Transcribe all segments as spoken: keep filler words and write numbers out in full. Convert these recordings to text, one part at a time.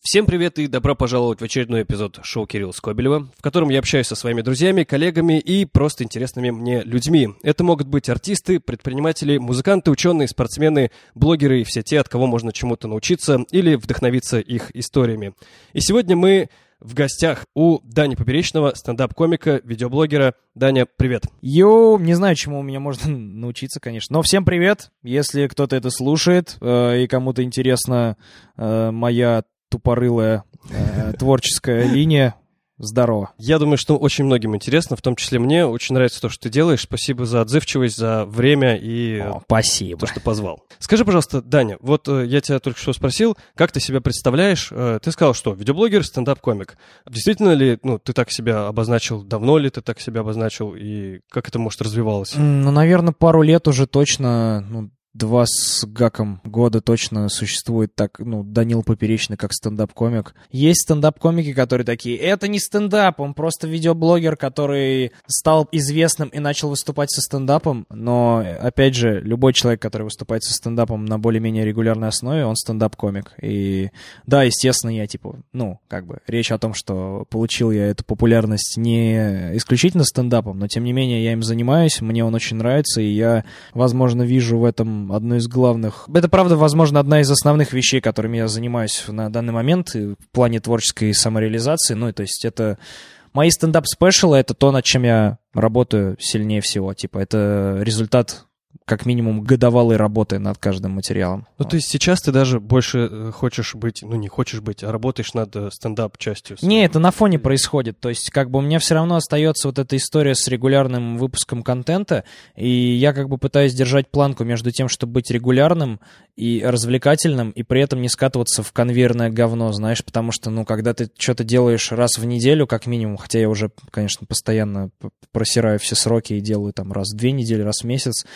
Всем привет и добро пожаловать в очередной эпизод шоу Кирилла Скобелева, в котором я общаюсь со своими друзьями, коллегами и просто интересными мне людьми. Это могут быть артисты, предприниматели, музыканты, ученые, спортсмены, блогеры и все те, от кого можно чему-то научиться или вдохновиться их историями. И сегодня мы в гостях у Дани Поперечного, стендап-комика, видеоблогера. Даня, привет. Йоу, не знаю, чему у меня можно научиться, конечно. Но всем привет, если кто-то это слушает э, и кому-то интересна э, моя тупорылая э, творческая линия. Здорово. Я думаю, что очень многим интересно, в том числе мне. Очень нравится то, что ты делаешь. Спасибо за отзывчивость, за время и О, спасибо. то, что позвал. Скажи, пожалуйста, Даня, вот э, я тебя только что спросил, как ты себя представляешь? Э, ты сказал, что видеоблогер, стендап-комик. Действительно ли ну, ты так себя обозначил? Давно ли ты так себя обозначил? И как это, может, развивалось? Ну, наверное, пару лет уже точно... Ну... Два с гаком года точно существует так, ну, Данил Поперечный как стендап-комик. Есть стендап-комики, которые такие, это не стендап, он просто видеоблогер, который стал известным и начал выступать со стендапом, но, опять же, любой человек, который выступает со стендапом на более-менее регулярной основе, он стендап-комик. И да, естественно, я, типа, ну, как бы, речь о том, что получил я эту популярность не исключительно стендапом, но, тем не менее, я им занимаюсь, мне он очень нравится, и я, возможно, вижу в этом одну из главных... Это, правда, возможно, одна из основных вещей, которыми я занимаюсь на данный момент в плане творческой самореализации. Ну, то есть это... Мои стендап-спешалы — это то, над чем я работаю сильнее всего. Типа, это результат... как минимум годовалой работы над каждым материалом. Ну, то есть сейчас ты даже больше хочешь быть, ну, не хочешь быть, а работаешь над стендап-частью? Не, это на фоне происходит. То есть, как бы у меня все равно остается вот эта история с регулярным выпуском контента, и я как бы пытаюсь держать планку между тем, чтобы быть регулярным и развлекательным, и при этом не скатываться в конвейерное говно, знаешь, потому что, ну, когда ты что-то делаешь раз в неделю, как минимум, хотя я уже, конечно, постоянно просираю все сроки и делаю там раз в две недели, раз в месяц,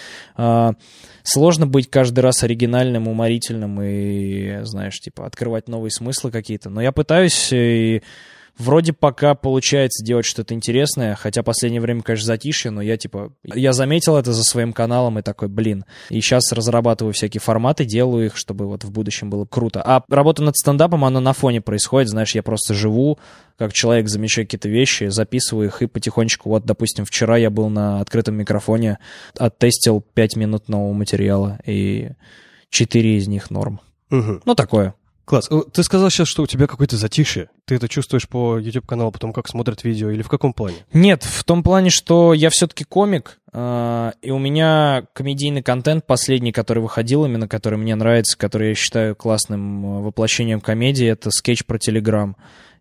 сложно быть каждый раз оригинальным, уморительным и, знаешь, типа, открывать новые смыслы какие-то. Но я пытаюсь, и вроде пока получается делать что-то интересное, хотя в последнее время, конечно, затишье, но я, типа, я заметил это за своим каналом и такой, блин. И сейчас разрабатываю всякие форматы, делаю их, чтобы вот в будущем было круто. А работа над стендапом, она на фоне происходит, знаешь, я просто живу, как человек, замечаю какие-то вещи, записываю их и потихонечку, вот, допустим, вчера я был на открытом микрофоне, оттестил пять минут нового материала, и четыре из них норм. Угу. Ну, такое. Класс. Ты сказал сейчас, что у тебя какое-то затишье. Ты это чувствуешь по YouTube-каналу, потом как смотрят видео, или в каком плане? Нет, в том плане, что я все-таки комик, э, и у меня комедийный контент последний, который выходил именно, который мне нравится, который я считаю классным воплощением комедии, это скетч про Telegram.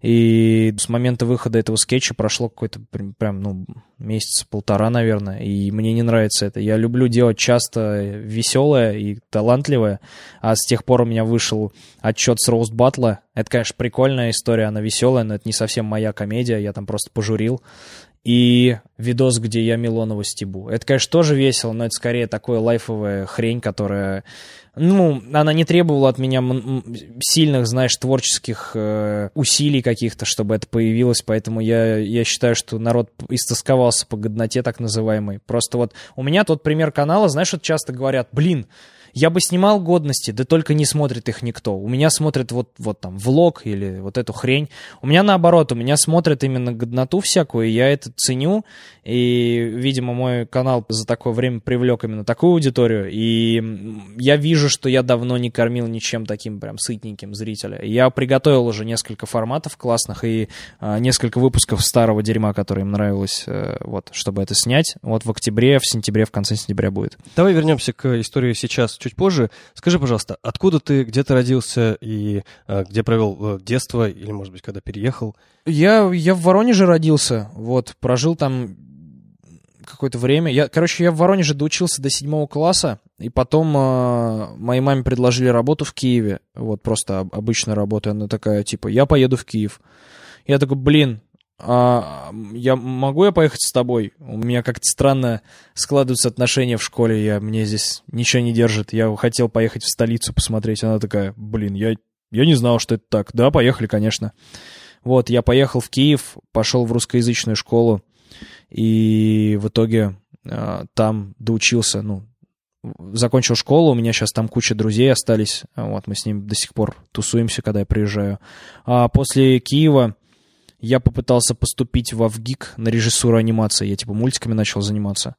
И с момента выхода этого скетча прошло какой-то прям, ну, месяца полтора, наверное, и мне не нравится это. Я люблю делать часто веселое и талантливое, а с тех пор у меня вышел отчет с роуст батла. Это, конечно, прикольная история, она веселая, но это не совсем моя комедия, я там просто пожурил. И видос, где я Милонова стебу. Это, конечно, тоже весело, но это скорее такая лайфовая хрень, которая... Ну, она не требовала от меня сильных, знаешь, творческих э, усилий каких-то, чтобы это появилось, поэтому я, я считаю, что народ истосковался по годноте так называемой. Просто вот у меня тот пример канала, знаешь, вот часто говорят, блин, я бы снимал годности, да только не смотрит их никто. У меня смотрят вот, вот там влог или вот эту хрень. У меня наоборот, у меня смотрят именно годноту всякую, и я это ценю. И, видимо, мой канал за такое время привлек именно такую аудиторию. И я вижу, что я давно не кормил ничем таким прям сытненьким зрителя. Я приготовил уже несколько форматов классных и а, несколько выпусков старого дерьма, которые им нравилось, а, вот, чтобы это снять. Вот в октябре, в сентябре, в конце сентября будет. Давай вернемся к истории сейчас чуть позже. Скажи, пожалуйста, откуда ты, где ты родился и а, где провел детство, или, может быть, когда переехал? Я, я в Воронеже родился, вот, прожил там какое-то время. Я, короче, я в Воронеже доучился до седьмого класса, и потом э, моей маме предложили работу в Киеве, вот, просто обычная работа, она такая, типа, я поеду в Киев. Я такой, блин, а я могу я поехать с тобой? У меня как-то странно складываются отношения в школе, я, мне здесь ничего не держит, я хотел поехать в столицу посмотреть, она такая, блин, я, я не знал, что это так. Да, поехали, конечно. Вот, я поехал в Киев, пошел в русскоязычную школу, и в итоге э, там доучился, ну, закончил школу, у меня сейчас там куча друзей остались, вот, мы с ними до сих пор тусуемся, когда я приезжаю. А после Киева я попытался поступить в АВГИК на режиссуру анимации, я типа мультиками начал заниматься.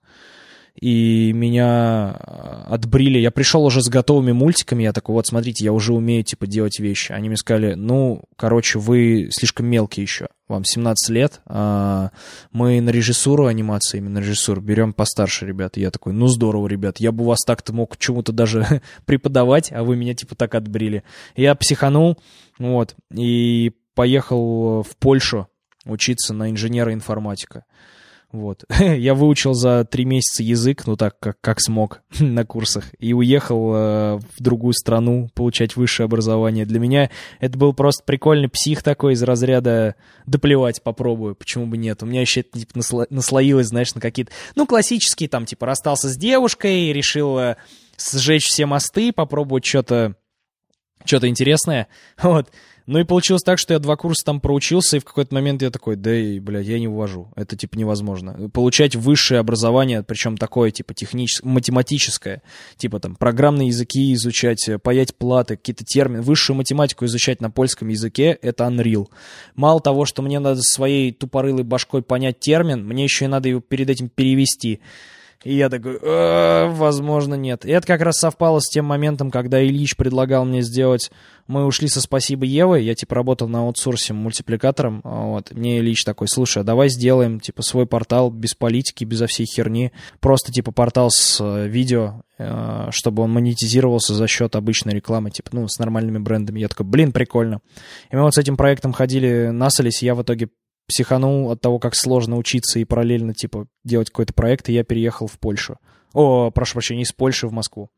И меня отбрили. Я пришел уже с готовыми мультиками. Я такой, вот, смотрите, я уже умею, типа, делать вещи. Они мне сказали, ну, короче, вы слишком мелкие еще. Вам семнадцать лет. А мы на режиссуру анимации, именно на режиссуру, берем постарше, ребят. И я такой, ну, здорово, ребят. Я бы вас так-то мог чему-то даже преподавать, а вы меня, типа, так отбрили. Я психанул, вот, и поехал в Польшу учиться на инженера-информатика. Вот. Я выучил за три месяца язык, ну так, как, как смог, на курсах, и уехал э, в другую страну получать высшее образование. Для меня это был просто прикольный псих такой из разряда «да плевать, попробую, почему бы нет». У меня еще это типа, насло... наслоилось, знаешь, на какие-то, ну, классические, там, типа, расстался с девушкой, решил э, сжечь все мосты, попробовать что-то что-то интересное, вот. Ну и получилось так, что я два курса там проучился, и в какой-то момент я такой, да, и, блядь, я не увожу, это, типа, невозможно. Получать высшее образование, причем такое, типа, техническое, математическое, типа, там, программные языки изучать, паять платы, какие-то термины, высшую математику изучать на польском языке, это unreal. Мало того, что мне надо своей тупорылой башкой понять термин, мне еще и надо его перед этим перевести. И я такой, возможно, нет. И это как раз совпало с тем моментом, когда Ильич предлагал мне сделать... Мы ушли со «Спасибо, Евы», я, типа, работал на аутсорсе мультипликатором, вот. Мне Ильич такой, слушай, а давай сделаем, типа, свой портал без политики, безо всей херни. Просто, типа, портал с видео, чтобы он монетизировался за счет обычной рекламы, типа, ну, с нормальными брендами. Я такой, блин, прикольно. И мы вот с этим проектом ходили, насались, и я в итоге... психанул от того, как сложно учиться и параллельно, типа, делать какой-то проект, и я переехал в Польшу. О, прошу прощения, из Польши в Москву.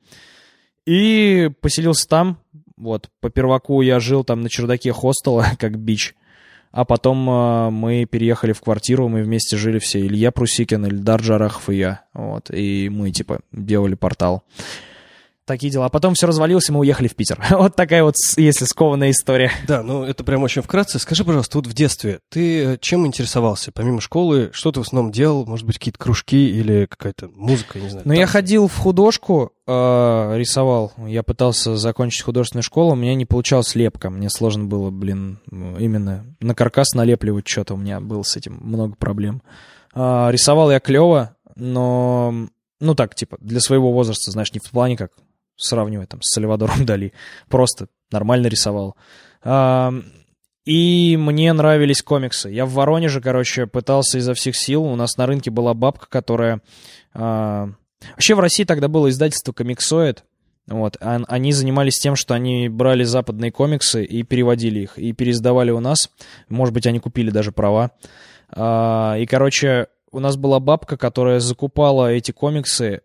И поселился там, вот, по перваку я жил там на чердаке хостела, как бич, а потом э, мы переехали в квартиру, мы вместе жили все, Илья Прусикин, Ильдар Джарахов и я, вот, и мы, типа, делали портал. Такие дела. А потом все развалилось, и мы уехали в Питер. Вот такая вот, если скованная история. Да, ну это прям очень вкратце. Скажи, пожалуйста, вот в детстве ты чем интересовался? Помимо школы, что ты в основном делал? Может быть, какие-то кружки или какая-то музыка, не знаю. Ну, я ходил в художку, э, рисовал. Я пытался закончить художественную школу, у меня не получалась лепка. Мне сложно было, блин, именно на каркас налепливать что-то. У меня было с этим много проблем. Э, рисовал я клево, но, ну так, типа, для своего возраста, знаешь, не в плане как... сравнивая там с Сальвадором Дали. Просто нормально рисовал. А, и мне нравились комиксы. Я в Воронеже, короче, пытался изо всех сил. У нас на рынке была бабка, которая... А... Вообще в России тогда было издательство «Комиксоид». Вот. А, они занимались тем, что они брали западные комиксы и переводили их. И переиздавали у нас. Может быть, они купили даже права. А, и, короче, у нас была бабка, которая закупала эти комиксы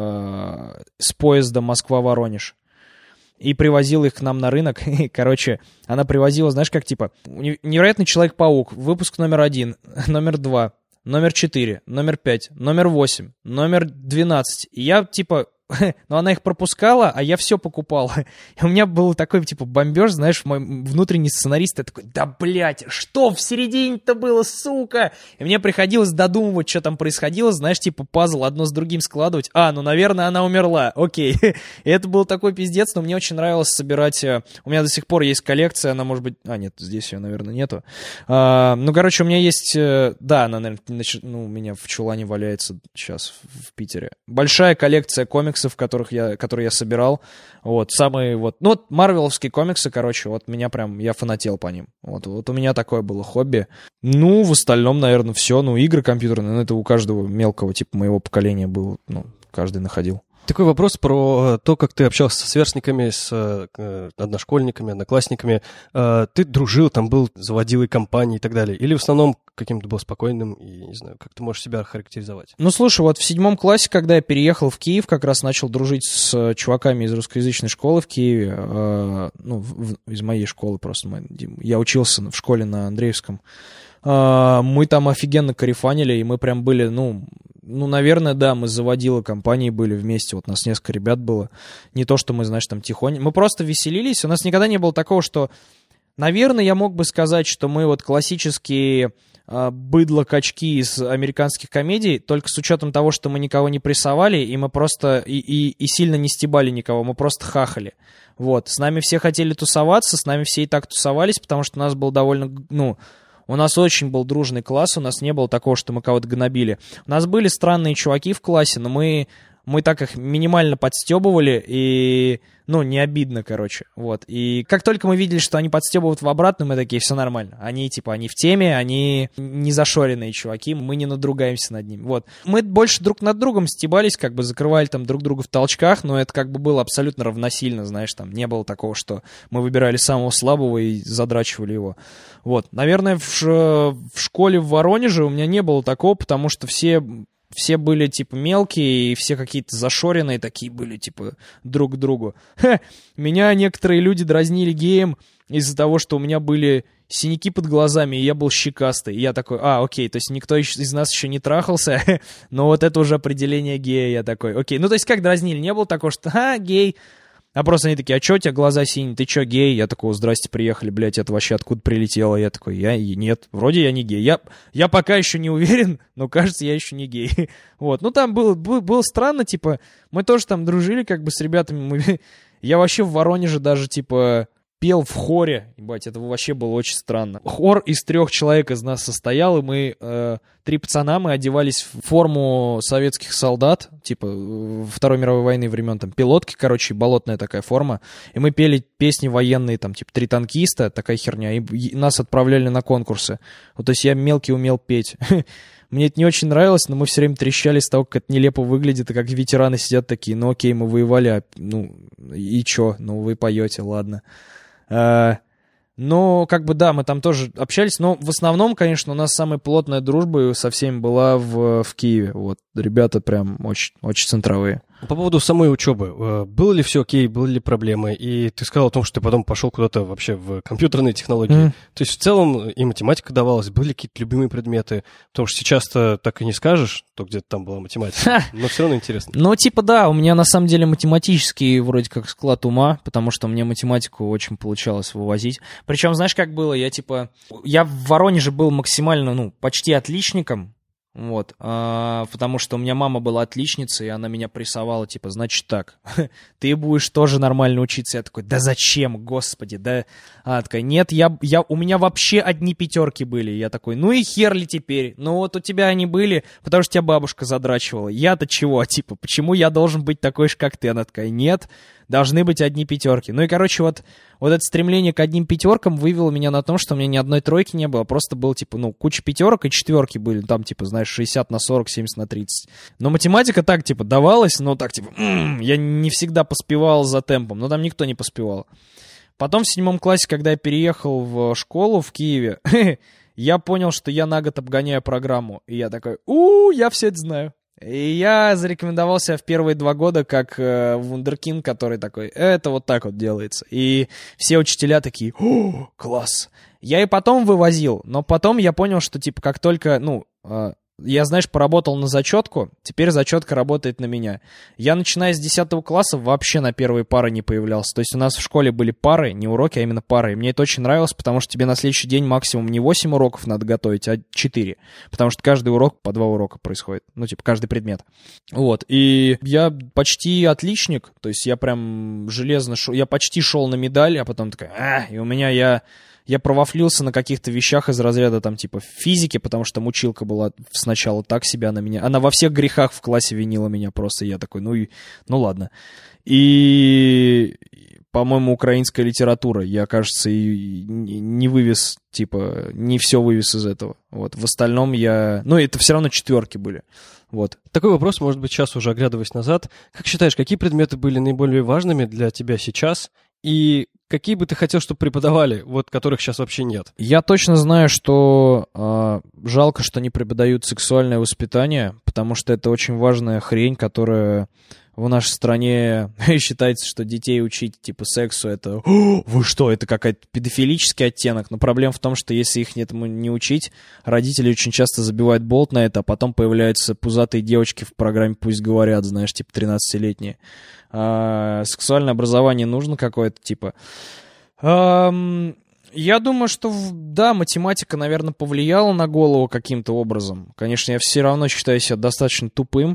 с поезда Москва-Воронеж и привозила их к нам на рынок. И, короче, она привозила, знаешь, как типа «Невероятный Человек-паук», выпуск номер один, номер два, номер четыре, номер пять, номер восемь, номер двенадцать. И я типа... Но она их пропускала, а я все покупал. И у меня был такой, типа, бомбеж, знаешь, мой внутренний сценарист, я такой, да, блядь, что в середине-то было, сука? И мне приходилось додумывать, что там происходило, знаешь, типа, пазл одно с другим складывать. А, ну, наверное, она умерла, окей. И это был такой пиздец, но мне очень нравилось собирать... У меня до сих пор есть коллекция, она, может быть... А, нет, здесь ее, наверное, нету. А, ну, короче, у меня есть... Да, она, наверное, ну, у меня в чулане валяется сейчас в Питере. Большая коллекция комиксов, в которых я, которые я собирал, вот, самые, вот, ну, вот, марвеловские комиксы, короче, вот, меня прям, я фанател по ним, вот, вот у меня такое было хобби, ну, в остальном, наверное, все, ну, игры компьютерные, ну, это у каждого мелкого, типа, моего поколения был, ну, каждый находил. Такой вопрос про то, как ты общался со сверстниками, с э, одношкольниками, одноклассниками. Э, ты дружил, там был, заводил и компании и так далее? Или в основном каким-то был спокойным и, не знаю, как ты можешь себя характеризовать? Ну, слушай, вот в седьмом классе, когда я переехал в Киев, как раз начал дружить с чуваками из русскоязычной школы в Киеве. Э, ну, в, из моей школы просто. Мы, я учился в школе на Андреевском. Э, мы там офигенно карифанили, и мы прям были, ну... Ну, наверное, да, мы заводила компании были вместе, вот нас несколько ребят было. Не то, что мы, знаешь, там тихонько. Мы просто веселились, у нас никогда не было такого, что наверное, я мог бы сказать, что мы вот классические э, быдло-качки из американских комедий, только с учетом того, что мы никого не прессовали, и мы просто и, и, и сильно не стебали никого, мы просто хахали. Вот, с нами все хотели тусоваться, с нами все и так тусовались, потому что у нас был довольно, ну, у нас очень был дружный класс, у нас не было такого, что мы кого-то гнобили. У нас были странные чуваки в классе, но мы, мы так их минимально подстебывали, и, ну, не обидно, короче, вот. И как только мы видели, что они подстебывают в обратную, мы такие, все нормально. Они, типа, они в теме, они не зашоренные чуваки, мы не надругаемся над ними, вот. Мы больше друг над другом стебались, как бы закрывали там друг друга в толчках, но это как бы было абсолютно равносильно, знаешь, там не было такого, что мы выбирали самого слабого и задрачивали его. Вот. Наверное, в, ш... в школе в Воронеже у меня не было такого, потому что все... Все были, типа, мелкие, и все какие-то зашоренные такие были, типа, друг к другу. Ха! Меня некоторые люди дразнили геем из-за того, что у меня были синяки под глазами, и я был щекастый. И я такой, а, окей, то есть никто из нас еще не трахался, но вот это уже определение гея. Я такой, окей. Ну, то есть как дразнили? Не было такого, что, а, гей. А просто они такие, а чё у тебя глаза синие, ты чё, гей? Я такой, здрасте, приехали, блядь, это вообще откуда прилетело? Я такой, я нет, вроде я не гей. Я, я пока еще не уверен, но кажется, я еще не гей. Вот, ну там было, было, было странно, типа, мы тоже там дружили как бы с ребятами. Мы, я вообще в Воронеже даже, типа, пел в хоре. Ебать, это вообще было очень странно. Хор из трех человек из нас состоял, и мы, э, три пацана, мы одевались в форму советских солдат, типа Второй мировой войны времен, там, пилотки, короче, болотная такая форма, и мы пели песни военные, там, типа, три танкиста, такая херня, и, и нас отправляли на конкурсы. Вот, то есть я мелкий умел петь. Мне это не очень нравилось, но мы все время трещали с того, как это нелепо выглядит, и как ветераны сидят такие, ну окей, мы воевали, а, ну, и чё, ну вы поете, ладно. Uh, но, как бы, да, мы там тоже общались, но в основном, конечно, у нас самая плотная дружба со всеми была в, в Киеве, вот, ребята прям очень, очень центровые. По поводу самой учебы, было ли все окей, были ли проблемы? И ты сказал о том, что ты потом пошел куда-то вообще в компьютерные технологии. Mm. То есть в целом и математика давалась, были какие-то любимые предметы? Потому что сейчас-то так и не скажешь, то где-то там была математика, но все равно интересно. Ну, типа, да, у меня на самом деле математический вроде как склад ума, потому что мне математику очень получалось вывозить. Причем, знаешь, как было? Я, типа, я в Воронеже был максимально, ну, почти отличником. Вот, а, потому что у меня мама была отличницей, и она меня прессовала, типа, значит так, ты будешь тоже нормально учиться. Я такой, да зачем, господи, да. Она такая, нет, я, я, у меня вообще одни пятерки были. Я такой, ну и хер ли теперь, ну вот у тебя они были, потому что тебя бабушка задрачивала. Я-то чего, типа, почему я должен быть такой же, как ты? Она такая, нет, должны быть одни пятерки. Ну и, короче, вот, вот это стремление к одним пятеркам вывело меня на том, что у меня ни одной тройки не было, просто был, типа, ну, куча пятерок и четверки были, там, типа, знаешь, шестьдесят на сорок, семьдесят на тридцать. Но математика так, типа, давалась, но так, типа, м-м, я не всегда поспевал за темпом, но там никто не поспевал. Потом в седьмом классе, когда я переехал в школу в Киеве, я понял, что я на год обгоняю программу, и я такой, у, я все это знаю. И я зарекомендовал себя в первые два года как э, вундеркинд, который такой, это вот так вот делается. И все учителя такие, о, класс. Я и потом вывозил, но потом я понял, что, типа, как только, ну, э, я, знаешь, поработал на зачетку, теперь зачетка работает на меня. Я, начиная с десятого класса, вообще на первые пары не появлялся. То есть у нас в школе были пары, не уроки, а именно пары. И мне это очень нравилось, потому что тебе на следующий день максимум не восемь уроков надо готовить, а четыре. Потому что каждый урок по два урока происходит. Ну, типа, каждый предмет. Вот. И я почти отличник. То есть я прям железно шел. Я почти шел на медаль, а потом такая, а, и у меня я... Я провафлился на каких-то вещах из разряда, там, типа, физики, потому что мучилка была сначала так себя на меня. Она во всех грехах в классе винила меня просто. Я такой, ну, и, ну ладно. И, по-моему, украинская литература. Я, кажется, и не вывез, типа, не все вывез из этого. Вот. В остальном я... Ну, это все равно четверки были. Вот. Такой вопрос, может быть, сейчас уже оглядываясь назад. Как считаешь, какие предметы были наиболее важными для тебя сейчас? И какие бы ты хотел, чтобы преподавали, вот которых сейчас вообще нет? Я точно знаю, что э, жалко, что не преподают сексуальное воспитание, потому что это очень важная хрень, которая в нашей стране считается, что детей учить типа сексу это «О, вы что, это какой-то педофилический оттенок». Но проблема в том, что если их этому не учить, родители очень часто забивают болт на это, а потом появляются пузатые девочки в программе «Пусть говорят», знаешь, типа тринадцатилетние. А, сексуальное образование нужно какое-то, типа. А, Я думаю, что, да, математика, наверное, повлияла на голову каким-то образом. Конечно, я все равно считаю себя достаточно тупым,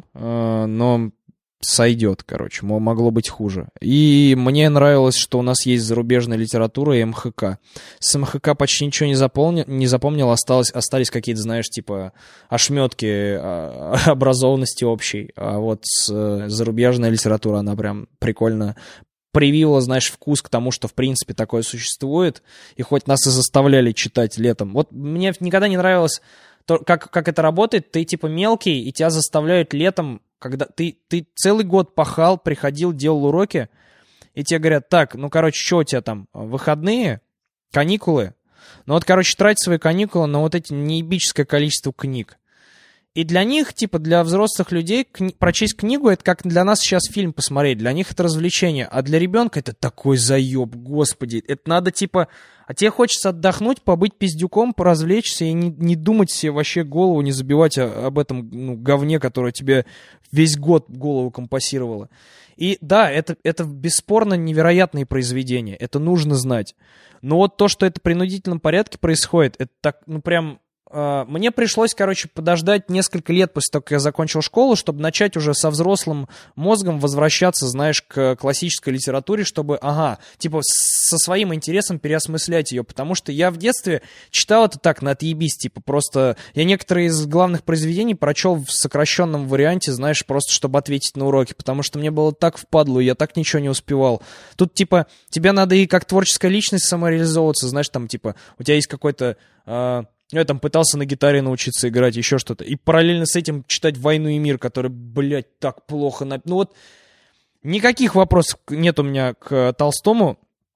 но сойдет, короче, могло быть хуже. И мне нравилось, что у нас есть зарубежная литература и эм ха ка. С эм ха ка почти ничего не запомнил, не запомнил осталось, остались какие-то, знаешь, типа ошметки образованности общей. А вот с, зарубежная литература, она прям прикольно привила, знаешь, вкус к тому, что, в принципе, такое существует. И хоть нас и заставляли читать летом. Вот мне никогда не нравилось, то, как, как это работает. Ты, типа, мелкий, и тебя заставляют летом, когда ты, ты целый год пахал, приходил, делал уроки, и тебе говорят, так, ну, короче, что у тебя там, выходные, каникулы? Ну, вот, короче, трать свои каникулы на вот эти неебическое количество книг. И для них, типа, для взрослых людей кни- прочесть книгу — это как для нас сейчас фильм посмотреть. Для них это развлечение. А для ребенка это такой заеб, господи. Это надо, типа... А тебе хочется отдохнуть, побыть пиздюком, поразвлечься и не, не думать себе вообще голову, не забивать о, об этом ну, говне, которое тебе весь год голову компассировало. И да, это, это бесспорно невероятные произведения. Это нужно знать. Но вот то, что это в принудительном порядке происходит, это так, ну прям... Мне пришлось, короче, подождать несколько лет после того, как я закончил школу, чтобы начать уже со взрослым мозгом возвращаться, знаешь, к классической литературе, чтобы, ага, типа со своим интересом переосмыслять ее, потому что я в детстве читал это так, на отъебись, типа просто... Я некоторые из главных произведений прочел в сокращенном варианте, знаешь, просто чтобы ответить на уроки, потому что мне было так впадло, я так ничего не успевал. Тут, типа, тебе надо и как творческая личность самореализовываться, знаешь, там, типа, у тебя есть какой-то... Э- Я там пытался на гитаре научиться играть, еще что-то. И параллельно с этим читать «Войну и мир», который, блядь, так плохо... Нап... Ну вот, никаких вопросов нет у меня к Толстому,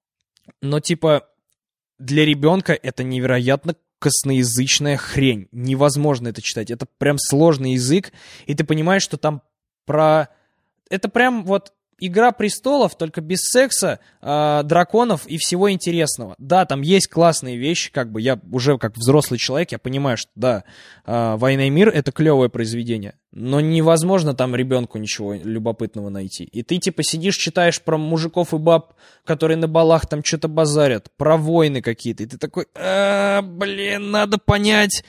но, типа, для ребенка это невероятно косноязычная хрень. Невозможно это читать. Это прям сложный язык, и ты понимаешь, что там про... Это прям вот... «Игра престолов», только без секса, э, драконов и всего интересного. Да, там есть классные вещи, как бы я уже как взрослый человек, я понимаю, что да, э, «Война и мир» — это клевое произведение, но невозможно там ребенку ничего любопытного найти. И ты типа сидишь, читаешь про мужиков и баб, которые на балах там что-то базарят, про войны какие-то, и ты такой, а, блин, надо понять...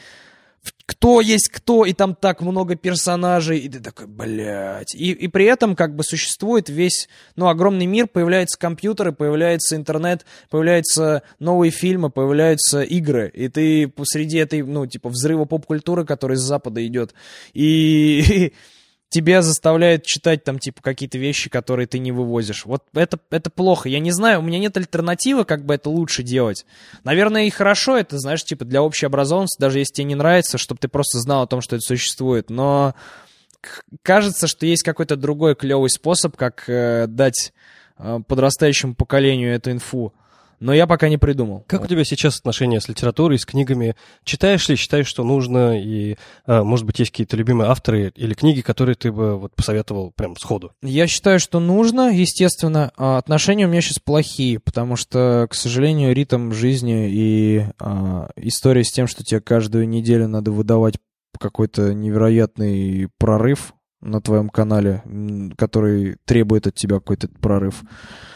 кто есть кто, и там так много персонажей, и ты такой, блядь. И, и при этом как бы существует весь, ну, огромный мир, появляются компьютеры, появляется интернет, появляются новые фильмы, появляются игры, и ты посреди этой, ну, типа, взрыва поп-культуры, который с Запада идет, и... тебя заставляют читать там, типа, какие-то вещи, которые ты не вывозишь. Вот это, это плохо. Я не знаю, у меня нет альтернативы, как бы это лучше делать. Наверное, и хорошо это, знаешь, типа, для общей образованности, даже если тебе не нравится, чтобы ты просто знал о том, что это существует. Но кажется, что есть какой-то другой клевый способ, как э, дать э, подрастающему поколению эту инфу. Но я пока не придумал. Как у тебя сейчас отношения с литературой, с книгами? Читаешь ли, считаешь, что нужно? И, может быть, есть какие-то любимые авторы или книги, которые ты бы вот посоветовал прям сходу? Я считаю, что нужно, естественно. Отношения у меня сейчас плохие, потому что, к сожалению, ритм жизни и а, история с тем, что тебе каждую неделю надо выдавать какой-то невероятный прорыв на твоем канале, который требует от тебя какой-то прорыв,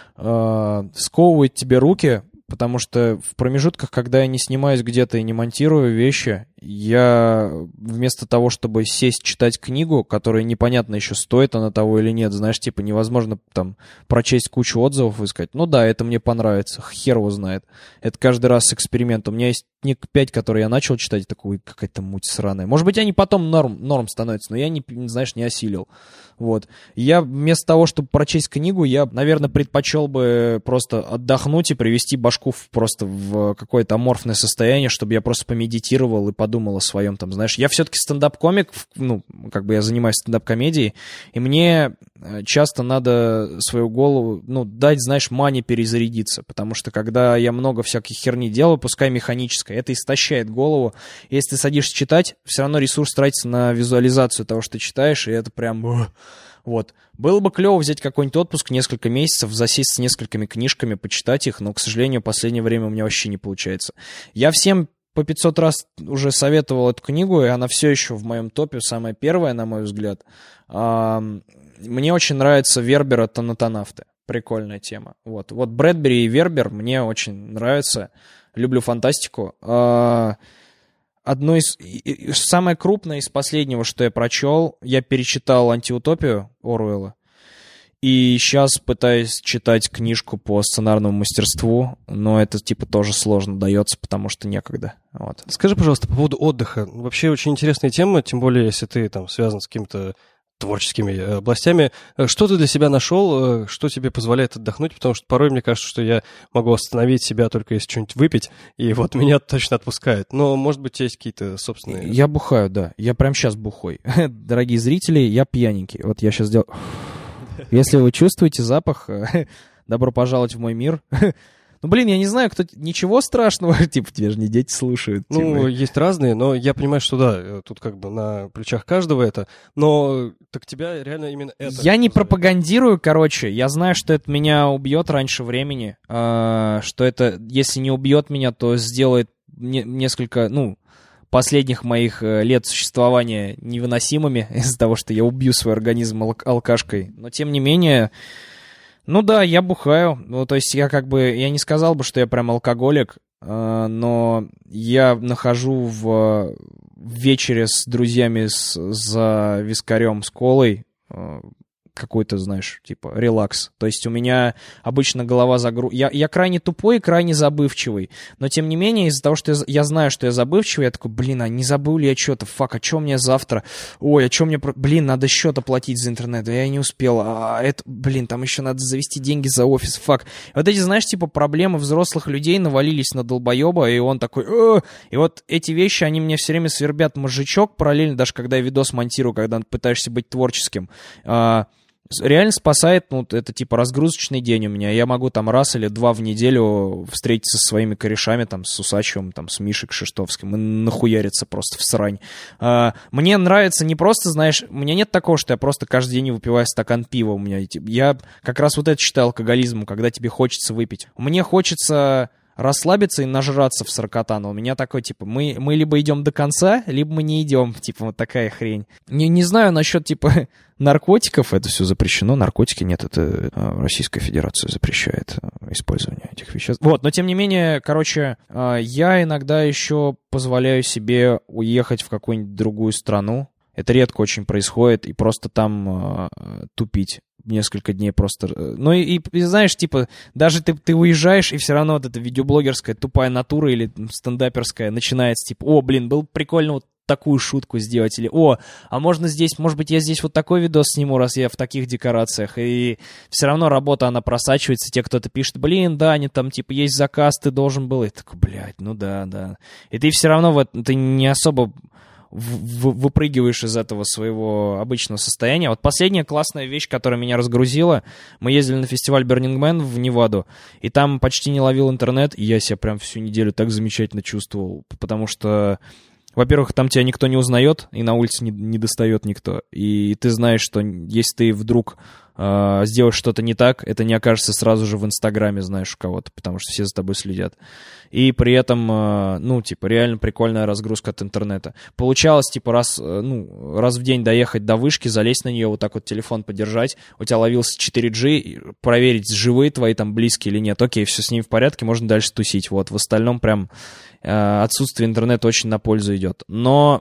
сковывает тебе руки, потому что в промежутках, когда я не снимаюсь где-то и не монтирую вещи, я вместо того, чтобы сесть читать книгу, которая непонятно еще стоит она того или нет, знаешь, типа невозможно там прочесть кучу отзывов и сказать, ну да, это мне понравится, хер его знает. Это каждый раз эксперимент. У меня есть книг пять, которые я начал читать, и такой, какая-то муть сраная. Может быть, они потом норм, норм становятся, но я, не, знаешь, не осилил. Вот. Я вместо того, чтобы прочесть книгу, я, наверное, предпочел бы просто отдохнуть и привести башку в, просто в какое-то аморфное состояние, чтобы я просто помедитировал и подумал о своем там, знаешь. Я все-таки стендап-комик, ну, как бы я занимаюсь стендап-комедией, и мне часто надо свою голову, ну, дать, знаешь, мане перезарядиться, потому что когда я много всякой херни делаю, пускай механической, это истощает голову. Если ты садишься читать, все равно ресурс тратится на визуализацию того, что ты читаешь, и это прям... Вот. Было бы клево взять какой-нибудь отпуск, несколько месяцев, засесть с несколькими книжками, почитать их, но, к сожалению, в последнее время у меня вообще не получается. Я всем по пятьсот раз уже советовал эту книгу, и она все еще в моем топе, самая первая, на мой взгляд. Мне очень нравится Вербера «Танатонавты». прикольная тема. Вот, вот Брэдбери и Вербер мне очень нравятся. Люблю фантастику. Одно из... Самое крупное из последнего, что я прочел, я перечитал «Антиутопию» Оруэлла. И сейчас пытаюсь читать книжку по сценарному мастерству, но это типа тоже сложно дается, потому что некогда. Вот. Скажи, пожалуйста, по поводу отдыха. Вообще очень интересная тема, тем более, если ты там связан с какими-то творческими областями. Что ты для себя нашел, что тебе позволяет отдохнуть? Потому что порой мне кажется, что я могу остановить себя только если что-нибудь выпить, и вот меня точно отпускает. Но, может быть, есть какие-то собственные... Я бухаю, да. Я прям сейчас бухой. Дорогие зрители, я пьяненький. Вот я сейчас сделал... Если вы чувствуете запах, добро пожаловать в мой мир. Ну, блин, я не знаю, кто... Ничего страшного, типа, тебе же не дети слушают. Ну, типа. Есть разные, но я понимаю, что да, тут как бы на плечах каждого это, но так тебя реально именно это... Я не пропагандирую, короче, я знаю, что это меня убьет раньше времени, что это, если не убьет меня, то сделает несколько, ну... последних моих лет существования невыносимыми из-за того, что я убью свой организм ал- алкашкой. Но, тем не менее, ну да, я бухаю. Ну, то есть я как бы, я не сказал бы, что я прям алкоголик, э, но я нахожу в, в вечере с друзьями с, за вискарем с колой э, какой-то, знаешь, типа, релакс. То есть у меня обычно голова загру... Я, я крайне тупой и крайне забывчивый. Но, тем не менее, из-за того, что я, я знаю, что я забывчивый, я такой, блин, а не забыл ли я что-то? Фак, а что мне завтра? Ой, а что мне... Блин, надо счет оплатить за интернет. Я не успел. А это... Блин, там еще надо завести деньги за офис. Фак. И вот эти, знаешь, типа, проблемы взрослых людей навалились на долбоеба, и он такой... О! И вот эти вещи, они мне все время свербят мозжечок, параллельно, даже когда я видос монтирую, когда пытаешься быть творческим. Реально спасает, ну, это типа разгрузочный день у меня. Я могу там раз или два в неделю встретиться со своими корешами, там, с Усачевым, там, с Мишей Кшиштовским и нахуяриться просто в срань. А, мне нравится не просто, знаешь, у меня нет такого, что я просто каждый день выпиваю стакан пива у меня. Я как раз вот это считаю алкоголизмом, когда тебе хочется выпить. Мне хочется... расслабиться и нажраться в сорокотан. У меня такой, типа, мы, мы либо идем до конца, либо мы не идем. Типа, вот такая хрень. Не, не знаю насчет, типа, наркотиков. Это все запрещено. Наркотики нет, это Российская Федерация запрещает использование этих веществ. Вот, но тем не менее, короче, я иногда еще позволяю себе уехать в какую-нибудь другую страну. Это редко очень происходит, и просто там тупить. Несколько дней просто... Ну и, и знаешь, типа, даже ты, ты уезжаешь, и все равно вот эта видеоблогерская тупая натура или стендаперская начинается, типа, о, блин, было прикольно вот такую шутку сделать, или, о, а можно здесь, может быть, я здесь вот такой видос сниму, раз я в таких декорациях, и все равно работа, она просачивается, те кто-то пишет, блин, да, они там, типа, есть заказ, ты должен был, и ты такой, блядь, ну да, да. И ты все равно, вот, ты не особо... выпрыгиваешь из этого своего обычного состояния. Вот последняя классная вещь, которая меня разгрузила, мы ездили на фестиваль Burning Man в Неваду, и там почти не ловил интернет, и я себя прям всю неделю так замечательно чувствовал, потому что, во-первых, там тебя никто не узнает, и на улице не, не достает никто, и ты знаешь, что если ты вдруг э, сделаешь что-то не так, это не окажется сразу же в Инстаграме, знаешь, у кого-то, потому что все за тобой следят. И при этом, э, ну, типа, реально прикольная разгрузка от интернета. Получалось, типа, раз, э, ну, раз в день доехать до вышки, залезть на нее, вот так вот телефон подержать, у тебя ловился четыре джи, проверить, живые твои там близкие или нет. Окей, все с ними в порядке, можно дальше тусить. Вот, в остальном прям э, отсутствие интернета очень на пользу идет. Но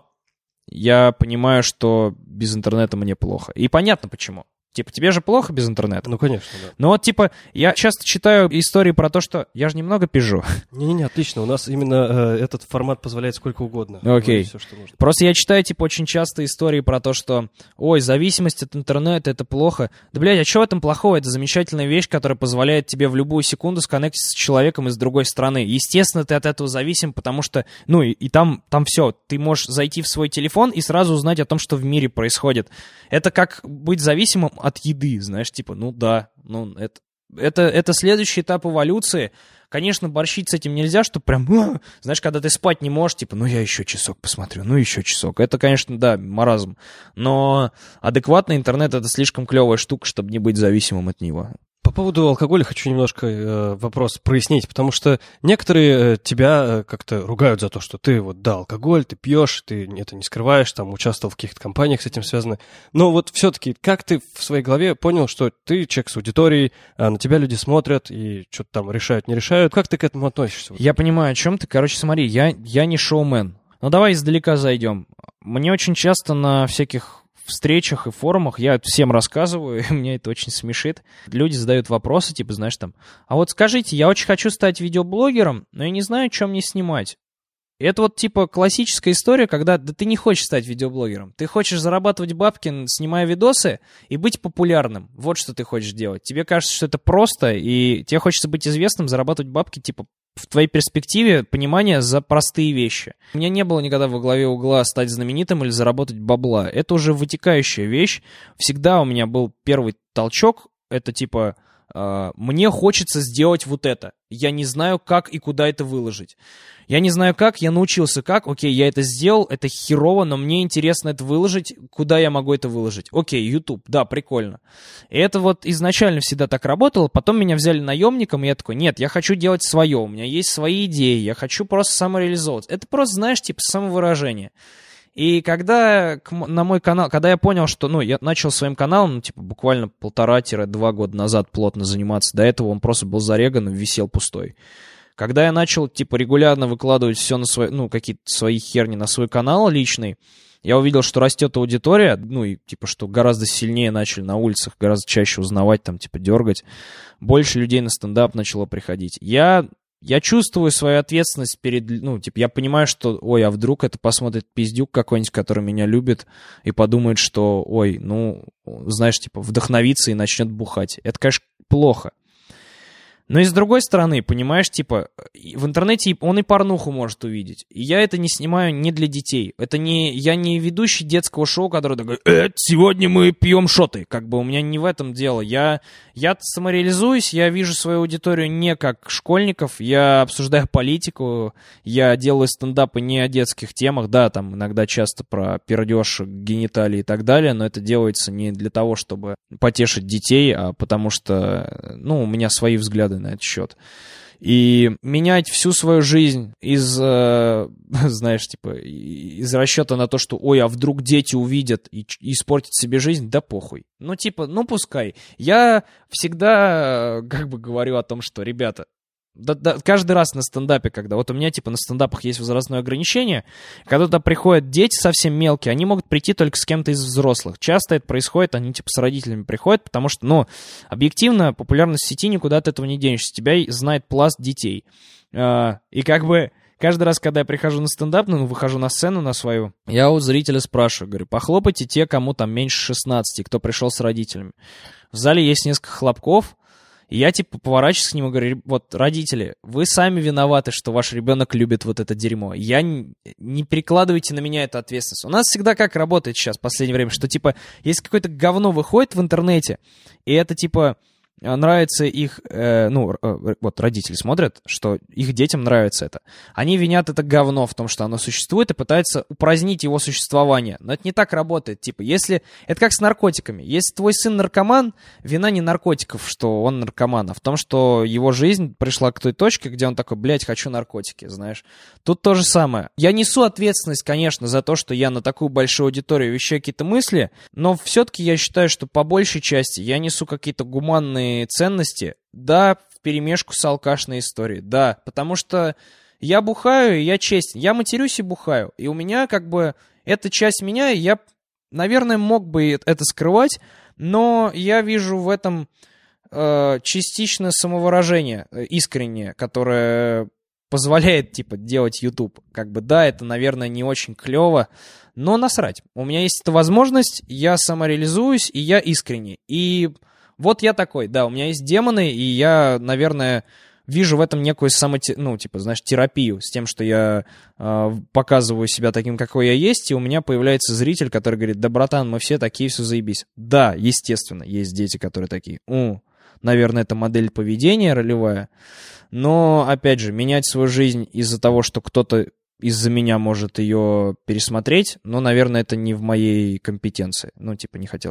я понимаю, что без интернета мне плохо. И понятно почему. Типа, тебе же плохо без интернета? Ну, конечно, да. Ну вот, типа, я часто читаю истории про то, что я же немного пижу. Не-не-не, отлично. У нас именно э, этот формат позволяет сколько угодно. Окей. Все, что нужно. Просто я читаю, типа, очень часто истории про то, что, ой, зависимость от интернета, это плохо. Да, блядь, а что в этом плохого? Это замечательная вещь, которая позволяет тебе в любую секунду сконнектиться с человеком из другой страны. Естественно, ты от этого зависим, потому что, ну, и, и там, там все. Ты можешь зайти в свой телефон и сразу узнать о том, что в мире происходит. Это как быть зависимым от еды, знаешь, типа, ну да, ну это, это, это следующий этап эволюции. Конечно, борщить с этим нельзя, что прям, а, знаешь, когда ты спать не можешь, типа, ну я еще часок посмотрю, ну еще часок. Это, конечно, да, маразм. Но адекватный интернет — это слишком клевая штука, чтобы не быть зависимым от него. По поводу алкоголя хочу немножко э, вопрос прояснить, потому что некоторые э, тебя э, как-то ругают за то, что ты вот, да, алкоголь, ты пьешь, ты это не скрываешь, там, участвовал в каких-то компаниях с этим связаны. Но вот все-таки, как ты в своей голове понял, что ты человек с аудиторией, а на тебя люди смотрят и что-то там решают, не решают? Как ты к этому относишься? Я понимаю, о чем ты. Короче, смотри, я, я не шоумен. Ну, давай издалека зайдем. Мне очень часто на всяких встречах и форумах я всем рассказываю, и меня это очень смешит. Люди задают вопросы, типа, знаешь, там, а вот скажите, я очень хочу стать видеоблогером, но я не знаю, что мне снимать. И это вот, типа, классическая история, когда да ты не хочешь стать видеоблогером. Ты хочешь зарабатывать бабки, снимая видосы, и быть популярным. Вот что ты хочешь делать. Тебе кажется, что это просто, и тебе хочется быть известным, зарабатывать бабки, типа, в твоей перспективе понимание за простые вещи. У меня не было никогда во главе угла стать знаменитым или заработать бабла. Это уже вытекающая вещь. Всегда у меня был первый толчок. Это типа, э, мне хочется сделать вот это. Я не знаю, как и куда это выложить. Я не знаю как, я научился как. Окей, я это сделал, это херово, но мне интересно это выложить. Куда я могу это выложить? Окей, YouTube, да, прикольно. И это вот изначально всегда так работало. Потом меня взяли наемником, и я такой, нет, я хочу делать свое. У меня есть свои идеи, я хочу просто самореализовываться. Это просто, знаешь, типа самовыражение. И когда на мой канал, когда я понял, что, ну, я начал своим каналом, ну, типа, буквально полтора-два года назад плотно заниматься, до этого он просто был зареган и висел пустой. Когда я начал, типа, регулярно выкладывать все на свои, ну, какие-то свои херни на свой канал личный, я увидел, что растет аудитория, ну, и, типа, что гораздо сильнее начали на улицах, гораздо чаще узнавать, там, типа, дергать. Больше людей на стендап начало приходить. Я... Я чувствую свою ответственность перед, ну, типа, я понимаю, что, ой, а вдруг это посмотрит пиздюк какой-нибудь, который меня любит, и подумает, что, ой, ну, знаешь, типа, вдохновится и начнет бухать. Это, конечно, плохо. Но и с другой стороны, понимаешь, типа, в интернете он и порнуху может увидеть. И я это не снимаю не для детей. Это не, я не ведущий детского шоу, который такой, э, сегодня мы пьем шоты. Как бы у меня не в этом дело. Я, я самореализуюсь, я вижу свою аудиторию не как школьников, я обсуждаю политику, я делаю стендапы не о детских темах, да, там иногда часто про пердеж, гениталии и так далее, но это делается не для того, чтобы потешить детей, а потому что, ну, у меня свои взгляды на этот счет. И менять всю свою жизнь из, э, знаешь, типа, из расчета на то, что, ой, а вдруг дети увидят и, и испортят себе жизнь, да похуй. Ну, типа, ну, пускай. Я всегда, как бы, говорю о том, что, ребята, Да, да, каждый раз на стендапе, когда вот у меня типа на стендапах есть возрастное ограничение, когда туда приходят дети совсем мелкие, они могут прийти только с кем-то из взрослых. Часто это происходит, они типа с родителями приходят, потому что, ну, объективно, популярность сети никуда от этого не денешься. Тебя знает пласт детей. И как бы каждый раз, когда я прихожу на стендап, ну, выхожу на сцену на свою, я у зрителя спрашиваю, говорю, похлопайте те, кому там меньше шестнадцати, кто пришел с родителями. В зале есть несколько хлопков. И я, типа, поворачиваюсь к нему и говорю, вот, родители, вы сами виноваты, что ваш ребенок любит вот это дерьмо. Я не, не перекладывайте на меня эту ответственность. У нас всегда как работает сейчас в последнее время, что, типа, если какое-то говно выходит в интернете, и это, типа, нравится их, э, ну, э, вот родители смотрят, что их детям нравится это. Они винят это говно в том, что оно существует, и пытаются упразднить его существование. Но это не так работает. Типа, если... Это как с наркотиками. Если твой сын наркоман, вина не наркотиков, что он наркоман, а в том, что его жизнь пришла к той точке, где он такой, блядь, хочу наркотики, знаешь. Тут то же самое. Я несу ответственность, конечно, за то, что я на такую большую аудиторию вещаю какие-то мысли, но все-таки я считаю, что по большей части я несу какие-то гуманные ценности, да, вперемешку с алкашной историей, да, потому что я бухаю, и я честен, я матерюсь и бухаю, и у меня как бы эта часть меня, я, наверное, мог бы это скрывать, но я вижу в этом э, частичное самовыражение э, искреннее, которое позволяет, типа, делать YouTube. Как бы, да, это, наверное, не очень клево, но насрать. У меня есть эта возможность, я самореализуюсь, и я искренний, и вот я такой, да, у меня есть демоны, и я, наверное, вижу в этом некую самоте... ну, типа, знаешь, терапию с тем, что я э, показываю себя таким, какой я есть, и у меня появляется зритель, который говорит, да, братан, мы все такие, все заебись. Да, естественно, есть дети, которые такие, у, наверное, это модель поведения ролевая, но, опять же, менять свою жизнь из-за того, что кто-то из-за меня может ее пересмотреть, но, наверное, это не в моей компетенции, ну, типа, не хотелось бы.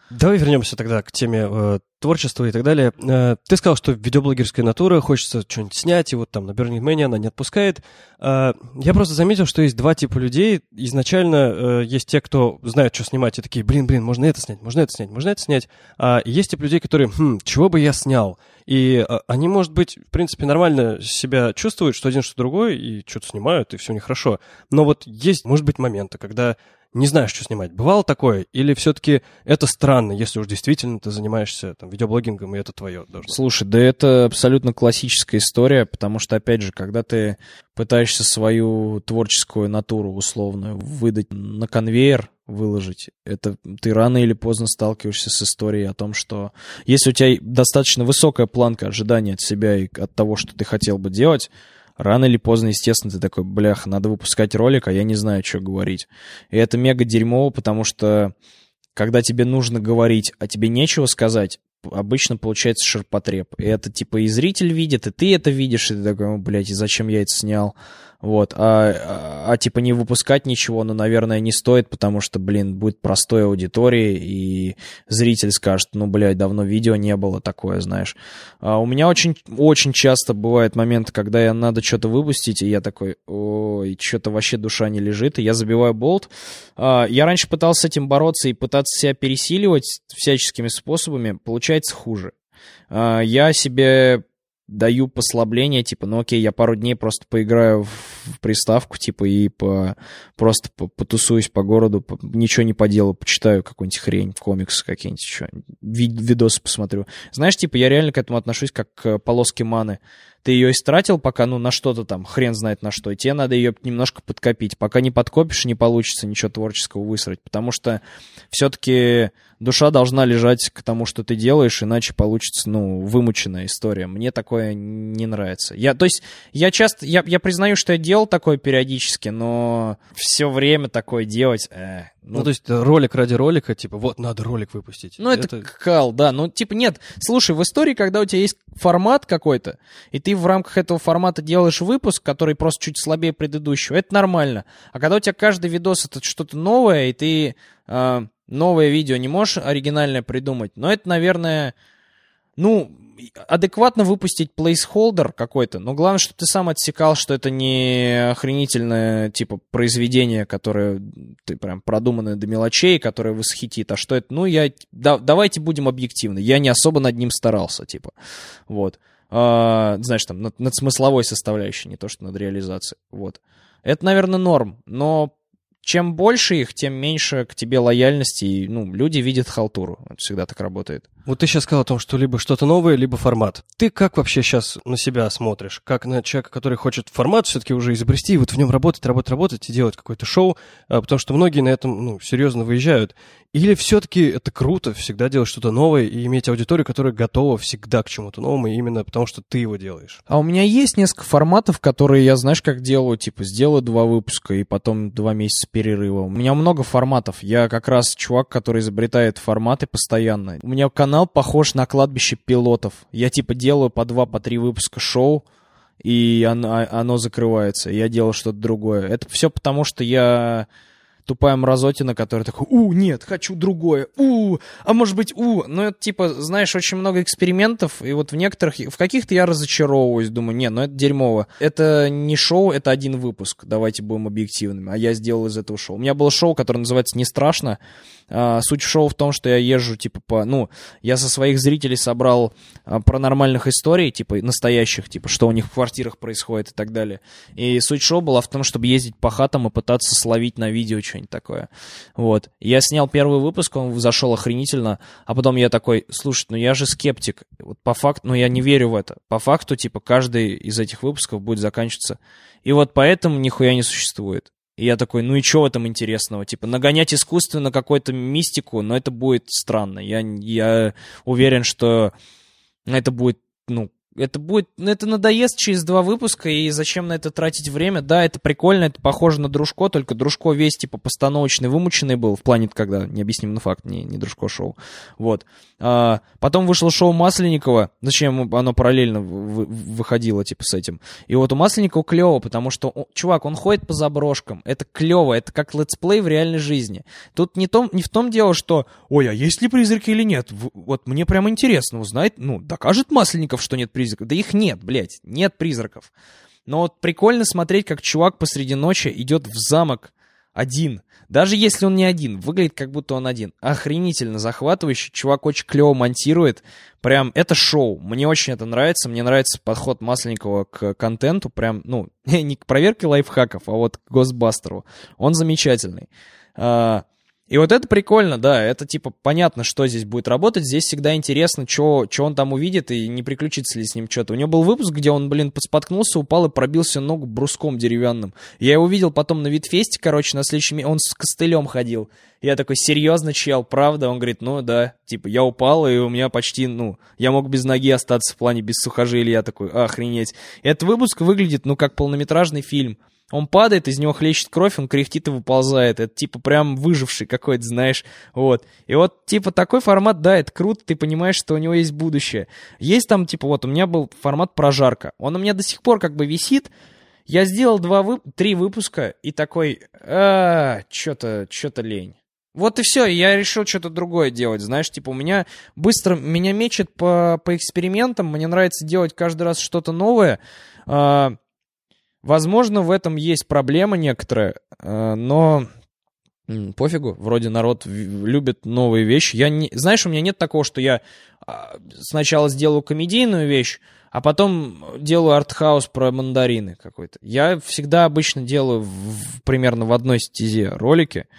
Давай вернемся тогда к теме э, творчества и так далее. Э, ты сказал, что видеоблогерская натура, хочется что-нибудь снять, и вот там на Burning Man она не отпускает. Э, я просто заметил, что есть два типа людей. Изначально э, есть те, кто знает, что снимать, и такие, блин, блин, можно это снять, можно это снять, можно это снять. А есть тип людей, которые, хм, чего бы я снял? И э, они, может быть, в принципе, нормально себя чувствуют, что один, что другой, и что-то снимают, и все у них хорошо. Но вот есть, может быть, моменты, когда не знаешь, что снимать. Бывало такое? Или все-таки это странно, если уж действительно ты занимаешься там, видеоблогингом, и это твое должно? Слушай, да это абсолютно классическая история, потому что, опять же, когда ты пытаешься свою творческую натуру условную выдать на конвейер, выложить, это ты рано или поздно сталкиваешься с историей о том, что если у тебя достаточно высокая планка ожидания от себя и от того, что ты хотел бы делать, рано или поздно, естественно, ты такой, бляха, надо выпускать ролик, а я не знаю, что говорить. И это мега дерьмово, потому что когда тебе нужно говорить, а тебе нечего сказать, обычно получается ширпотреб. И это типа и зритель видит, и ты это видишь, и ты такой, о, блядь, и зачем я это снял? Вот, а, а, а типа не выпускать ничего, ну, наверное, не стоит, потому что, блин, будет простой аудитории, и зритель скажет, ну, блядь, давно видео не было, такое, знаешь. А у меня очень, очень часто бывают моменты, когда я надо что-то выпустить, и я такой, ой, что-то вообще душа не лежит, и я забиваю болт. А, я раньше пытался с этим бороться и пытаться себя пересиливать всяческими способами, получается хуже. А, я себе даю послабление, типа, ну окей, я пару дней просто поиграю в приставку, типа, и по, просто по, потусуюсь по городу, по, ничего не поделаю, почитаю какую-нибудь хрень, комиксы какие-нибудь еще, вид, видосы посмотрю. Знаешь, типа, я реально к этому отношусь как к полоске маны. Ты ее истратил пока, ну, на что-то там, хрен знает на что, и тебе надо ее немножко подкопить. Пока не подкопишь, не получится ничего творческого высрать, потому что все-таки душа должна лежать к тому, что ты делаешь, иначе получится, ну, вымученная история. Мне такое не нравится. Я, то есть, я часто, я, я признаю, что я делал такое периодически, но все время такое делать... Э, ну, ну, то есть ролик ради ролика, типа, вот, надо ролик выпустить. Ну, это, это кал, да. Ну, типа, нет. Слушай, в истории, когда у тебя есть формат какой-то, и ты в рамках этого формата делаешь выпуск, который просто чуть слабее предыдущего, это нормально. А когда у тебя каждый видос это что-то новое, и ты э, новое видео не можешь оригинальное придумать, но это, наверное, ну... адекватно выпустить плейсхолдер какой-то, но главное, чтобы ты сам отсекал, что это не охренительное, типа, произведение, которое ты прям продуманное до мелочей, которое восхитит, а что это, ну, я, да, давайте будем объективны, я не особо над ним старался, типа, вот, а, знаешь, там, над, над смысловой составляющей, не то, что над реализацией, вот, это, наверное, норм, но чем больше их, тем меньше к тебе лояльности, и, ну, люди видят халтуру, это всегда так работает. Вот ты сейчас сказал о том, что либо что-то новое, либо формат. Ты как вообще сейчас на себя смотришь? Как на человека, который хочет формат все-таки уже изобрести, и вот в нем работать, работать, работать и делать какое-то шоу, потому что многие на этом, ну, серьезно выезжают. Или все-таки это круто, всегда делать что-то новое и иметь аудиторию, которая готова всегда к чему-то новому, именно потому что ты его делаешь? А у меня есть несколько форматов, которые я, знаешь, как делаю, типа, сделаю два выпуска и потом два месяца перерыва. У меня много форматов. Я как раз чувак, который изобретает форматы постоянно. У меня канал похож на кладбище пилотов. Я, типа, делаю по два, по три выпуска шоу, и оно, оно закрывается. Я делаю что-то другое. Это все потому, что я... тупая мразотина, которая такой, у, нет, хочу другое, у, а может быть, у. Ну, это, типа, знаешь, очень много экспериментов, и вот в некоторых, в каких-то я разочаровываюсь, думаю, не, ну это дерьмово. Это не шоу, это один выпуск, давайте будем объективными, а я сделал из этого шоу. У меня было шоу, которое называется «Не страшно». А, суть шоу в том, что я езжу, типа, по, ну, я со своих зрителей собрал а, паранормальных историй, типа, настоящих, типа, что у них в квартирах происходит и так далее. И суть шоу была в том, чтобы ездить по хатам и пытаться словить на видео что-нибудь такое. Вот. Я снял первый выпуск, он зашел охренительно, а потом я такой, слушай, ну я же скептик. Вот по факту, ну я не верю в это. По факту, типа, каждый из этих выпусков будет заканчиваться. И вот поэтому нихуя не существует. И я такой, ну и что в этом интересного? Типа, нагонять искусственно какую-то мистику, но это будет странно. Я, я уверен, что это будет, ну, Это будет, ну, это надоест через два выпуска, и зачем на это тратить время? Да, это прикольно, это похоже на Дружко, только Дружко весь, типа, постановочный, вымученный был, в плане, когда, необъясним на факт, не, не Дружко шоу. Вот. А, потом вышло шоу Масленникова, зачем оно параллельно вы, выходило, типа, с этим. И вот у Масленникова клево, потому что, он, чувак, он ходит по заброшкам, это клево, это как летсплей в реальной жизни. Тут не, том, не в том дело, что, ой, а есть ли призраки или нет? Вот мне прямо интересно узнать, ну, докажет Масленников, что нет призраков? Да их нет, блядь, нет призраков. Но вот прикольно смотреть, как чувак посреди ночи идет в замок один. Даже если он не один, выглядит как будто он один. Охренительно захватывающий, чувак очень клево монтирует. Прям, это шоу, мне очень это нравится. Мне нравится подход Масленникова к контенту. Прям, ну, не к проверке лайфхаков, а вот к Госбастеру. Он замечательный. И вот это прикольно, да, это типа понятно, что здесь будет работать, здесь всегда интересно, что он там увидит и не приключится ли с ним что-то. У него был выпуск, где он, блин, споткнулся, упал и пробился ногу бруском деревянным. Я его видел потом на Витфесте, короче, на следующем месяце, он с костылем ходил. Я такой, серьезно, чел, правда? Он говорит, ну да, типа, я упал, и у меня почти, ну, я мог без ноги остаться в плане без сухожилий. Я такой, охренеть. Этот выпуск выглядит, ну, как полнометражный фильм. Он падает, из него хлещет кровь, он кряхтит и выползает. Это типа прям выживший какой-то, знаешь. Вот. И вот типа такой формат, да, это круто, ты понимаешь, что у него есть будущее. Есть там типа вот у меня был формат прожарка. Он у меня до сих пор как бы висит. Я сделал два вып... три выпуска и такой, а, что-то, что-то лень. Вот и все, я решил что-то другое делать, знаешь, типа у меня быстро, меня мечет по, по экспериментам, мне нравится делать каждый раз что-то новое. Возможно, в этом есть проблема некоторая, но пофигу, вроде народ любит новые вещи. Я не, знаешь, у меня нет такого, что я сначала сделаю комедийную вещь, а потом делаю артхаус про мандарины какой-то. Я всегда обычно делаю в, примерно в одной стезе ролики,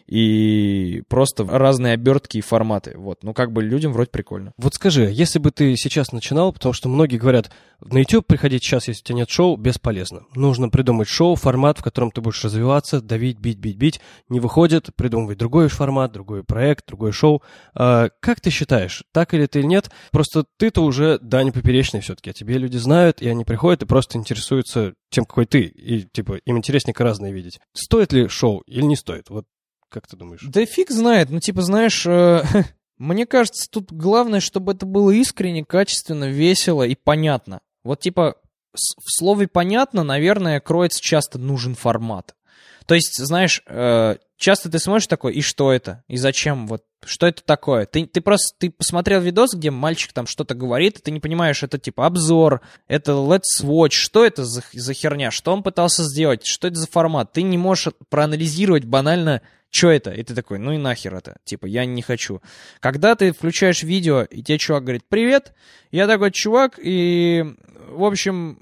и просто разные обертки и форматы. Вот. Ну, как бы людям вроде прикольно. Вот скажи, если бы ты сейчас начинал, потому что многие говорят, на YouTube приходить сейчас, если у тебя нет шоу, бесполезно. Нужно придумать шоу, формат, в котором ты будешь развиваться, давить, бить, бить, бить. Не выходит, придумывай другой формат, другой проект, другое шоу. А, как ты считаешь, так или ты или нет? Просто ты-то уже Даня Поперечный все-таки, а тебе люди знают, и они приходят и просто интересуются тем, какой ты. И, типа, им интересненько разное видеть. Стоит ли шоу или не стоит? Вот. Как ты думаешь? Да фиг знает. Ну, типа, знаешь, э, мне кажется, тут главное, чтобы это было искренне, качественно, весело и понятно. Вот, типа, в слове «понятно», наверное, кроется часто нужен формат. То есть, знаешь, э, часто ты смотришь такой, и что это? И зачем? Вот, что это такое? Ты, ты просто, ты посмотрел видос, где мальчик там что-то говорит, и ты не понимаешь, это типа обзор, это Let's Watch, что это за, за херня, что он пытался сделать, что это за формат? Ты не можешь проанализировать банально, что это? И ты такой, ну и нахер это? Типа, я не хочу. Когда ты включаешь видео, и тебе чувак говорит, привет, я такой чувак, и, в общем,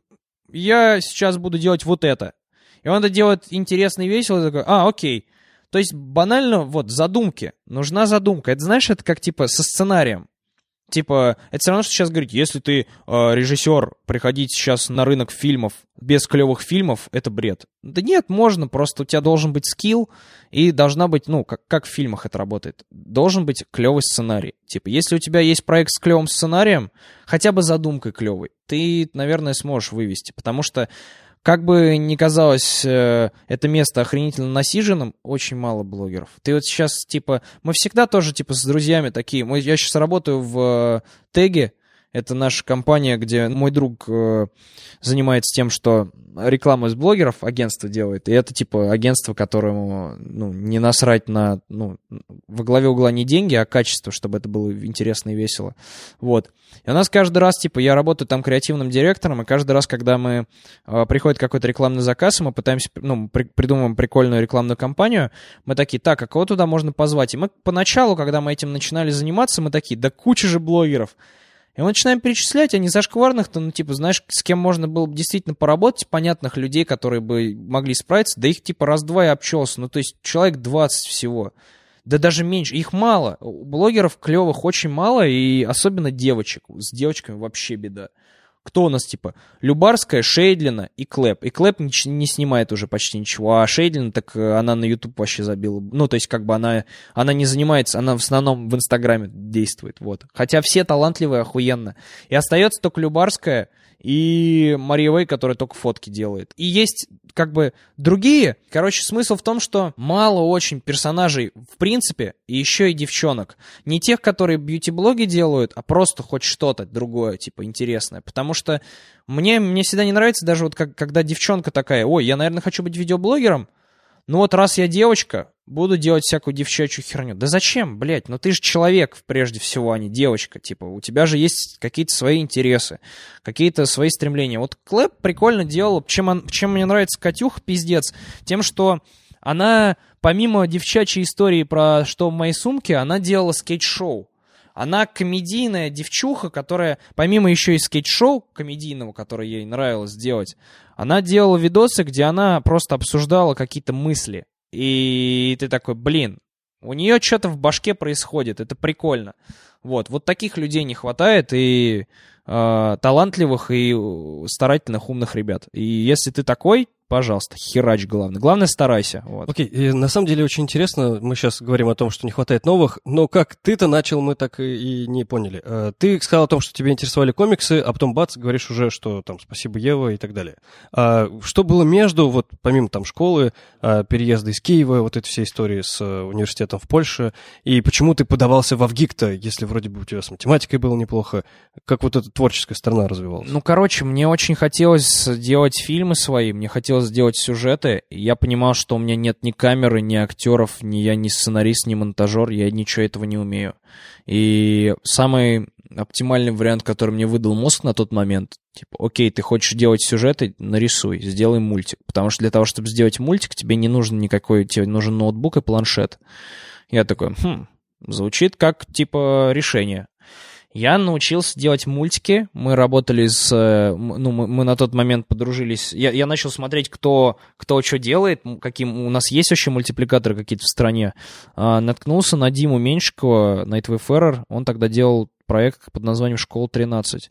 я сейчас буду делать вот это. И он это делает интересно и весело, и такой, а, окей. То есть, банально, вот, задумки. Нужна задумка. Это, знаешь, это как, типа, со сценарием. Типа, это все равно, что сейчас говорить, если ты э, режиссер, приходить сейчас на рынок фильмов без клевых фильмов, это бред. Да нет, можно, просто у тебя должен быть скилл, и должна быть, ну, как, как в фильмах это работает, должен быть клевый сценарий. Типа, если у тебя есть проект с клевым сценарием, хотя бы задумкой клевой, ты, наверное, сможешь вывести, потому что как бы ни казалось э, это место охренительно насиженным, очень мало блогеров. Ты вот сейчас, типа, мы всегда тоже, типа, с друзьями такие. Мы, я сейчас работаю в э, Теге, это наша компания, где мой друг э, занимается тем, что рекламу из блогеров агентство делает. И это, типа, агентство, которому, ну, не насрать на, ну, во главе угла не деньги, а качество, чтобы это было интересно и весело. Вот. И у нас каждый раз, типа, я работаю там креативным директором, и каждый раз, когда мы, э, приходит какой-то рекламный заказ, и мы пытаемся, ну, при, придумываем прикольную рекламную кампанию, мы такие, так, а кого туда можно позвать? И мы поначалу, когда мы этим начинали заниматься, мы такие, да куча же блогеров. И мы начинаем перечислять, а не зашкварных-то, ну, типа, знаешь, с кем можно было бы действительно поработать, понятных людей, которые бы могли справиться, да их, типа, раз-два и обчелся, ну, то есть человек двадцать всего. Да даже меньше, их мало. Блогеров клевых очень мало, и особенно девочек. С девочками вообще беда. кто у нас, типа, Любарская, Шейдлина и Клэп. И Клэп не, не снимает уже почти ничего, а Шейдлина, так она на YouTube вообще забила. Ну, то есть, как бы она, она не занимается, она в основном в Инстаграме действует, вот. Хотя все талантливые, охуенно. И остается только Любарская и Мария Вэй, которая только фотки делает. И есть, как бы, другие. Короче, смысл в том, что мало очень персонажей, в принципе, и еще и девчонок. Не тех, которые бьюти-блоги делают, а просто хоть что-то другое, типа, интересное. Потому что мне, мне всегда не нравится даже вот как, когда девчонка такая: ой, я, наверное, хочу быть видеоблогером, ну вот раз я девочка, буду делать всякую девчачью херню. Да зачем, блядь? Ну ты же человек прежде всего, а не девочка. Типа, у тебя же есть какие-то свои интересы, какие-то свои стремления. Вот Клэп прикольно делал. Чем, он, чем мне нравится Катюха, пиздец, тем, что она, помимо девчачьей истории про «Что в моей сумке», она делала скетч-шоу. Она комедийная девчуха, которая, помимо еще и скетч-шоу комедийного, которое ей нравилось делать, она делала видосы, где она просто обсуждала какие-то мысли. И ты такой, блин, у нее что-то в башке происходит, это прикольно. Вот, вот таких людей не хватает, и э, талантливых, и старательных, умных ребят. И если ты такой, пожалуйста, херач, главное. Главное, старайся. Вот. Окей, и на самом деле очень интересно, мы сейчас говорим о том, что не хватает новых, но как ты-то начал, мы так и, и не поняли. Ты сказал о том, что тебя интересовали комиксы, а потом бац, говоришь уже, что там спасибо, Ева и так далее. А что было между, вот помимо там школы, переезда из Киева, вот этой всей истории с университетом в Польше, и почему ты подавался в ВГИК-то, если вроде бы у тебя с математикой было неплохо, как вот эта творческая сторона развивалась? Ну, короче, мне очень хотелось делать фильмы свои, мне хотелось делать сюжеты. Я понимал, что у меня нет ни камеры, ни актеров, ни я ни сценарист, ни монтажер, я ничего этого не умею. И самый оптимальный вариант, который мне выдал мозг на тот момент, типа, окей, ты хочешь делать сюжеты, нарисуй, сделай мультик. Потому что для того, чтобы сделать мультик, тебе не нужен никакой, тебе нужен ноутбук и планшет. Я такой, хм, звучит как, типа, решение. Я научился делать мультики, мы работали с... Ну, мы, мы на тот момент подружились. Я, я начал смотреть, кто, кто что делает, каким... У нас есть вообще мультипликаторы какие-то в стране. А, наткнулся на Диму Меньшикова, Night Wayfarer. Он тогда делал проект под названием «Школа тринадцать».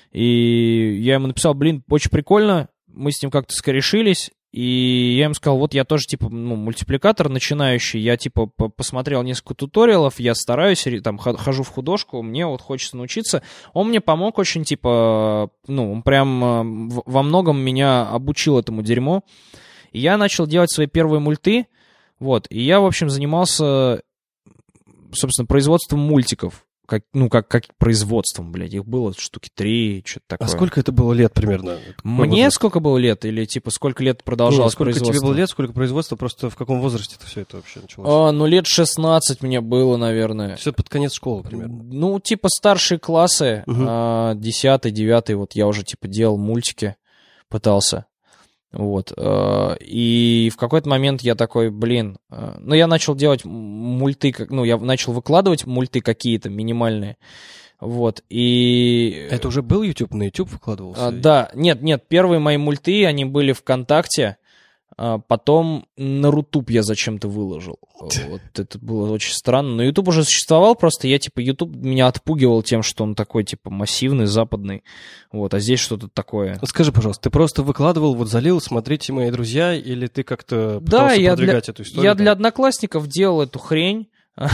И я ему написал, блин, очень прикольно. Мы с ним как-то скорешились. И я им сказал, вот я тоже, типа, ну, мультипликатор начинающий, я, типа, посмотрел несколько туториалов, я стараюсь, там, хожу в художку, мне вот хочется научиться. Он мне помог очень, типа, ну, он прям во многом меня обучил этому дерьму. И я начал делать свои первые мульты, вот, и я, в общем, занимался, собственно, производством мультиков. Как, ну, как, как производством, блядь, их было штуки три, что-то такое. А сколько это было лет примерно? Мне возраст? Сколько было лет? Или, типа, сколько лет продолжалось ну, производство? Сколько тебе было лет, сколько производства, просто в каком возрасте это все это вообще началось? А, ну, лет шестнадцать мне было, наверное. Все под конец школы примерно? Ну, типа, старшие классы, угу. а, десятый, девятый, вот я уже, типа, делал мультики, пытался. Вот, и в какой-то момент я такой, блин, ну, я начал делать мульты, ну, я начал выкладывать мульты какие-то минимальные, вот, и... Это уже был YouTube, на YouTube выкладывался? А, да, нет, нет, первые мои мульты, они были ВКонтакте, а потом на Рутуб я зачем-то выложил. Вот это было очень странно. Но YouTube уже существовал, просто я, типа, YouTube меня отпугивал тем, что он такой, типа, массивный, западный. Вот, а здесь что-то такое. Скажи, пожалуйста, ты просто выкладывал, вот залил, смотрите, мои друзья, или ты как-то пытался да, я продвигать для, эту историю? Я там? для одноклассников делал эту хрень.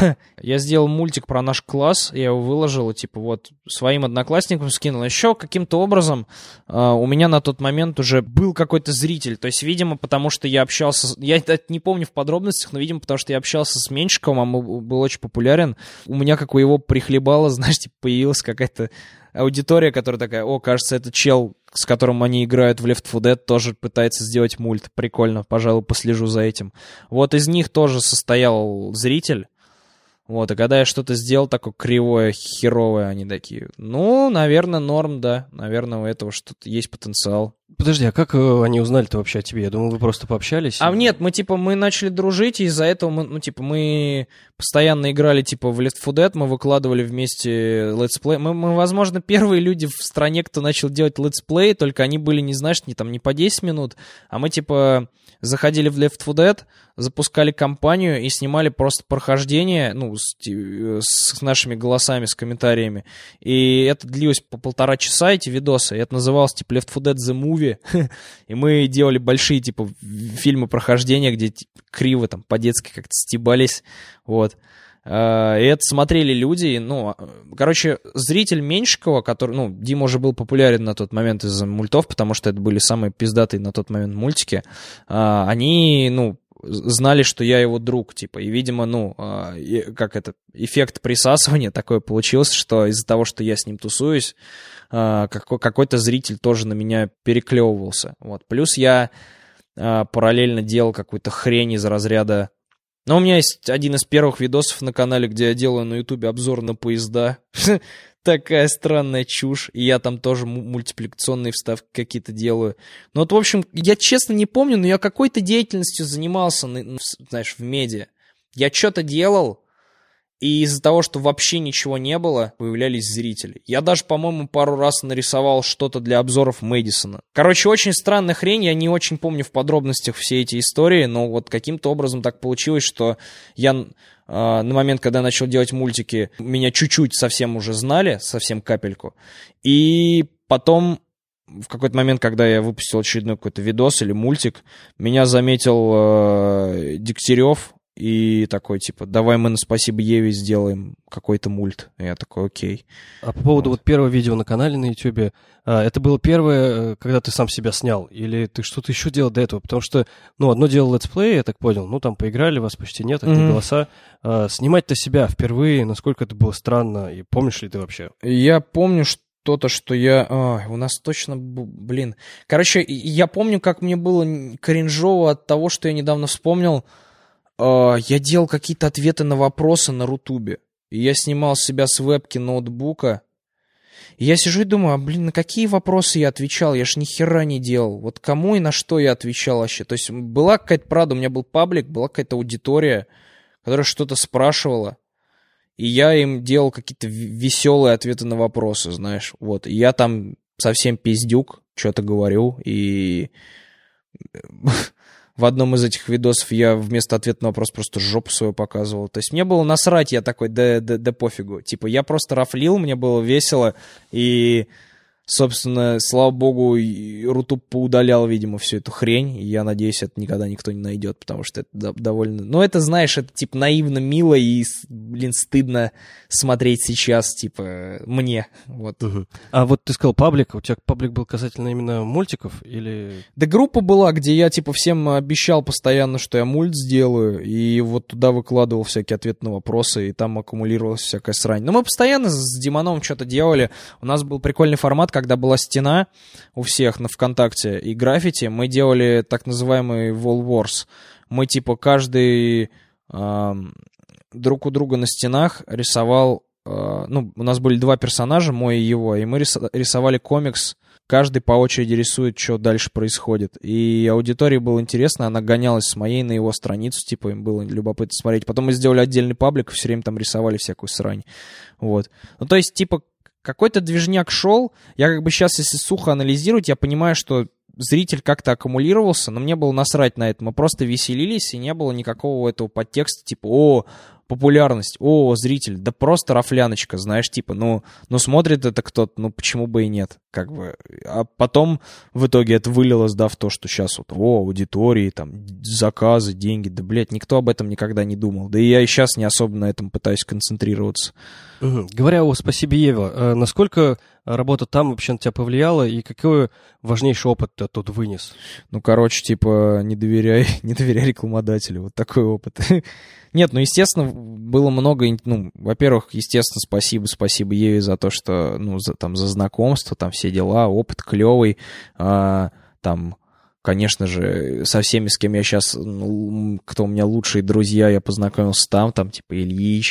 Я сделал мультик про наш класс, я его выложил, и, типа, вот, своим одноклассникам скинул. Еще каким-то образом э, у меня на тот момент уже был какой-то зритель. То есть, видимо, потому что я общался... Я это не помню в подробностях, но, видимо, потому что я общался с Меньшиковым, он был очень популярен. У меня, как у его прихлебало, знаешь, типа, появилась какая-то аудитория, которая такая, о, кажется, этот чел, с которым они играют в Left фор Dead, тоже пытается сделать мульт. Прикольно, пожалуй, послежу за этим. Вот из них тоже состоял зритель. Вот, и когда я что-то сделал такое кривое, херовое, они такие, ну, наверное, норм, да, наверное, у этого что-то есть потенциал. Подожди, а как э, они узнали-то вообще о тебе? Я думал, вы просто пообщались. А и... нет, мы, типа, мы начали дружить, и из-за этого мы, ну, типа, мы постоянно играли, типа, в Left фор Dead, мы выкладывали вместе летсплей. Мы, мы, возможно, первые люди в стране, кто начал делать летсплей, только они были, не знаешь, не, там, не по десять минут, а мы, типа, заходили в Left фор Dead, запускали кампанию и снимали просто прохождение, ну, с, с нашими голосами, с комментариями. И это длилось по полтора часа, эти видосы. И это называлось, типа, Left фор Dead The Movie. И мы делали большие, типа, фильмы прохождения, где типа, криво, там, по-детски как-то стебались. Вот. И это смотрели люди, ну, короче, зритель Меньшикова, который, ну, Дима уже был популярен на тот момент из-за мультов, потому что это были самые пиздатые на тот момент мультики, они, ну, знали, что я его друг, типа, и, видимо, ну, как это, эффект присасывания такой получился, что из-за того, что я с ним тусуюсь, какой-то зритель тоже на меня переклевывался, вот, плюс я параллельно делал какую-то хрень из разряда. Но у меня есть один из первых видосов на канале, где я делаю на ютубе обзор на поезда. Такая странная чушь. И я там тоже мультипликационные вставки какие-то делаю. Ну вот, в общем, я честно не помню, но я какой-то деятельностью занимался, знаешь, в медиа. Я что-то делал, и из-за того, что вообще ничего не было, появлялись зрители. Я даже, по-моему, пару раз нарисовал что-то для обзоров Мэдисона. Короче, очень странная хрень, я не очень помню в подробностях все эти истории, но вот каким-то образом так получилось, что я э, на момент, когда я начал делать мультики, меня чуть-чуть совсем уже знали, совсем капельку. И потом, в какой-то момент, когда я выпустил очередной какой-то видос или мультик, меня заметил э, Дегтярев, и такой, типа, давай мы на спасибо Еве сделаем какой-то мульт. И я такой, окей. А по поводу вот, вот первого видео на канале на Ютубе, это было первое, когда ты сам себя снял? Или ты что-то еще делал до этого? Потому что, ну, одно дело летсплей, я так понял, ну, там поиграли, вас почти нет, одни mm-hmm. голоса. А, снимать-то себя впервые, насколько это было странно, и помнишь ли ты вообще? Я помню, что то-то, что я... А, у нас точно... Блин. Короче, я помню, как мне было кринжово от того, что я недавно вспомнил. Я делал какие-то ответы на вопросы на Рутубе. И я снимал себя с вебки ноутбука. И я сижу и думаю, а, блин, на какие вопросы я отвечал? Я ж ни хера не делал. Вот кому и на что я отвечал вообще? То есть была какая-то, правда, у меня был паблик, была какая-то аудитория, которая что-то спрашивала. И я им делал какие-то веселые ответы на вопросы, знаешь. Вот. И я там совсем пиздюк, что-то говорю. И... В одном из этих видосов я вместо ответа на вопрос просто жопу свою показывал. То есть мне было насрать, я такой, да, да, да пофигу. Типа я просто рафлил, мне было весело. И, собственно, слава богу, Рутуб поудалял, видимо, всю эту хрень. И я надеюсь, это никогда никто не найдет, потому что это довольно... Ну, это, знаешь, это, типа, наивно, мило и, блин, стыдно смотреть сейчас, типа, мне. Вот. Угу. А вот ты сказал паблик, у тебя паблик был касательно именно мультиков или... Да группа была, где я, типа, всем обещал постоянно, что я мульт сделаю, и вот туда выкладывал всякие ответы на вопросы, и там аккумулировалась всякая срань. Но мы постоянно с Димоном что-то делали. У нас был прикольный формат, когда была стена у всех на ВКонтакте и граффити. Мы делали так называемый Wall Wars. Мы, типа, каждый... Э, друг у друга на стенах рисовал, э, ну, у нас были два персонажа, мой и его, и мы рисовали комикс, каждый по очереди рисует, что дальше происходит. И аудитории было интересно, она гонялась с моей на его страницу, типа, им было любопытно смотреть. Потом мы сделали отдельный паблик, все время там рисовали всякую срань. Вот. Ну, то есть, типа, какой-то движняк шел, я как бы сейчас, если сухо анализировать, я понимаю, что зритель как-то аккумулировался, но мне было насрать на это. Мы просто веселились, и не было никакого этого подтекста, типа, о, популярность, о, зритель, да просто рафляночка, знаешь, типа, ну, ну смотрит это кто-то, ну почему бы и нет, как бы. А потом в итоге это вылилось, да, в то, что сейчас вот, о, аудитории, там, заказы, деньги, да, блядь, никто об этом никогда не думал. Да и я и сейчас не особо на этом пытаюсь концентрироваться. Угу. Говоря о «Спасибо, Ева», насколько работа там вообще на тебя повлияла и какой важнейший опыт ты оттуда вынес? Ну, короче, типа, не доверяй, не доверяй рекламодателю, вот такой опыт. Нет, ну, естественно, было много, ну, во-первых, естественно, спасибо, спасибо Еве за то, что, ну, за, там, за знакомство, там, все дела, опыт клевый, а, там, конечно же, со всеми, с кем я сейчас, ну, кто у меня лучшие друзья, я познакомился там, там, типа, Ильич,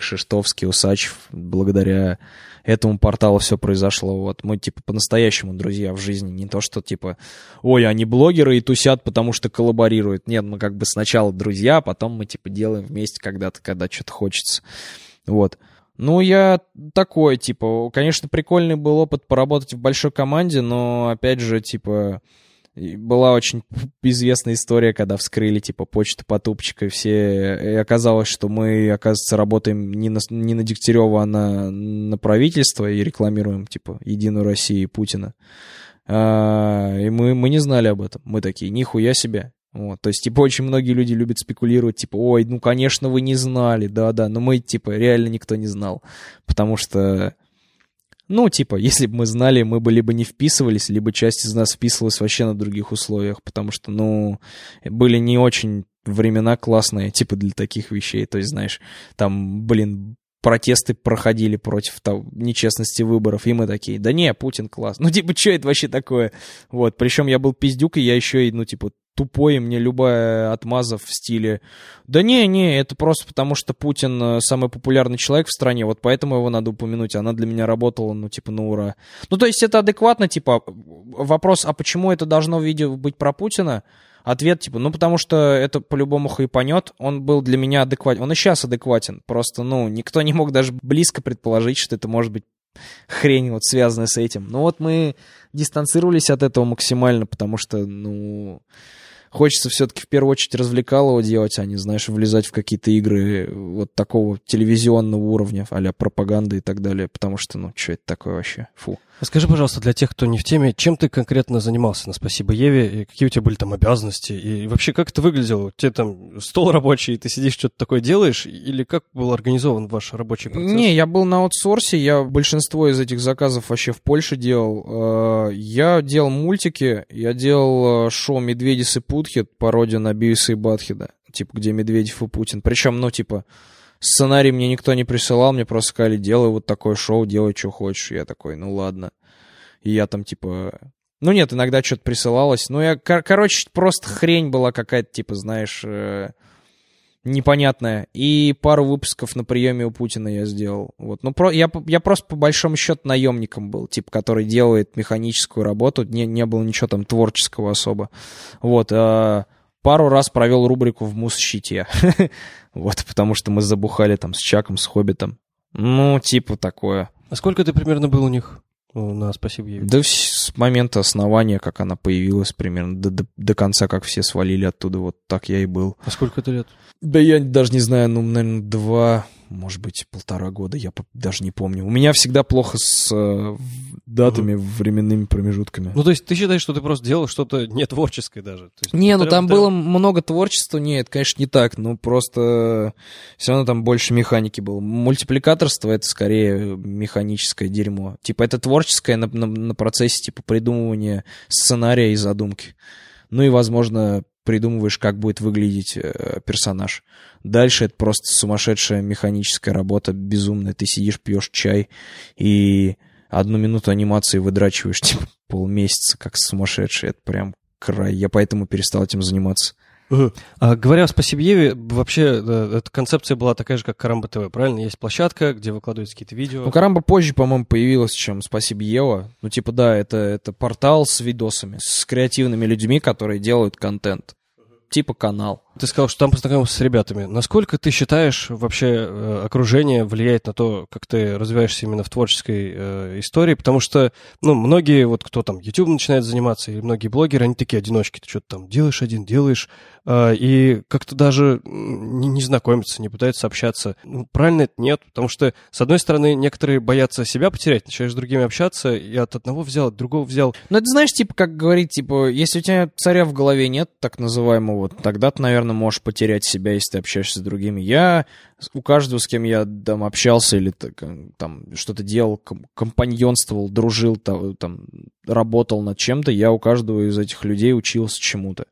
Кшиштовский, Усачев. Благодаря этому порталу все произошло. Вот мы, типа, по-настоящему друзья в жизни. Не то, что, типа, ой, они блогеры и тусят, потому что коллаборируют. Нет, мы как бы сначала друзья, а потом мы, типа, делаем вместе когда-то, когда что-то хочется. Вот. Ну, я такой, типа, конечно, прикольный был опыт поработать в большой команде, но, опять же, типа, была очень известная история, когда вскрыли, типа, почту Потупчика, и все, и оказалось, что мы, оказывается, работаем не на, не на Дегтярева, а на, на правительство и рекламируем, типа, Единую Россию и Путина. А, и мы, мы не знали об этом. Мы такие, нихуя себе. Вот, то есть, типа, очень многие люди любят спекулировать, типа, ой, ну, конечно, вы не знали, да-да, но мы, типа, реально никто не знал, потому что, ну, типа, если бы мы знали, мы бы либо не вписывались, либо часть из нас вписывалась вообще на других условиях, потому что, ну, были не очень времена классные, типа, для таких вещей, то есть, знаешь, там, блин, протесты проходили против того, нечестности выборов, и мы такие, да не, Путин класс, ну, типа, что это вообще такое, вот, причем я был пиздюк, и я еще и, ну, типа, тупой, мне любая отмаза в стиле да не, не, это просто потому, что Путин самый популярный человек в стране, вот поэтому его надо упомянуть, она для меня работала, ну, типа, на ура. Ну, то есть это адекватно, типа, вопрос, а почему это должно в видео быть про Путина? Ответ, типа, ну, потому что это по-любому хайпанет, он был для меня адекватен, он и сейчас адекватен, просто, ну, никто не мог даже близко предположить, что это может быть хрень вот связанная с этим. Ну, вот мы дистанцировались от этого максимально, потому что, ну... Хочется все-таки в первую очередь развлекалово делать, а не, знаешь, влезать в какие-то игры вот такого телевизионного уровня, а-ля пропаганды и так далее, потому что, ну, что это такое вообще? Фу. Скажи, пожалуйста, для тех, кто не в теме, чем ты конкретно занимался на «Спасибо Еве, и какие у тебя были там обязанности, и вообще как это выглядело? У тебя там стол рабочий, ты сидишь, что-то такое делаешь, или как был организован ваш рабочий процесс? Не, я был на аутсорсе, я большинство из этих заказов вообще в Польше делал. Я делал мультики, я делал шоу «Медведис и Путхед», пародия на Бивиса и Батхеда, типа, где Медведев и Путин. Причем, ну, типа... Сценарий мне никто не присылал, мне просто сказали, делай вот такое шоу, делай, что хочешь. Я такой, ну ладно. И я там, типа... Ну нет, иногда что-то присылалось. Ну я, кор- короче, просто хрень была какая-то, типа, знаешь, э- непонятная. И пару выпусков на приеме у Путина я сделал. Вот. Ну, про- я, я просто по большому счету наемником был, типа, который делает механическую работу. Не, не было ничего там творческого особо. Вот, а... Пару раз провел рубрику в Муз-щите. Вот, потому что мы забухали там с Чаком, с Хоббитом. Ну, типа такое. А сколько ты примерно был у них? На «Спасибо Еве? Да с момента основания, как она появилась, примерно до, до, до конца, как все свалили оттуда, вот так я и был. А сколько это лет? Да я даже не знаю, ну, наверное, два, может быть, полтора года, я даже не помню. У меня всегда плохо с э, датами, угу. временными промежутками. Ну, то есть ты считаешь, что ты просто делал что-то не творческое даже? То есть, не, ну там было много творчества, не, это, конечно, не так, но просто все равно там больше механики было. Мультипликаторство — это скорее механическое дерьмо. Типа это творческое на, на, на процессе типа придумывания сценария и задумки. Ну и, возможно, придумываешь, как будет выглядеть э, персонаж. Дальше это просто сумасшедшая механическая работа, безумная. Ты сидишь, пьешь чай и одну минуту анимации выдрачиваешь, типа, полмесяца, как сумасшедший. Это прям край. Я поэтому перестал этим заниматься. Угу. А, говоря о «Спасибо Еве», вообще да, эта концепция была такая же, как Карамба ТВ, правильно? Есть площадка, где выкладываются какие-то видео. Ну, Карамба позже, по-моему, появилась, чем «Спасибо Ева». Ну, типа, да, это, это портал с видосами, с креативными людьми, которые делают контент. Типа канал. Ты сказал, что там познакомился с ребятами. Насколько ты считаешь, вообще э, окружение влияет на то, как ты развиваешься именно в творческой э, истории? Потому что, ну, многие, вот кто там YouTube начинает заниматься, или многие блогеры, они такие одиночки. Ты что-то там делаешь один, делаешь, э, и как-то даже не, не знакомятся, не пытаются общаться. Ну, правильно это нет, потому что, с одной стороны, некоторые боятся себя потерять, начинаешь с другими общаться, и от одного взял, от другого взял. Ну, это знаешь, типа, как говорить, типа, если у тебя царя в голове нет, так называемого, тогда ты, наверное, можешь потерять себя, если ты общаешься с другими. Я у каждого, с кем я там общался или там что-то делал, компаньонствовал, дружил, там, там работал над чем-то, я у каждого из этих людей учился чему-то.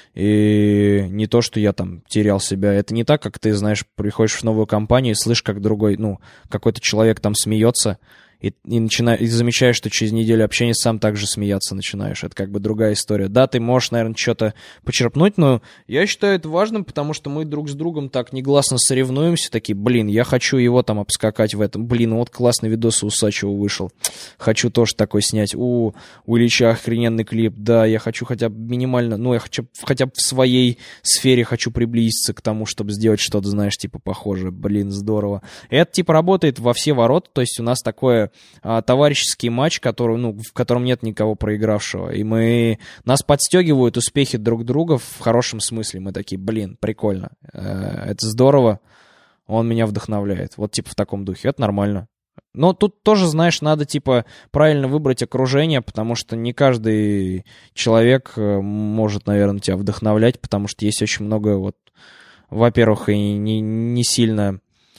И не то, что я там терял себя. Это не так, как ты, знаешь, приходишь в новую компанию и слышишь, как другой, ну, какой-то человек там смеется, и, и, начина... и замечаешь, что через неделю общения сам также смеяться начинаешь. Это как бы другая история. Да, ты можешь, наверное, что-то почерпнуть, но я считаю это важным, потому что мы друг с другом так негласно соревнуемся, такие, блин, я хочу его там обскакать в этом, блин, вот классный видос у Усачева вышел, хочу тоже такой снять, у, у Ильича охрененный клип, да, я хочу хотя бы минимально, ну, я хочу хотя бы в своей сфере хочу приблизиться к тому, чтобы сделать что-то, знаешь, типа похожее, блин, здорово. И это, типа, работает во все ворота, то есть у нас такой а, товарищеский матч, который, ну, в котором нет никого проигравшего, и мы, нас подстегивают успехи друг друга в хорошем смысле, мы такие, блин, прикольно, э, это здорово, он меня вдохновляет, вот, типа, в таком духе, это нормально. Но тут тоже, знаешь, надо, типа, правильно выбрать окружение, потому что не каждый человек может, наверное, тебя вдохновлять, потому что есть очень много, вот, во-первых, и не, не сильно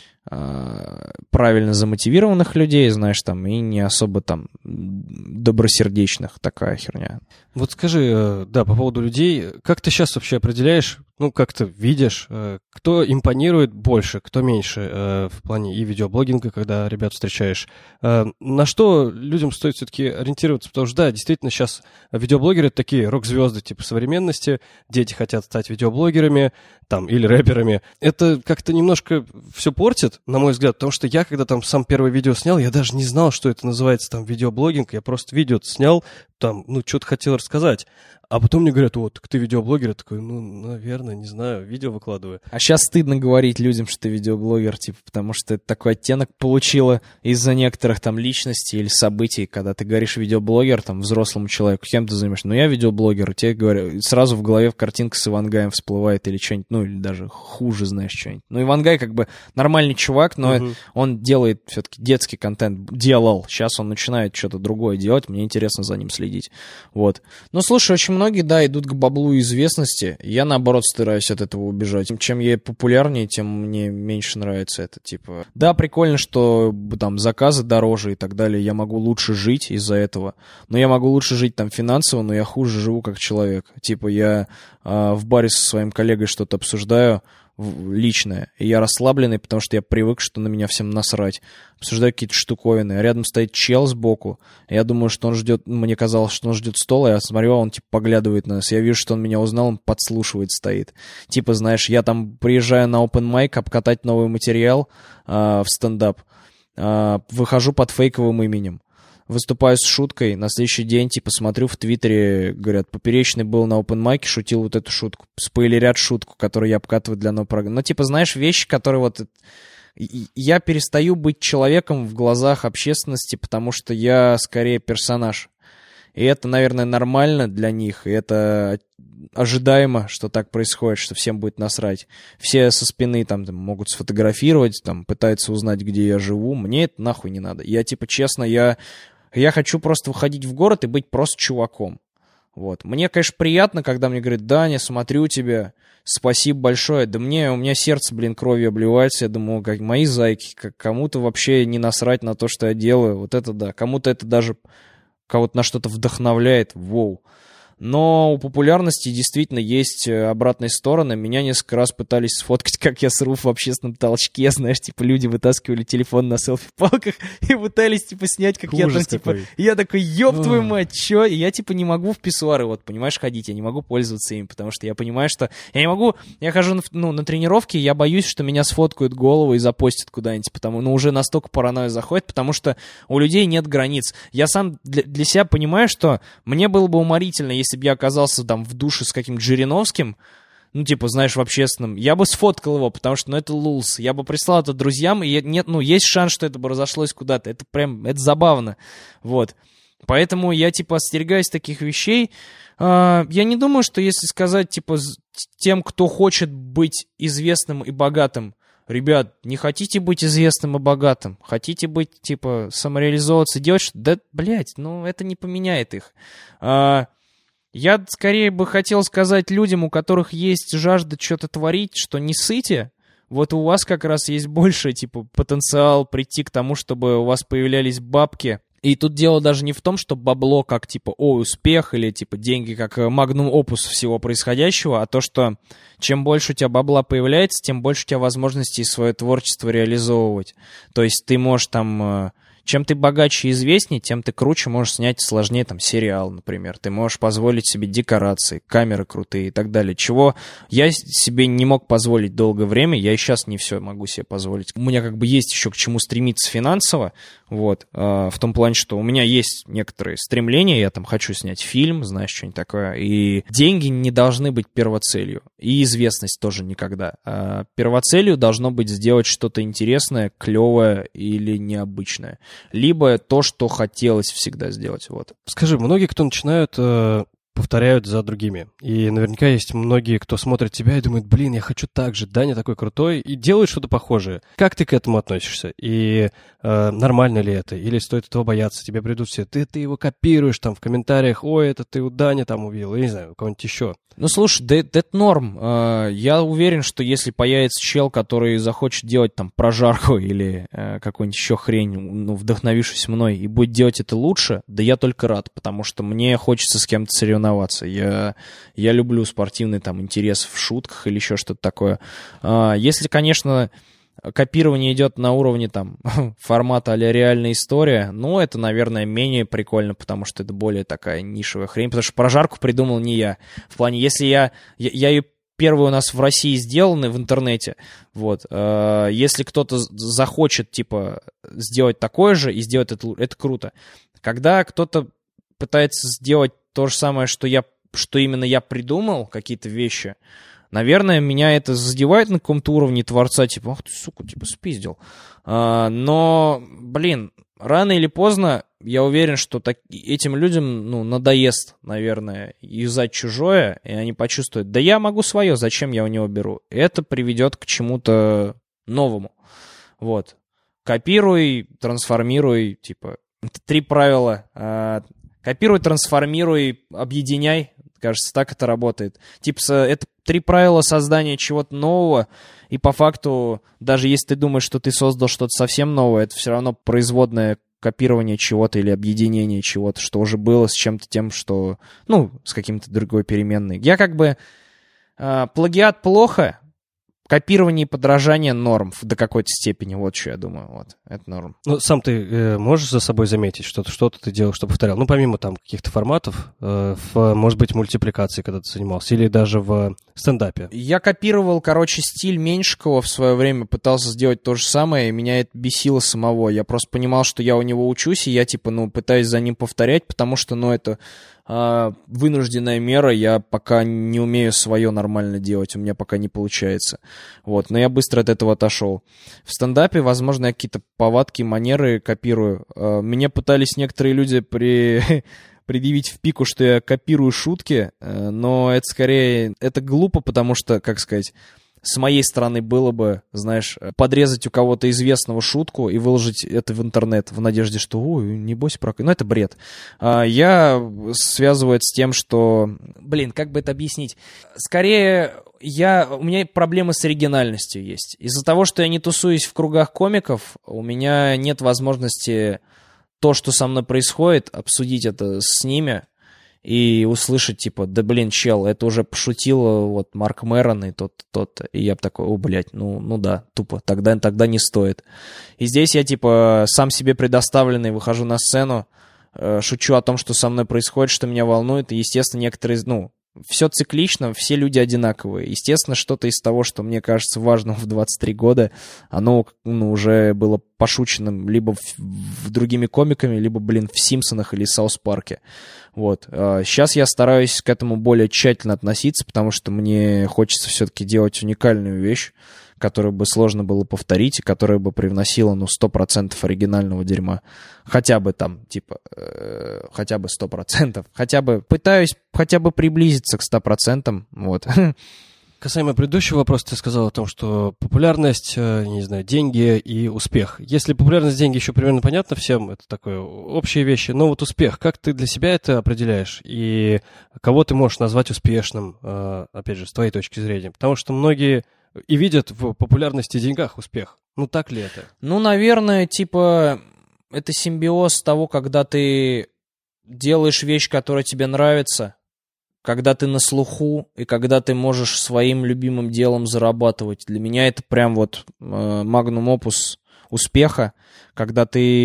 э, правильно замотивированных людей, знаешь, там, и не особо, там, добросердечных, такая херня. Вот скажи, да, по поводу людей, как ты сейчас вообще определяешь, ну, как ты видишь, кто импонирует больше, кто меньше в плане и видеоблогинга, когда ребят встречаешь? На что людям стоит все-таки ориентироваться? Потому что, да, действительно, сейчас видеоблогеры — это такие рок-звезды типа современности, дети хотят стать видеоблогерами там, или рэперами. Это как-то немножко все портит, на мой взгляд, потому что я, когда там сам первое видео снял, я даже не знал, что это называется там видеоблогинг, я просто видео снял, там, ну, что-то хотел рассказать. А потом мне говорят, вот, так ты видеоблогер? Я такой, ну, наверное, не знаю, видео выкладываю. А сейчас стыдно говорить людям, что ты видеоблогер, типа, потому что это такой оттенок получило из-за некоторых там личностей или событий, когда ты говоришь видеоблогер, там, взрослому человеку, кем ты занимаешься? Ну, я видеоблогер, и тебе говорят, сразу в голове картинка с Ивангаем всплывает или что-нибудь, ну, или даже хуже, знаешь, что-нибудь. Ну, Ивангай как бы нормальный чувак, но uh-huh. он делает все-таки детский контент, делал, сейчас он начинает что-то другое делать, мне интересно за ним следить, вот. Ну, слушай, очень много Многие, да, идут к баблу и известности. Я, наоборот, стараюсь от этого убежать. Чем я популярнее, тем мне меньше нравится это. Типа, да, прикольно, что там заказы дороже и так далее. Я могу лучше жить из-за этого. Но я могу лучше жить там финансово, но я хуже живу как человек. Типа, я э, в баре со своим коллегой что-то обсуждаю личное, и я расслабленный, потому что я привык, что на меня всем насрать. Обсуждаю какие-то штуковины, а рядом стоит чел сбоку, и я думаю, что он ждет, мне казалось, что он ждет стола, я смотрю, а он типа поглядывает на нас, я вижу, что он меня узнал, он подслушивает, стоит. Типа, знаешь, я там приезжаю на open mic обкатать новый материал э, в стендап, э, выхожу под фейковым именем, выступаю с шуткой, на следующий день, типа, смотрю в Твиттере, говорят, Поперечный был на опенмайке, шутил вот эту шутку, спойлерят шутку, которую я обкатываю для новой программы. Ну, типа, знаешь, вещи, которые вот... Я перестаю быть человеком в глазах общественности, потому что я скорее персонаж. И это, наверное, нормально для них, и это ожидаемо, что так происходит, что всем будет насрать. Все со спины там, там могут сфотографировать, там пытаются узнать, где я живу. Мне это нахуй не надо. Я, типа, честно, я... Я хочу просто выходить в город и быть просто чуваком. Вот. Мне, конечно, приятно, когда мне говорят, Даня, смотрю тебя, спасибо большое. Да мне, у меня сердце, блин, кровью обливается. Я думаю, как мои зайки, как кому-то вообще не насрать на то, что я делаю. Вот это да. Кому-то это даже кого-то на что-то вдохновляет. Воу. Но у популярности действительно есть обратные стороны. Меня несколько раз пытались сфоткать, как я сру в общественном толчке. Знаешь, типа, люди вытаскивали телефон на селфи-палках и пытались, типа, снять, как я там, типа... Я такой, ёб твою мать, чё? И я, типа, не могу в писсуары, вот, понимаешь, ходить. Я не могу пользоваться им, потому что я понимаю, что... Я не могу... Я хожу, ну, на тренировки, я боюсь, что меня сфоткают голову и запостят куда-нибудь, потому... Ну, уже настолько паранойя заходит, потому что у людей нет границ. Я сам для, для себя понимаю, что мне было бы уморительно, если бы я оказался там в душе с каким-то Жириновским, ну, типа, знаешь, в общественном, я бы сфоткал его, потому что, ну, это лулс. Я бы прислал это друзьям, и нет, ну, есть шанс, что это бы разошлось куда-то. Это прям, это забавно. Вот. Поэтому я, типа, остерегаюсь таких вещей. А, я не думаю, что если сказать, типа, тем, кто хочет быть известным и богатым, ребят, не хотите быть известным и богатым, хотите быть, типа, самореализовываться, делать что-то, да, блядь, ну, это не поменяет их. А, Я скорее бы хотел сказать людям, у которых есть жажда что-то творить, что не ссыте. Вот у вас как раз есть больше, типа, потенциал прийти к тому, чтобы у вас появлялись бабки. И тут дело даже не в том, что бабло как, типа, о, успех, или, типа, деньги как магнум опус всего происходящего, а то, что чем больше у тебя бабла появляется, тем больше у тебя возможностей свое творчество реализовывать. То есть ты можешь там... Чем ты богаче и известнее, тем ты круче можешь снять сложнее там сериал, например. Ты можешь позволить себе декорации, камеры крутые и так далее. Чего я себе не мог позволить долгое время, я и сейчас не все могу себе позволить. У меня как бы есть еще к чему стремиться финансово, вот, э, в том плане, что у меня есть некоторые стремления, я там хочу снять фильм, знаешь, что-нибудь такое, и деньги не должны быть первоцелью, и известность тоже никогда. А первоцелью должно быть сделать что-то интересное, клевое или необычное. Либо то, что хотелось всегда сделать. Вот. Скажи, многие, кто начинают, э, повторяют за другими. И наверняка есть многие, кто смотрит тебя и думает, блин, я хочу так же, Даня такой крутой, и делают что-то похожее. Как ты к этому относишься? И э, нормально ли это? Или стоит этого бояться? Тебе придут все, ты, ты его копируешь там в комментариях, ой, это ты у Дани там увидел, я не знаю, у кого-нибудь еще. Ну, слушай, да, это норм. Я уверен, что если появится чел, который захочет делать там прожарку или э, какую-нибудь еще хрень, ну, вдохновившись мной, и будет делать это лучше, да я только рад, потому что мне хочется с кем-то соревноваться. Я, я люблю спортивный там интерес в шутках или еще что-то такое. Если, конечно, копирование идет на уровне там формата а-ля реальная история, ну, это, наверное, менее прикольно, потому что это более такая нишевая хрень, потому что прожарку придумал не я. В плане, если я... Я, я ее первые у нас в России сделаны в интернете, вот, э, если кто-то захочет, типа, сделать такое же и сделать это, это круто. Когда кто-то пытается сделать то же самое, что я, что именно я придумал, какие-то вещи, наверное, меня это задевает на каком-то уровне творца, типа, ах ты, сука, типа, спиздил. А, но, блин, рано или поздно, я уверен, что так, этим людям, ну, надоест, наверное, юзать чужое, и они почувствуют, да я могу свое, зачем я у него беру? Это приведет к чему-то новому. Вот. Копируй, трансформируй, типа, три правила. А, копируй, трансформируй, объединяй. Кажется, так это работает. Типа, это три правила создания чего-то нового, и по факту, даже если ты думаешь, что ты создал что-то совсем новое, это все равно производное копирование чего-то или объединение чего-то, что уже было с чем-то тем, что, ну, с каким-то другой переменной. Я как бы... Э, плагиат плохо, копирование и подражание норм до какой-то степени, вот что я думаю, вот, это норм. Ну, сам ты э, можешь за собой заметить, что-то, что-то ты делал, что повторял? Ну, помимо там каких-то форматов, э, в, может быть, мультипликации, когда ты занимался, или даже в стендапе. Я копировал, короче, стиль Меньшикова в свое время, пытался сделать то же самое, и меня это бесило самого. Я просто понимал, что я у него учусь, и я, типа, ну, пытаюсь за ним повторять, потому что, ну, это... вынужденная мера, я пока не умею свое нормально делать, у меня пока не получается. Вот, но я быстро от этого отошел. В стендапе, возможно, я какие-то повадки, манеры копирую. Мне пытались некоторые люди при... предъявить в пику, что я копирую шутки, но это скорее... Это глупо, потому что, как сказать... С моей стороны было бы, знаешь, подрезать у кого-то известного шутку и выложить это в интернет в надежде, что, ой, небось, прок... Ну, это бред. Я связываю это с тем, что... Блин, как бы это объяснить? Скорее, я... у меня проблемы с оригинальностью есть. Из-за того, что я не тусуюсь в кругах комиков, у меня нет возможности то, что со мной происходит, обсудить это с ними... И услышать, типа, да блин, чел, это уже пошутил вот Марк Мэрон и тот, тот. И я бы такой, о, блядь, ну, ну да, тупо, тогда, тогда не стоит. И здесь я, типа, сам себе предоставленный, выхожу на сцену, э, шучу о том, что со мной происходит, что меня волнует. И, естественно, некоторые, ну, все циклично, все люди одинаковые. Естественно, что-то из того, что мне кажется важным в двадцать три года, оно, ну, уже было пошученным либо в, в другими комиками, либо, блин, в «Симпсонах» или «Саус Парке». Вот. Сейчас я стараюсь к этому более тщательно относиться, потому что мне хочется все-таки делать уникальную вещь, которую бы сложно было повторить, и которая бы привносила, ну, сто процентов оригинального дерьма. Хотя бы там, типа, э, хотя бы сто процентов. Хотя бы, пытаюсь хотя бы приблизиться к ста процентам, вот. Касаемо предыдущего вопроса, ты сказал о том, что популярность, не знаю, деньги и успех. Если популярность, деньги еще примерно понятно всем, это такое общие вещи, но вот успех, как ты для себя это определяешь? И кого ты можешь назвать успешным, опять же, с твоей точки зрения? Потому что многие и видят в популярности и деньгах успех. Ну, так ли это? Ну, наверное, типа, это симбиоз того, когда ты делаешь вещь, которая тебе нравится, когда ты на слуху и когда ты можешь своим любимым делом зарабатывать. Для меня это прям вот магнум опус успеха, когда ты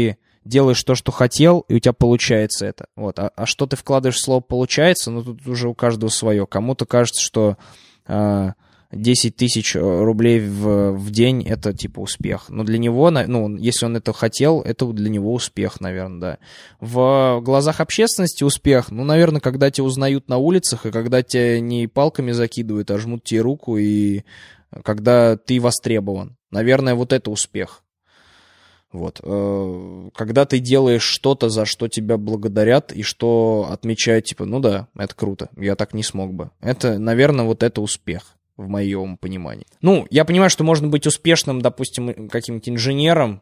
делаешь то, что хотел, и у тебя получается это. Вот. А, а что ты вкладываешь в слово «получается», ну, тут уже у каждого свое. Кому-то кажется, что э, десять тысяч рублей в, в день — это, типа, успех. Но для него, ну, если он это хотел, это для него успех, наверное, да. В глазах общественности успех, ну, наверное, когда тебя узнают на улицах, и когда тебя не палками закидывают, а жмут тебе руку, и когда ты востребован. Наверное, вот это успех. Вот. Когда ты делаешь что-то, за что тебя благодарят, и что отмечают, типа, ну да, это круто, я так не смог бы. Это, наверное, вот это успех, в моем понимании. Ну, я понимаю, что можно быть успешным, допустим, каким-нибудь инженером,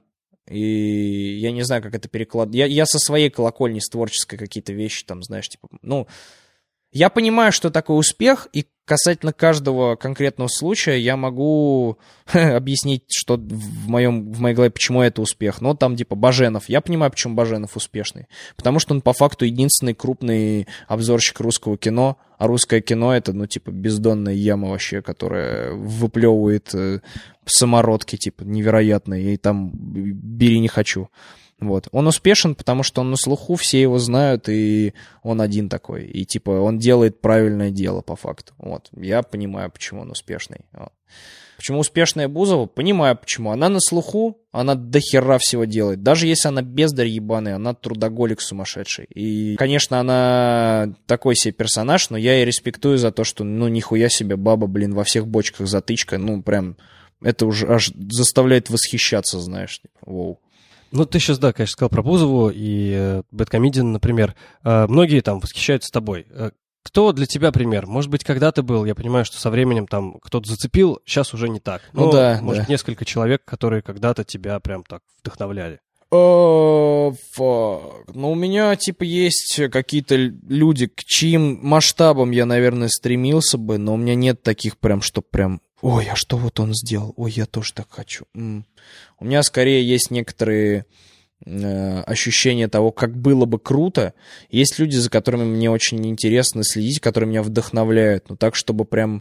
и я не знаю, как это перекладывать. Я, я со своей колокольни, с творческой какие-то вещи, там, знаешь, типа, ну... Я понимаю, что такое успех, и касательно каждого конкретного случая я могу объяснить, что в, моем, в моей голове, почему это успех. Но там типа Баженов. Я понимаю, почему Баженов успешный. Потому что он по факту единственный крупный обзорщик русского кино. А русское кино — это, ну, типа, бездонная яма вообще, которая выплевывает э, самородки, типа, невероятные. И там бери не хочу. Вот. Он успешен, потому что он на слуху, все его знают, и он один такой. И, типа, он делает правильное дело, по факту. Вот. Я понимаю, почему он успешный. Вот. Почему успешная Бузова? Понимаю, почему. Она на слуху, она до хера всего делает. Даже если она бездарь ебаный, она трудоголик сумасшедший. И, конечно, она такой себе персонаж, но я ей респектую за то, что, ну, нихуя себе, баба, блин, во всех бочках затычка. Ну, прям, это уже аж заставляет восхищаться, знаешь. Воу. Ну, ты сейчас, да, конечно, сказал про Бузову и э, Бэдкомедиан, например. Э, многие там восхищаются тобой. Э, кто для тебя пример? Может быть, когда-то был, я понимаю, что со временем там кто-то зацепил, сейчас уже не так. Но, ну да, может, да. несколько человек, которые когда-то тебя прям так вдохновляли. Oh, fuck. Ну, у меня, типа, есть какие-то люди, к чьим масштабам я, наверное, стремился бы, но у меня нет таких прям, что прям... Ой, а что вот он сделал? Ой, я тоже так хочу. М-м. У меня скорее есть некоторые э, ощущения того, как было бы круто. Есть люди, за которыми мне очень интересно следить, которые меня вдохновляют. Но так, чтобы прям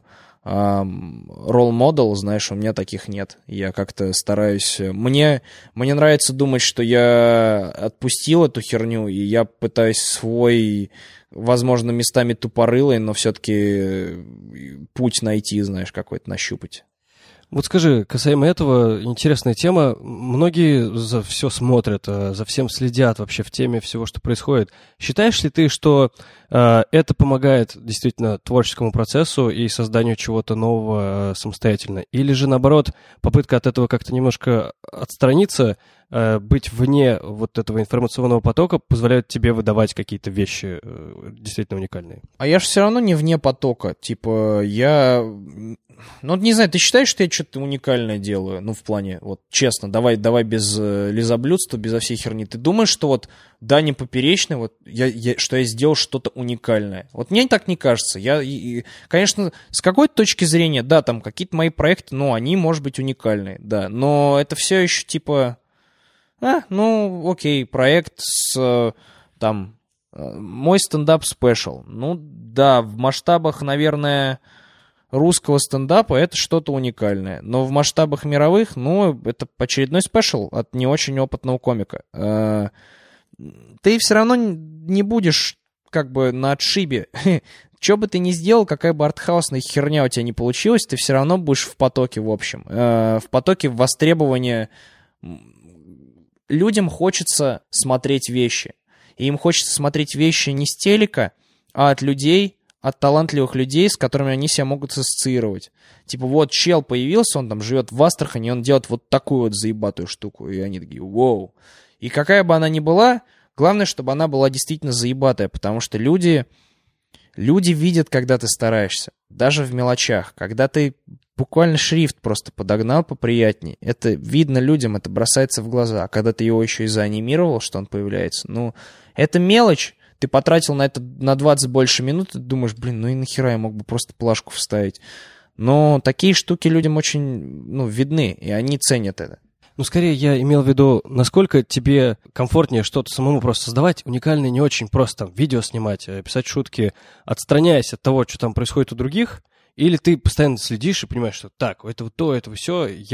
ролл-модел, знаешь, у меня таких нет. Я как-то стараюсь... Мне, мне нравится думать, что я отпустил эту херню, и я пытаюсь свой... возможно, местами тупорылый, но все-таки путь найти, знаешь, какой-то нащупать. Вот скажи, касаемо этого, интересная тема. Многие за все смотрят, за всем следят вообще в теме всего, что происходит. Считаешь ли ты, что э, это помогает действительно творческому процессу и созданию чего-то нового э, самостоятельно? Или же, наоборот, попытка от этого как-то немножко отстраниться, э, быть вне вот этого информационного потока позволяет тебе выдавать какие-то вещи э, действительно уникальные? А я же все равно не вне потока. Типа, я... Ну, не знаю, ты считаешь, что я что-то уникальное делаю? Ну, в плане, вот, честно, давай, давай без э, лизоблюдства, безо всей херни. Ты думаешь, что вот Даня Поперечный, вот, я, я, что я сделал что-то уникальное? Вот мне так не кажется. Я, и, конечно, с какой-то точки зрения, да, там, какие-то мои проекты, ну, они, может быть, уникальные, да. Но это все еще, типа, а, ну, окей, проект с, там, мой стендап-спешл. Ну, да, в масштабах, наверное... русского стендапа это что-то уникальное. Но в масштабах мировых, ну, это очередной спешл от не очень опытного комика. Ты все равно не будешь как бы на отшибе. Что бы ты ни сделал, какая бы артхаусная херня у тебя не получилась, ты все равно будешь в потоке, в общем. В потоке востребования. Людям хочется смотреть вещи. И им хочется смотреть вещи не с телека, а от людей, от талантливых людей, с которыми они себя могут ассоциировать. Типа, вот чел появился, он там живет в Астрахани, он делает вот такую вот заебатую штуку. И они такие, воу. И какая бы она ни была, главное, чтобы она была действительно заебатая, потому что люди, люди видят, когда ты стараешься. Даже в мелочах. Когда ты буквально шрифт просто подогнал поприятнее, это видно людям, это бросается в глаза. А когда ты его еще и заанимировал, что он появляется, ну, это мелочь. Ты потратил на это на двадцать больше минут, ты думаешь, блин, ну и нахера я мог бы просто плашку вставить. Но такие штуки людям очень, ну, видны, и они ценят это. Ну, скорее, я имел в виду, насколько тебе комфортнее что-то самому просто создавать, уникальное не очень просто там видео снимать, писать шутки, отстраняясь от того, что там происходит у других, или ты постоянно следишь и понимаешь, что так, у этого то, этого все, я вот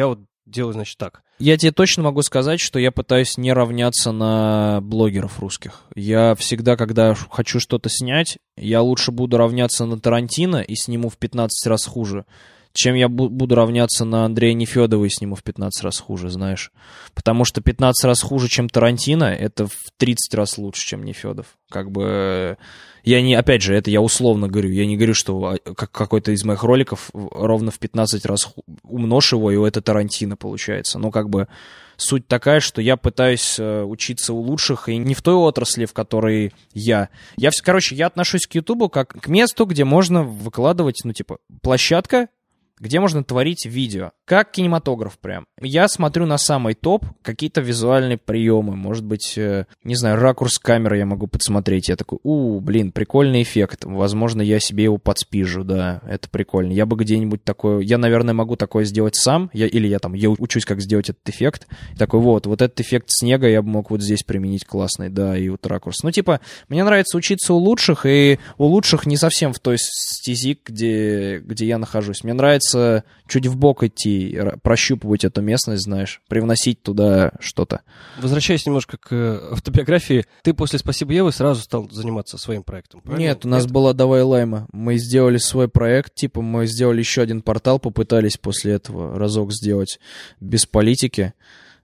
делаю, значит, так. Я тебе точно могу сказать, что я пытаюсь не равняться на блогеров русских. Я всегда, когда хочу что-то снять, я лучше буду равняться на Тарантино и сниму в пятнадцать раз хуже, чем я буду равняться на Андрея Нефёдова и сниму в пятнадцать раз хуже, знаешь. Потому что пятнадцать раз хуже, чем Тарантино, это в тридцать раз лучше, чем Нефёдов. Как бы... Я не, опять же, это я условно говорю. Я не говорю, что как какой-то из моих роликов ровно в пятнадцать раз умножь его, и это Тарантино получается. Но как бы суть такая, что я пытаюсь учиться у лучших, и не в той отрасли, в которой я. Я, короче, я отношусь к Ютубу как к месту, где можно выкладывать, ну, типа, площадка, где можно творить видео. Как кинематограф прям. Я смотрю на самый топ, какие-то визуальные приемы. Может быть, э, не знаю, ракурс камеры я могу подсмотреть. Я такой, у, блин, прикольный эффект. Возможно, я себе его подспижу, да, это прикольно. Я бы где-нибудь такое... Я, наверное, могу такое сделать сам. Я, или я там, я учусь, как сделать этот эффект. И такой, вот, вот этот эффект снега я бы мог вот здесь применить классный, да, и вот ракурс. Ну, типа, мне нравится учиться у лучших, и у лучших не совсем в той стези, где, где я нахожусь. Мне нравится чуть вбок идти, прощупывать эту местность, знаешь, привносить туда что-то. Возвращаясь немножко к автобиографии, ты после «Спасибо, Ева» сразу стал заниматься своим проектом, правильно? Нет, у нас Нет? была «Давай Лайма». Мы сделали свой проект, типа мы сделали еще один портал, попытались после этого разок сделать без политики,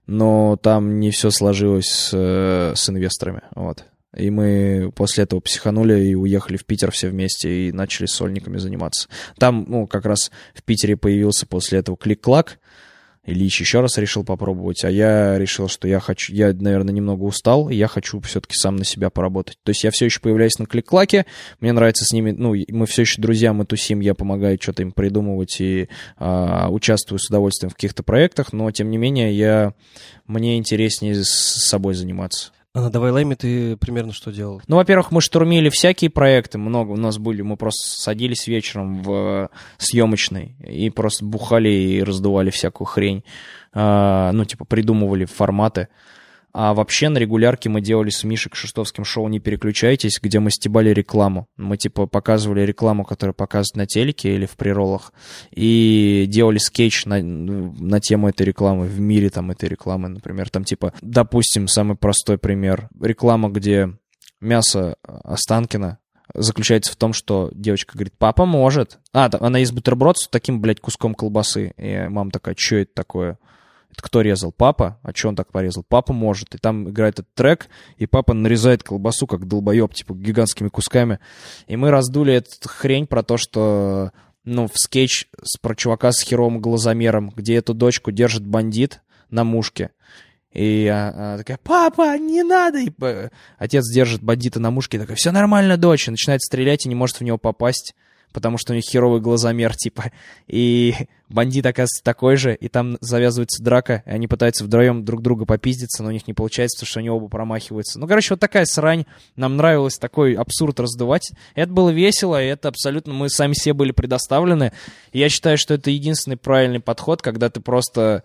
но там не все сложилось с, с инвесторами, вот. И мы после этого психанули и уехали в Питер все вместе и начали с сольниками заниматься. Там, ну, как раз в Питере появился после этого Клик-Клак. Ильич еще раз решил попробовать, а я решил, что я хочу, я, наверное, немного устал, и я хочу все-таки сам на себя поработать. То есть я все еще появляюсь на Клик-Клаке, мне нравится с ними, ну, мы все еще друзья, мы тусим, я помогаю что-то им придумывать и а, участвую с удовольствием в каких-то проектах, но, тем не менее, я, мне интереснее с собой заниматься. А на «Давай Лайме» ты примерно что делал? Ну, во-первых, мы штурмили всякие проекты, много у нас были, мы просто садились вечером в съемочной и просто бухали и раздували всякую хрень, а, ну, типа придумывали форматы. А вообще на регулярке мы делали с Мишей Кшиштовским шоу «Не переключайтесь», где мы стебали рекламу. Мы типа показывали рекламу, которую показывают на телеке или в прероллах, и делали скетч на, на тему этой рекламы, в мире там этой рекламы, например. Там типа, допустим, самый простой пример. Реклама, где мясо Останкино заключается в том, что девочка говорит, папа может. А, она ест бутерброд с таким, блядь, куском колбасы. И мама такая, что это такое? Это кто резал? Папа? А что он так порезал? Папа может. И там играет этот трек, и папа нарезает колбасу, как долбоеб, типа, гигантскими кусками. И мы раздули эту хрень про то, что, ну, в скетч про чувака с херовым глазомером, где эту дочку держит бандит на мушке. И она такая, папа, не надо! И отец держит бандита на мушке, и такой, все нормально, дочь. И начинает стрелять и не может в него попасть, потому что у них херовый глазомер, типа. И бандит, оказывается, такой же, и там завязывается драка, и они пытаются вдвоем друг друга попиздиться, но у них не получается, потому что они оба промахиваются. Ну, короче, вот такая срань. Нам нравилось такой абсурд раздувать. Это было весело, и это абсолютно... Мы сами себе были предоставлены. И я считаю, что это единственный правильный подход, когда ты просто...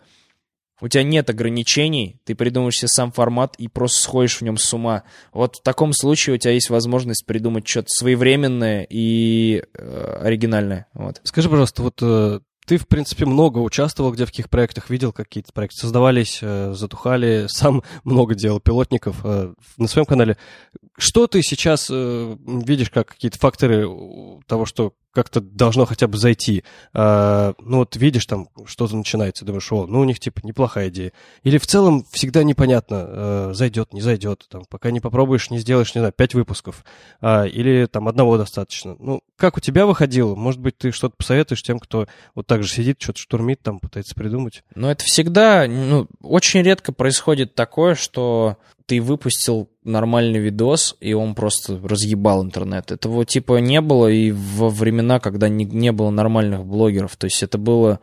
У тебя нет ограничений, ты придумаешь себе сам формат и просто сходишь в нем с ума. Вот в таком случае у тебя есть возможность придумать что-то своевременное и э, оригинальное. Вот. Скажи, пожалуйста, вот э, ты, в принципе, много участвовал, где в каких проектах, видел какие-то проекты, создавались, э, затухали, сам много делал пилотников э, на своем канале. Что ты сейчас э, видишь как какие-то факторы того, что как-то должно хотя бы зайти? А, ну вот видишь, там что-то начинается, думаешь, о, ну у них типа неплохая идея. Или в целом всегда непонятно, а, зайдет, не зайдет. Там, пока не попробуешь, не сделаешь, не знаю, пять выпусков. А, или там одного достаточно. Ну, как у тебя выходило? Может быть, ты что-то посоветуешь тем, кто вот так же сидит, что-то штурмит, там пытается придумать? Ну, это всегда, ну, очень редко происходит такое, что ты выпустил нормальный видос, и он просто разъебал интернет. Этого типа не было и во времена, когда не, не было нормальных блогеров. То есть это было...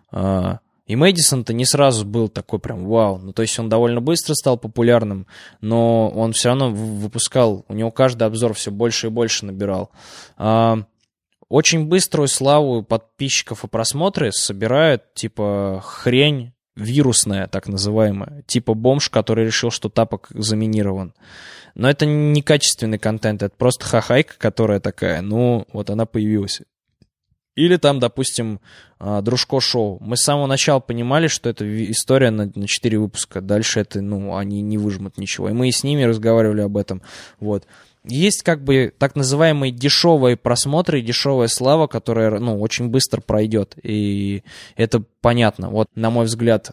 Э, и Мэдисон-то не сразу был такой прям вау. Ну, то есть он довольно быстро стал популярным, но он все равно выпускал... У него каждый обзор все больше и больше набирал. Э, очень быструю славу подписчиков и просмотры собирают типа хрень, вирусная, так называемая, типа бомж, который решил, что тапок заминирован. Но это не качественный контент, это просто хахайка, которая такая, ну, вот она появилась. Или там, допустим, Дружко шоу. Мы с самого начала понимали, что это история на, на четыре выпуска. Дальше это, ну, они не выжмут ничего. И мы и с ними разговаривали об этом. Вот. Есть как бы так называемые дешевые просмотры, дешевая слава, которая, ну, очень быстро пройдет. И это понятно. Вот, на мой взгляд,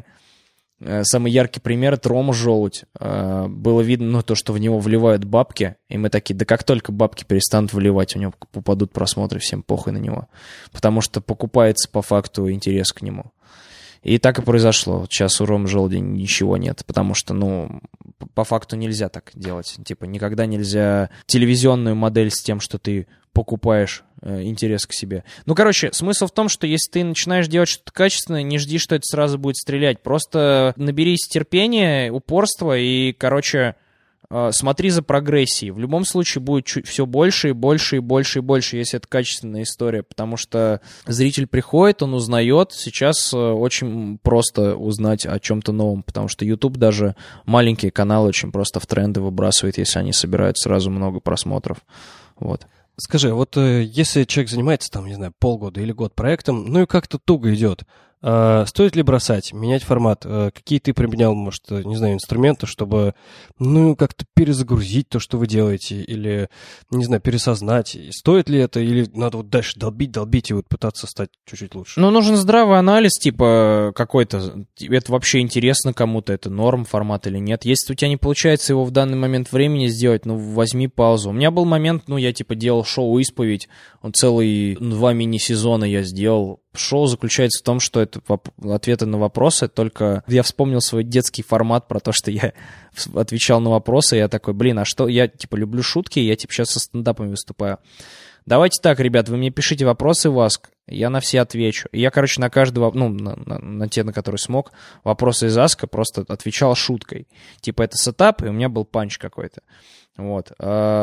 самый яркий пример — это Рома Желудь. Было видно, ну, то, что в него вливают бабки, и мы такие, да как только бабки перестанут вливать, у него попадут просмотры, всем похуй на него. Потому что покупается по факту интерес к нему. И так и произошло. Сейчас у Ромы Желудя ничего нет, потому что, ну, по факту нельзя так делать. Типа, никогда нельзя телевизионную модель с тем, что ты покупаешь э, интерес к себе. Ну, короче, смысл в том, что если ты начинаешь делать что-то качественное, не жди, что это сразу будет стрелять. Просто наберись терпения, упорства и, короче, э, смотри за прогрессией. В любом случае будет чуть, все больше и больше и больше и больше, если это качественная история, потому что зритель приходит, он узнает. Сейчас э, очень просто узнать о чем-то новом, потому что YouTube даже маленькие каналы очень просто в тренды выбрасывает, если они собирают сразу много просмотров. Вот. Скажи, вот э, если человек занимается, там, не знаю, полгода или год проектом, ну и как-то туго идет, э, стоит ли бросать, менять формат? Э, какие ты применял, может, не знаю, инструменты, чтобы, ну, как-то перезагрузить то, что вы делаете, или, не знаю, пересознать? Стоит ли это, или надо вот дальше долбить, долбить и вот пытаться стать чуть-чуть лучше? Ну, нужен здравый анализ, типа, какой-то. Это вообще интересно кому-то, это норм формат или нет. Если у тебя не получается его в данный момент времени сделать, ну, возьми паузу. У меня был момент, ну, я, типа, делал шоу «Исповедь», он целый, два мини-сезона я сделал. Шоу заключается в том, что это ответы на вопросы, только я вспомнил свой детский формат про то, что я отвечал на вопросы, и я такой, блин, а что, я, типа, люблю шутки, я, типа, сейчас со стендапами выступаю. Давайте так, ребят, вы мне пишите вопросы в Ask, я на все отвечу. И я, короче, на каждый, ну, на, на, на те, на которые смог, вопросы из Ask просто отвечал шуткой. Типа, это сетап, и у меня был панч какой-то. Вот.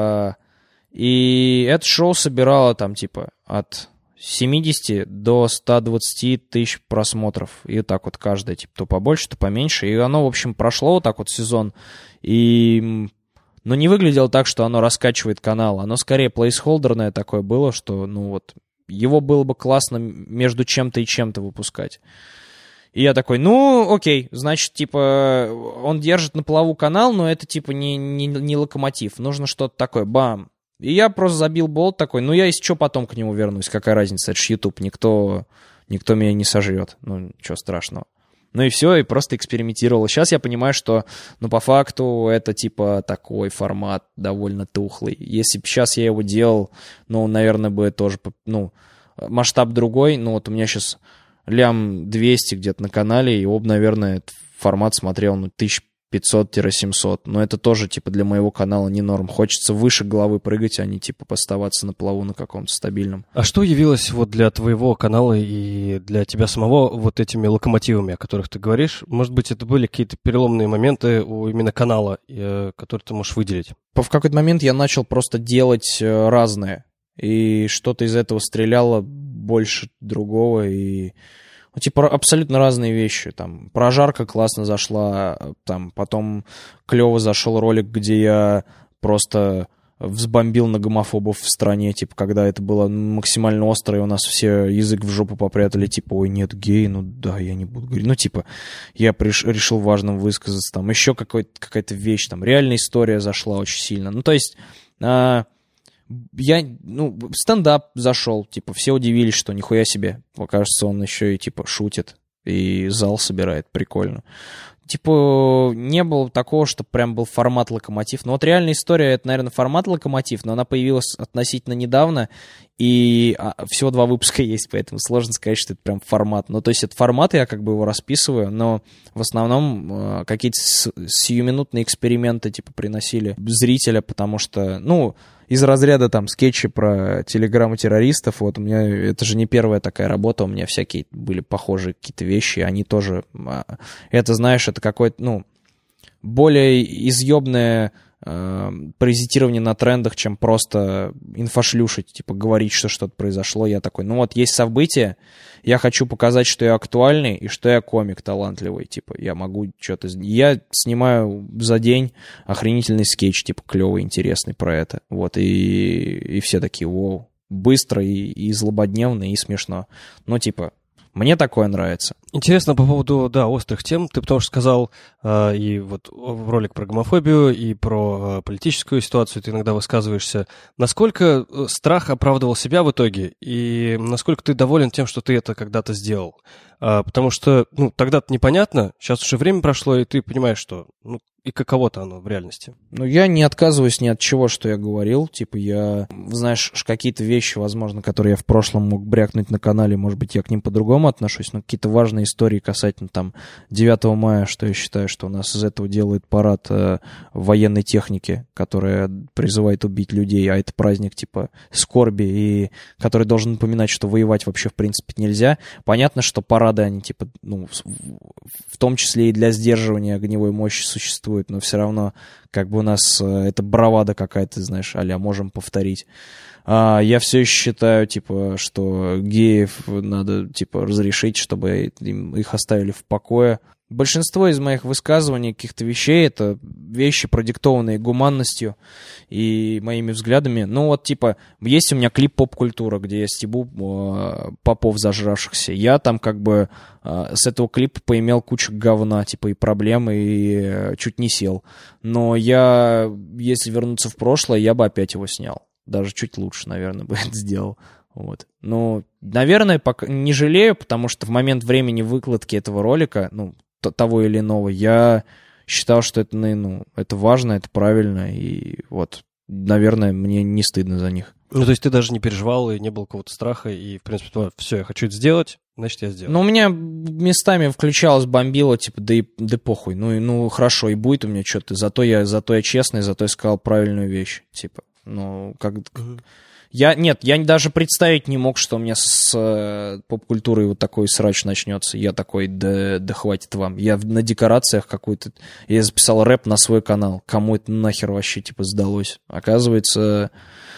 И это шоу собирало там, типа, от семьдесят до ста двадцати тысяч просмотров. И так вот каждое, типа, то побольше, то поменьше. И оно, в общем, прошло вот так вот сезон. И... Но не выглядело так, что оно раскачивает канал. Оно скорее плейсхолдерное такое было, что, ну вот, его было бы классно между чем-то и чем-то выпускать. И я такой, ну, окей, значит, типа, он держит на плаву канал, но это, типа, не, не, не локомотив. Нужно что-то такое, бам. И я просто забил болт такой, ну, я если что, потом к нему вернусь. Какая разница, это ж YouTube, никто, никто меня не сожрет. Ну, ничего страшного. Ну и все, и просто экспериментировал. Сейчас я понимаю, что, ну, по факту, это, типа, такой формат довольно тухлый. Если бы сейчас я его делал, ну, наверное, бы тоже, ну, масштаб другой. Ну, вот у меня сейчас лям двести где-то на канале, и об, наверное, этот формат смотрел, ну, тысяча пятьсот - семьсот. Но это тоже, типа, для моего канала не норм. Хочется выше головы прыгать, а не, типа, оставаться на плаву на каком-то стабильном. А что явилось вот для твоего канала и для тебя самого вот этими локомотивами, о которых ты говоришь? Может быть, это были какие-то переломные моменты у именно канала, которые ты можешь выделить? В какой-то момент я начал просто делать разное. И что-то из этого стреляло больше другого, и... Ну, типа, абсолютно разные вещи. Там, прожарка классно зашла, там, потом клево зашел ролик, где я просто взбомбил на гомофобов в стране, типа, когда это было максимально остро, и у нас все язык в жопу попрятали, типа, ой, нет, гей, ну да, я не буду говорить. Ну, типа, я приш, решил важным высказаться, там, еще какая-то вещь, там, реальная история зашла очень сильно. Ну, то есть... А, я, ну, стендап зашел, типа, все удивились, что нихуя себе. Кажется, он еще и, типа, шутит, и зал собирает, прикольно. Типа, не было такого, что прям был формат локомотив. Но вот реальная история, это, наверное, формат локомотив, но она появилась относительно недавно, и а, всего два выпуска есть, поэтому сложно сказать, что это прям формат. Ну, то есть, это формат, я как бы его расписываю, но в основном э, какие-то сиюминутные эксперименты, типа, приносили зрителя, потому что, ну... Из разряда там скетчи про телеграмму террористов, вот у меня, это же не первая такая работа, у меня всякие были похожие какие-то вещи, они тоже, это, знаешь, это какое-то, ну, более изъебное э, паразитирование на трендах, чем просто инфошлюшить, типа говорить, что что-то произошло. Я такой, ну вот есть события, я хочу показать, что я актуальный и что я комик талантливый, типа я могу что-то... Я снимаю за день охренительный скетч, типа клевый, интересный про это, вот, и, и все такие, вау, быстро и, и злободневно, и смешно. Ну, типа, мне такое нравится. Интересно по поводу, да, острых тем. Ты потому что сказал э, и вот ролик про гомофобию, и про э, политическую ситуацию ты иногда высказываешься. Насколько страх оправдывал себя в итоге? И насколько ты доволен тем, что ты это когда-то сделал? Э, потому что, ну, тогда-то непонятно, сейчас уже время прошло, и ты понимаешь, что, ну, и каково-то оно в реальности. Ну, я не отказываюсь ни от чего, что я говорил. Типа, я, знаешь, какие-то вещи, возможно, которые я в прошлом мог брякнуть на канале, может быть, я к ним по-другому отношусь, но какие-то важные истории касательно там девятого мая, что я считаю, что у нас из этого делает парад э, военной техники, которая призывает убить людей, а это праздник типа скорби, и который должен напоминать, что воевать вообще в принципе нельзя. Понятно, что парады, они типа, ну, в том числе и для сдерживания огневой мощи существуют, но все равно как бы у нас э, это бравада какая-то, знаешь, а-ля можем повторить. А, я все еще считаю, типа, что геев надо, типа, разрешить, чтобы им, их оставили в покое. Большинство из моих высказываний, каких-то вещей, это вещи, продиктованные гуманностью и моими взглядами. Ну вот, типа, есть у меня клип «Поп-культура», где я стебу э, попов зажравшихся. Я там как бы э, с этого клипа поимел кучу говна, типа, и проблем, и э, чуть не сел. Но я, если вернуться в прошлое, я бы опять его снял. Даже чуть лучше, наверное, бы это сделал. Вот. Ну, наверное, пока не жалею, потому что в момент времени выкладки этого ролика, ну, того или иного, я считал, что это, ну, это важно, это правильно, и вот, наверное, мне не стыдно за них. Ну, то есть ты даже не переживал, и не было какого-то страха, и, в принципе, все, я хочу это сделать, значит, я сделаю. Ну, у меня местами включалось, бомбило, типа, да и да похуй, ну, и, ну, хорошо, и будет у меня что-то, зато я, зато я честный, зато я сказал правильную вещь, типа, ну, как... Uh-huh. Я, нет, я даже представить не мог, что у меня с э, поп-культурой вот такой срач начнется. Я такой, да, да хватит вам. Я на декорациях какой-то... Я записал рэп на свой канал. Кому это нахер вообще, типа, сдалось? Оказывается,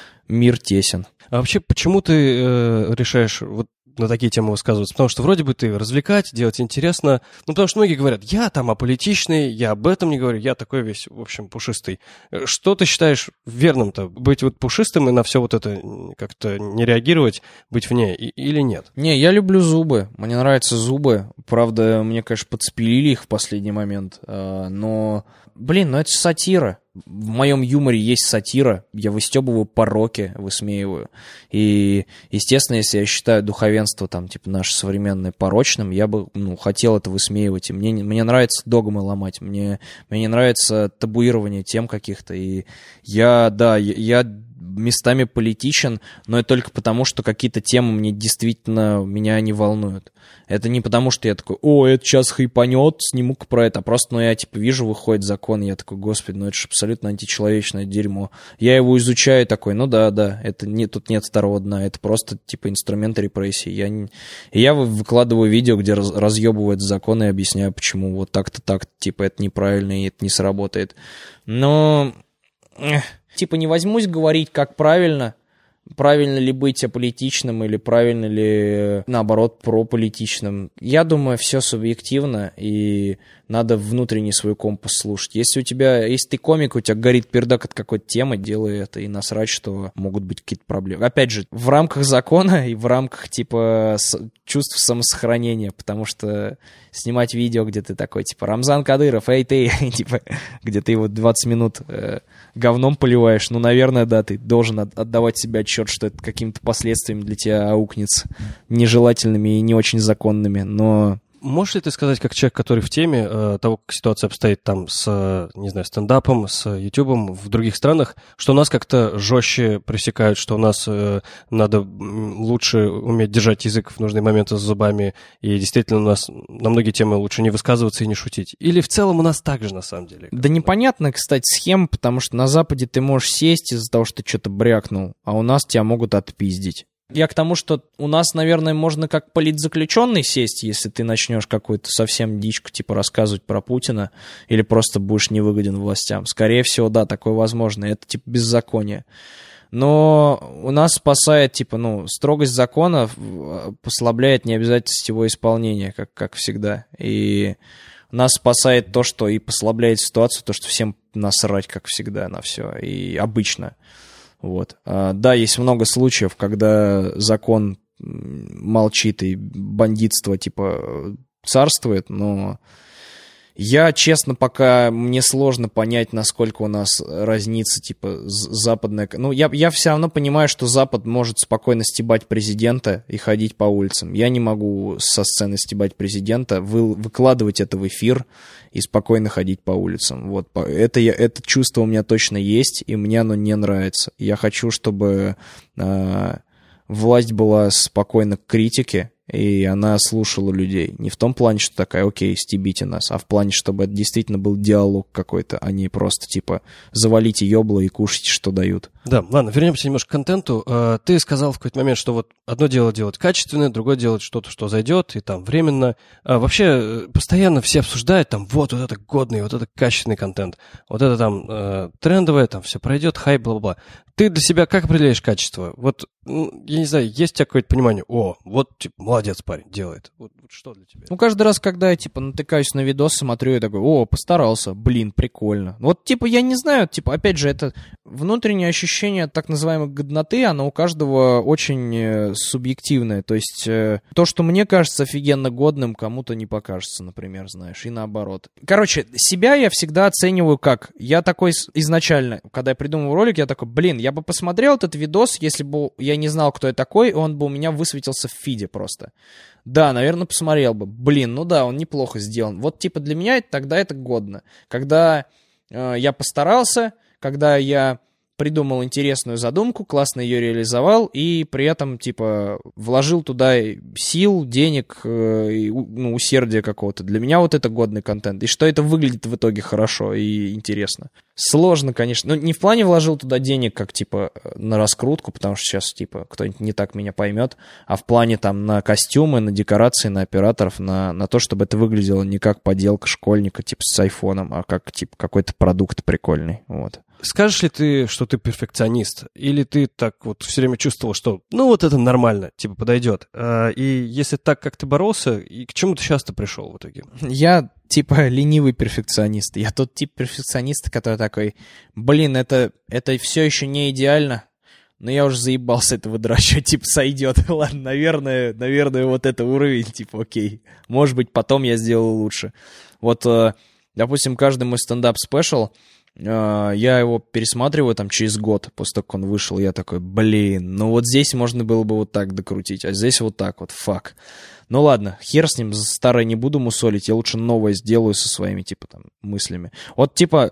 мир тесен. А вообще, почему ты э, решаешь вот на такие темы высказываться? Потому что вроде бы ты развлекать, делать интересно. Ну, потому что многие говорят, я там аполитичный, я об этом не говорю, я такой весь, в общем, пушистый. Что ты считаешь верным-то? Быть вот пушистым и на все вот это как-то не реагировать, быть вне и, или нет? Не, я люблю зубы. Мне нравятся зубы. Правда, мне, конечно, подспилили их в последний момент. Но, блин, ну это сатира. В моем юморе есть сатира, я выстебываю пороки, высмеиваю. И, естественно, если я считаю духовенство, там, типа, наше современное порочным, я бы, ну, хотел это высмеивать. И мне, мне нравится догмы ломать, мне, мне не нравится табуирование тем каких-то. И я, да, я, я местами политичен, но это только потому, что какие-то темы мне действительно, меня не волнуют. Это не потому, что я такой, о, это сейчас хайпанет, сниму-ка про это, а просто, ну, я, типа, вижу, выходит закон, и я такой, господи, ну, это же абсолютно античеловечное дерьмо. Я его изучаю такой, ну, да, да, это не, тут нет второго дна, это просто, типа, инструмент репрессий. Я, не... И я выкладываю видео, где раз, разъебываю этот закон и объясняю, почему вот так-то, так, типа, это неправильно, и это не сработает. Но... Типа, не возьмусь говорить, как правильно, правильно ли быть аполитичным или правильно ли, наоборот, прополитичным. Я думаю, все субъективно, и надо внутренний свой компас слушать. Если у тебя, если ты комик, у тебя горит пердак от какой-то темы, делай это и насрать, что могут быть какие-то проблемы. Опять же, в рамках закона и в рамках, типа, чувств самосохранения, потому что снимать видео, где ты такой, типа, Рамзан Кадыров, эй ты, типа, где ты его двадцать минут э, говном поливаешь, ну, наверное, да, ты должен отдавать себе отчет, что это какими-то последствиями для тебя аукнется, нежелательными и не очень законными, но... Можешь ли ты сказать, как человек, который в теме э, того, как ситуация обстоит там с, не знаю, стендапом, с ютубом в других странах, что у нас как-то жестче пресекают, что у нас э, надо лучше уметь держать язык в нужные моменты с зубами, и действительно у нас на многие темы лучше не высказываться и не шутить? Или в целом у нас так же, на самом деле? Да непонятно, кстати, схема, потому что на Западе ты можешь сесть из-за того, что ты что-то брякнул, а у нас тебя могут отпиздить. Я к тому, что у нас, наверное, можно как политзаключенный сесть, если ты начнешь какую-то совсем дичку, типа, рассказывать про Путина, или просто будешь невыгоден властям. Скорее всего, да, такое возможно. Это, типа, беззаконие. Но у нас спасает, типа, ну, строгость закона послабляет необязательность его исполнения, как, как всегда. И нас спасает то, что и послабляет ситуацию, то, что всем насрать, как всегда, на все. И обычно. Вот. А, да, есть много случаев, когда закон молчит и бандитство, типа, царствует, но я, честно, пока мне сложно понять, насколько у нас разница, типа, западная... Ну, я, я все равно понимаю, что Запад может спокойно стебать президента и ходить по улицам. Я не могу со сцены стебать президента, вы, выкладывать это в эфир и спокойно ходить по улицам. Вот. Это, я, это чувство у меня точно есть, и мне оно не нравится. Я хочу, чтобы э, власть была спокойна к критике, и она слушала людей. Не в том плане, что такая, окей, стебите нас, а в плане, чтобы это действительно был диалог какой-то, а не просто, типа, завалите ёбло и кушайте, что дают. Да, ладно, вернемся немножко к контенту. Ты сказал в какой-то момент, что вот одно дело делать качественное, другое делать что-то, что зайдет, и там временно. Вообще, постоянно все обсуждают, там, вот, вот это годный, вот это качественный контент, вот это там э, трендовое, там все пройдет, хайп, бла-бла-бла. Ты для себя как определяешь качество? Вот, ну, я не знаю, есть у тебя какое-то понимание, о, вот, типа, молодец парень, делает. Вот, вот что для тебя? Ну, каждый раз, когда я, типа, натыкаюсь на видос, смотрю, я такой, о, постарался, блин, прикольно. Вот, типа, я не знаю, типа, опять же, это внутреннее ощущение так называемой годноты, оно у каждого очень э, субъективное. То есть, э, то, что мне кажется офигенно годным, кому-то не покажется, например, знаешь, и наоборот. Короче, себя я всегда оцениваю как, я такой изначально, когда я придумываю ролик, я такой, блин, я бы посмотрел этот видос, если бы я не знал, кто я такой, и он бы у меня высветился в фиде просто. Да, наверное, посмотрел бы. Блин, ну да, он неплохо сделан. Вот, типа, для меня тогда это годно. Когда э, я постарался, когда я придумал интересную задумку, классно ее реализовал, и при этом, типа, вложил туда сил, денег, э, и, ну, усердия какого-то. Для меня вот это годный контент. И что это выглядит в итоге хорошо и интересно. Сложно, конечно. Ну, не в плане вложил туда денег, как, типа, на раскрутку, потому что сейчас, типа, кто-нибудь не так меня поймет, а в плане, там, на костюмы, на декорации, на операторов, на, на то, чтобы это выглядело не как поделка школьника, типа, с айфоном, а как, типа, какой-то продукт прикольный, вот. Скажешь ли ты, что ты перфекционист? Или ты так вот все время чувствовал, что ну вот это нормально, типа подойдет? И если так, как ты боролся, и к чему ты сейчас-то пришел в итоге? Я типа ленивый перфекционист. Я тот тип перфекциониста, который такой, блин, это, это все еще не идеально, но я уже заебался это выдрачивать, типа сойдет. Ладно, наверное, наверное, вот это уровень, типа окей. Может быть, потом я сделаю лучше. Вот, допустим, каждый мой стендап-спешл, я его пересматриваю там через год, после того, как он вышел, я такой, блин, ну вот здесь можно было бы вот так докрутить, а здесь вот так вот, фак. Ну ладно, хер с ним, старое не буду мусолить, я лучше новое сделаю со своими, типа, там, мыслями. Вот, типа,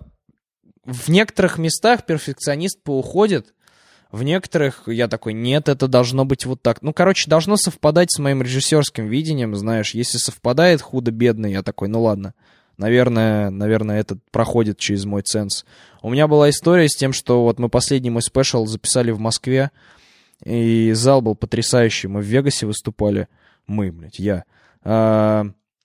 в некоторых местах перфекционист поуходит, в некоторых я такой, нет, это должно быть вот так. Ну, короче, должно совпадать с моим режиссерским видением, знаешь, если совпадает худо-бедно, я такой, ну ладно. Наверное, наверное, это проходит через мой ценз. У меня была история с тем, что вот мы последний мой спешл записали в Москве, и зал был потрясающий. Мы в Вегасе выступали. Мы, блядь, я. А,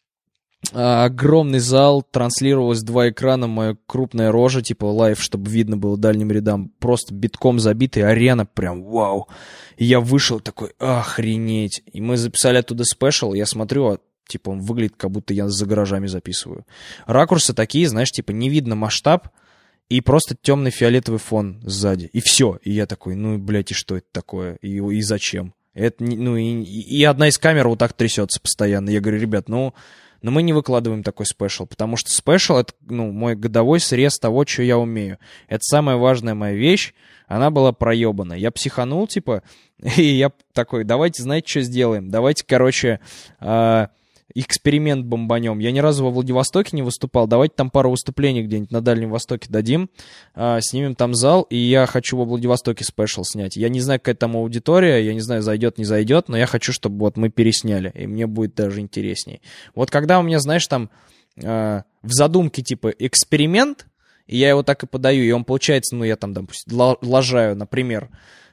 а, огромный зал, транслировалось два экрана, моя крупная рожа, типа лайв, чтобы видно было дальним рядам. Просто битком забитый, арена прям вау. И я вышел такой, охренеть. И мы записали оттуда спешл, я смотрю, типа он выглядит, как будто я за гаражами записываю. Ракурсы такие, знаешь, типа не видно масштаб и просто темный фиолетовый фон сзади. И все. И я такой, ну, блядь, и что это такое? И, и зачем? Это, ну, и, и одна из камер вот так трясется постоянно. Я говорю, ребят, ну, но мы не выкладываем такой спешл, потому что спешл — это, ну, мой годовой срез того, что я умею. Это самая важная моя вещь. Она была проебана. Я психанул, типа, и я такой, давайте, знаете, что сделаем? Давайте, короче... Э- эксперимент бомбанем. Я ни разу во Владивостоке не выступал. Давайте там пару выступлений где-нибудь на Дальнем Востоке дадим. А, снимем там зал. И я хочу во Владивостоке спешл снять. Я не знаю, какая там аудитория. Я не знаю, зайдет, не зайдет. Но я хочу, чтобы вот мы пересняли. И мне будет даже интересней. Вот когда у меня, знаешь, там а, в задумке типа эксперимент, и я его так и подаю, и он получается, ну я там, допустим, лажаю, например,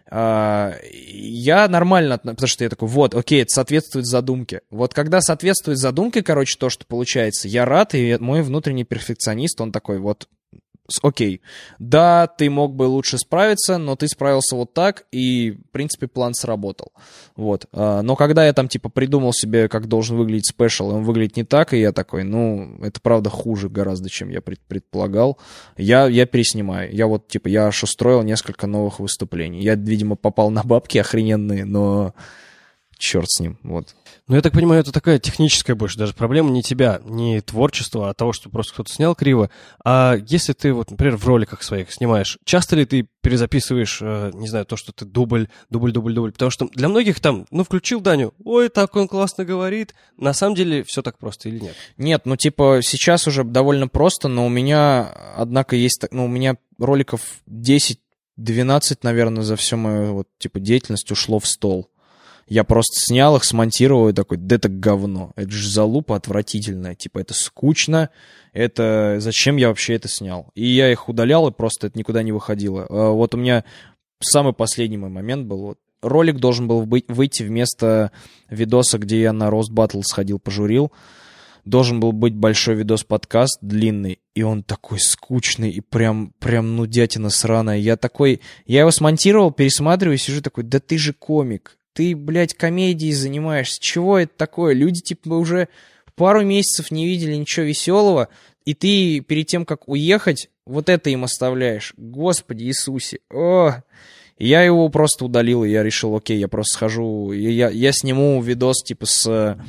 я нормально, потому что я такой, вот, окей, это соответствует задумке. Вот когда соответствует задумке, короче, то, что получается, я рад, и мой внутренний перфекционист, он такой, вот, окей, да, ты мог бы лучше справиться, но ты справился вот так, и, в принципе, план сработал. Вот. Но когда я там, типа, придумал себе, как должен выглядеть спешл, и он выглядит не так, и я такой, ну, это правда хуже гораздо, чем я предполагал, я, я переснимаю. Я вот, типа, я аж устроил несколько новых выступлений. Я, видимо, попал на бабки охрененные, но черт с ним, вот. Ну, я так понимаю, это такая техническая больше даже проблема не тебя, не творчества, а того, что просто кто-то снял криво. А если ты, вот, например, в роликах своих снимаешь, часто ли ты перезаписываешь, э, не знаю, то, что ты дубль, дубль, дубль, дубль? Потому что для многих там, ну, включил Даню, ой, так он классно говорит. На самом деле все так просто или нет? Нет, ну, типа, сейчас уже довольно просто, но у меня, однако, есть, ну, у меня роликов десять-двенадцать, наверное, за всю мою, вот, типа, деятельность ушло в стол. Я просто снял их, смонтировал и такой, да это говно, это же залупа отвратительная, типа это скучно, это зачем я вообще это снял? И я их удалял, и просто это никуда не выходило. Вот у меня самый последний мой момент был, вот, ролик должен был быть, выйти вместо видоса, где я на Roast Battle сходил, пожурил, должен был быть большой видос-подкаст, длинный, и он такой скучный и прям, прям нудятина сраная. Я такой, я его смонтировал, пересматриваю, сижу такой, да ты же комик. Ты, блядь, комедией занимаешься. Чего это такое? Люди, типа, уже пару месяцев не видели ничего веселого, и ты перед тем, как уехать, вот это им оставляешь. Господи Иисусе. О! Я его просто удалил, и я решил, окей, я просто схожу, я, я сниму видос, типа, с,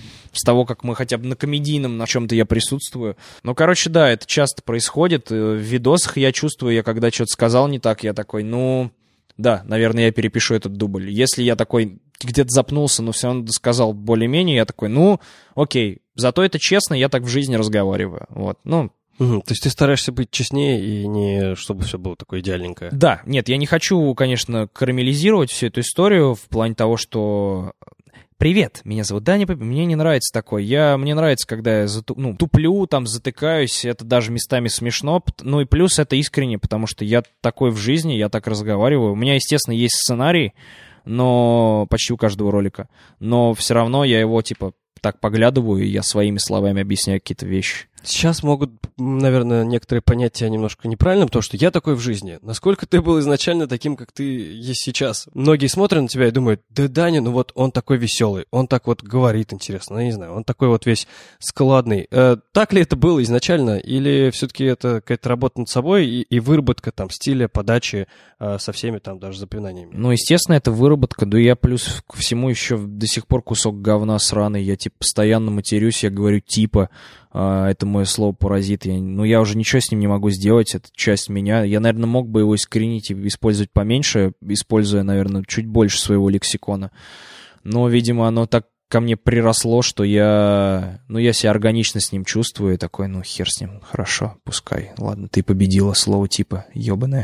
с того, как мы хотя бы на комедийном, на чем-то я присутствую. Ну, короче, да, это часто происходит. В видосах я чувствую, я когда что-то сказал не так, я такой, ну... Да, наверное, я перепишу этот дубль. Если я такой где-то запнулся, но все равно досказал более-менее, я такой, ну, окей, зато это честно, я так в жизни разговариваю. Вот, ну... Угу, то есть ты стараешься быть честнее и не чтобы все было такое идеальненькое? Да, нет, я не хочу, конечно, карамелизировать всю эту историю в плане того, что... Привет, меня зовут Даня, мне не нравится такое. Я, мне нравится, когда я зату, ну, туплю, там, затыкаюсь, это даже местами смешно. Ну и плюс это искренне, потому что я такой в жизни, я так разговариваю. У меня, естественно, есть сценарий, но почти у каждого ролика. Но все равно я его, типа, так поглядываю, и я своими словами объясняю какие-то вещи. Сейчас могут, наверное, некоторые понятия немножко неправильно, потому что я такой в жизни. Насколько ты был изначально таким, как ты есть сейчас? Многие смотрят на тебя и думают, да Даня, ну вот он такой веселый, он так вот говорит интересно, я не знаю, он такой вот весь складный. Э, так ли это было изначально, или все-таки это какая-то работа над собой и, и выработка там стиля, подачи э, со всеми там даже запоминаниями? Ну, естественно, это выработка, да я плюс ко всему еще до сих пор кусок говна сраный, я типа постоянно матерюсь, я говорю типа, это мое слово паразит. Я, ну, я уже ничего с ним не могу сделать, это часть меня. Я, наверное, мог бы его искоренить и использовать поменьше, используя, наверное, чуть больше своего лексикона. Но, видимо, оно так ко мне приросло, что я... Ну, я себя органично с ним чувствую, и такой, ну, хер с ним, хорошо, пускай. Ладно, ты победила, слово типа, ёбаное.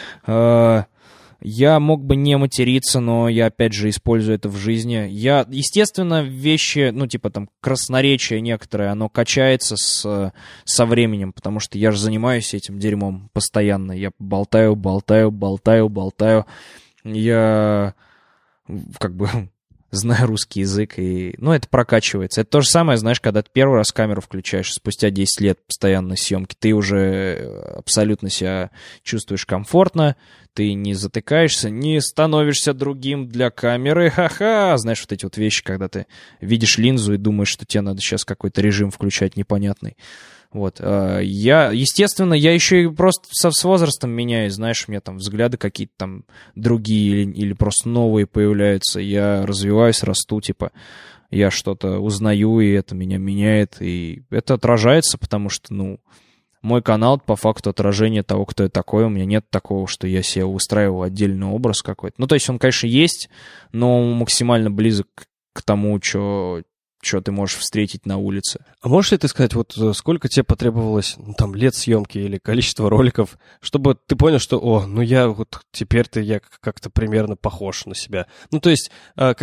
Я мог бы не материться, но я, опять же, использую это в жизни. Я, естественно, вещи, ну, типа, там, красноречие некоторое, оно качается с, со временем, потому что я же занимаюсь этим дерьмом постоянно. Я болтаю, болтаю, болтаю, болтаю. Я, как бы, знаю русский язык, и, ну, это прокачивается. Это то же самое, знаешь, когда ты первый раз камеру включаешь, спустя десять лет постоянной съемки, ты уже абсолютно себя чувствуешь комфортно, ты не затыкаешься, не становишься другим для камеры, ха-ха, знаешь, вот эти вот вещи, когда ты видишь линзу и думаешь, что тебе надо сейчас какой-то режим включать непонятный. Вот, я, естественно, я еще и просто со, с возрастом меняюсь, знаешь, у меня там взгляды какие-то там другие или, или просто новые появляются, я развиваюсь, расту, типа, я что-то узнаю, и это меня меняет, и это отражается, потому что, ну, мой канал по факту отражение того, кто я такой, у меня нет такого, что я себе выстраивал отдельный образ какой-то, ну, то есть он, конечно, есть, но максимально близок к тому, что... что ты можешь встретить на улице. А можешь ли ты сказать, вот сколько тебе потребовалось, ну, там, лет съемки или количество роликов, чтобы ты понял, что, о, ну я вот теперь-то я как-то примерно похож на себя. Ну, то есть, когда ты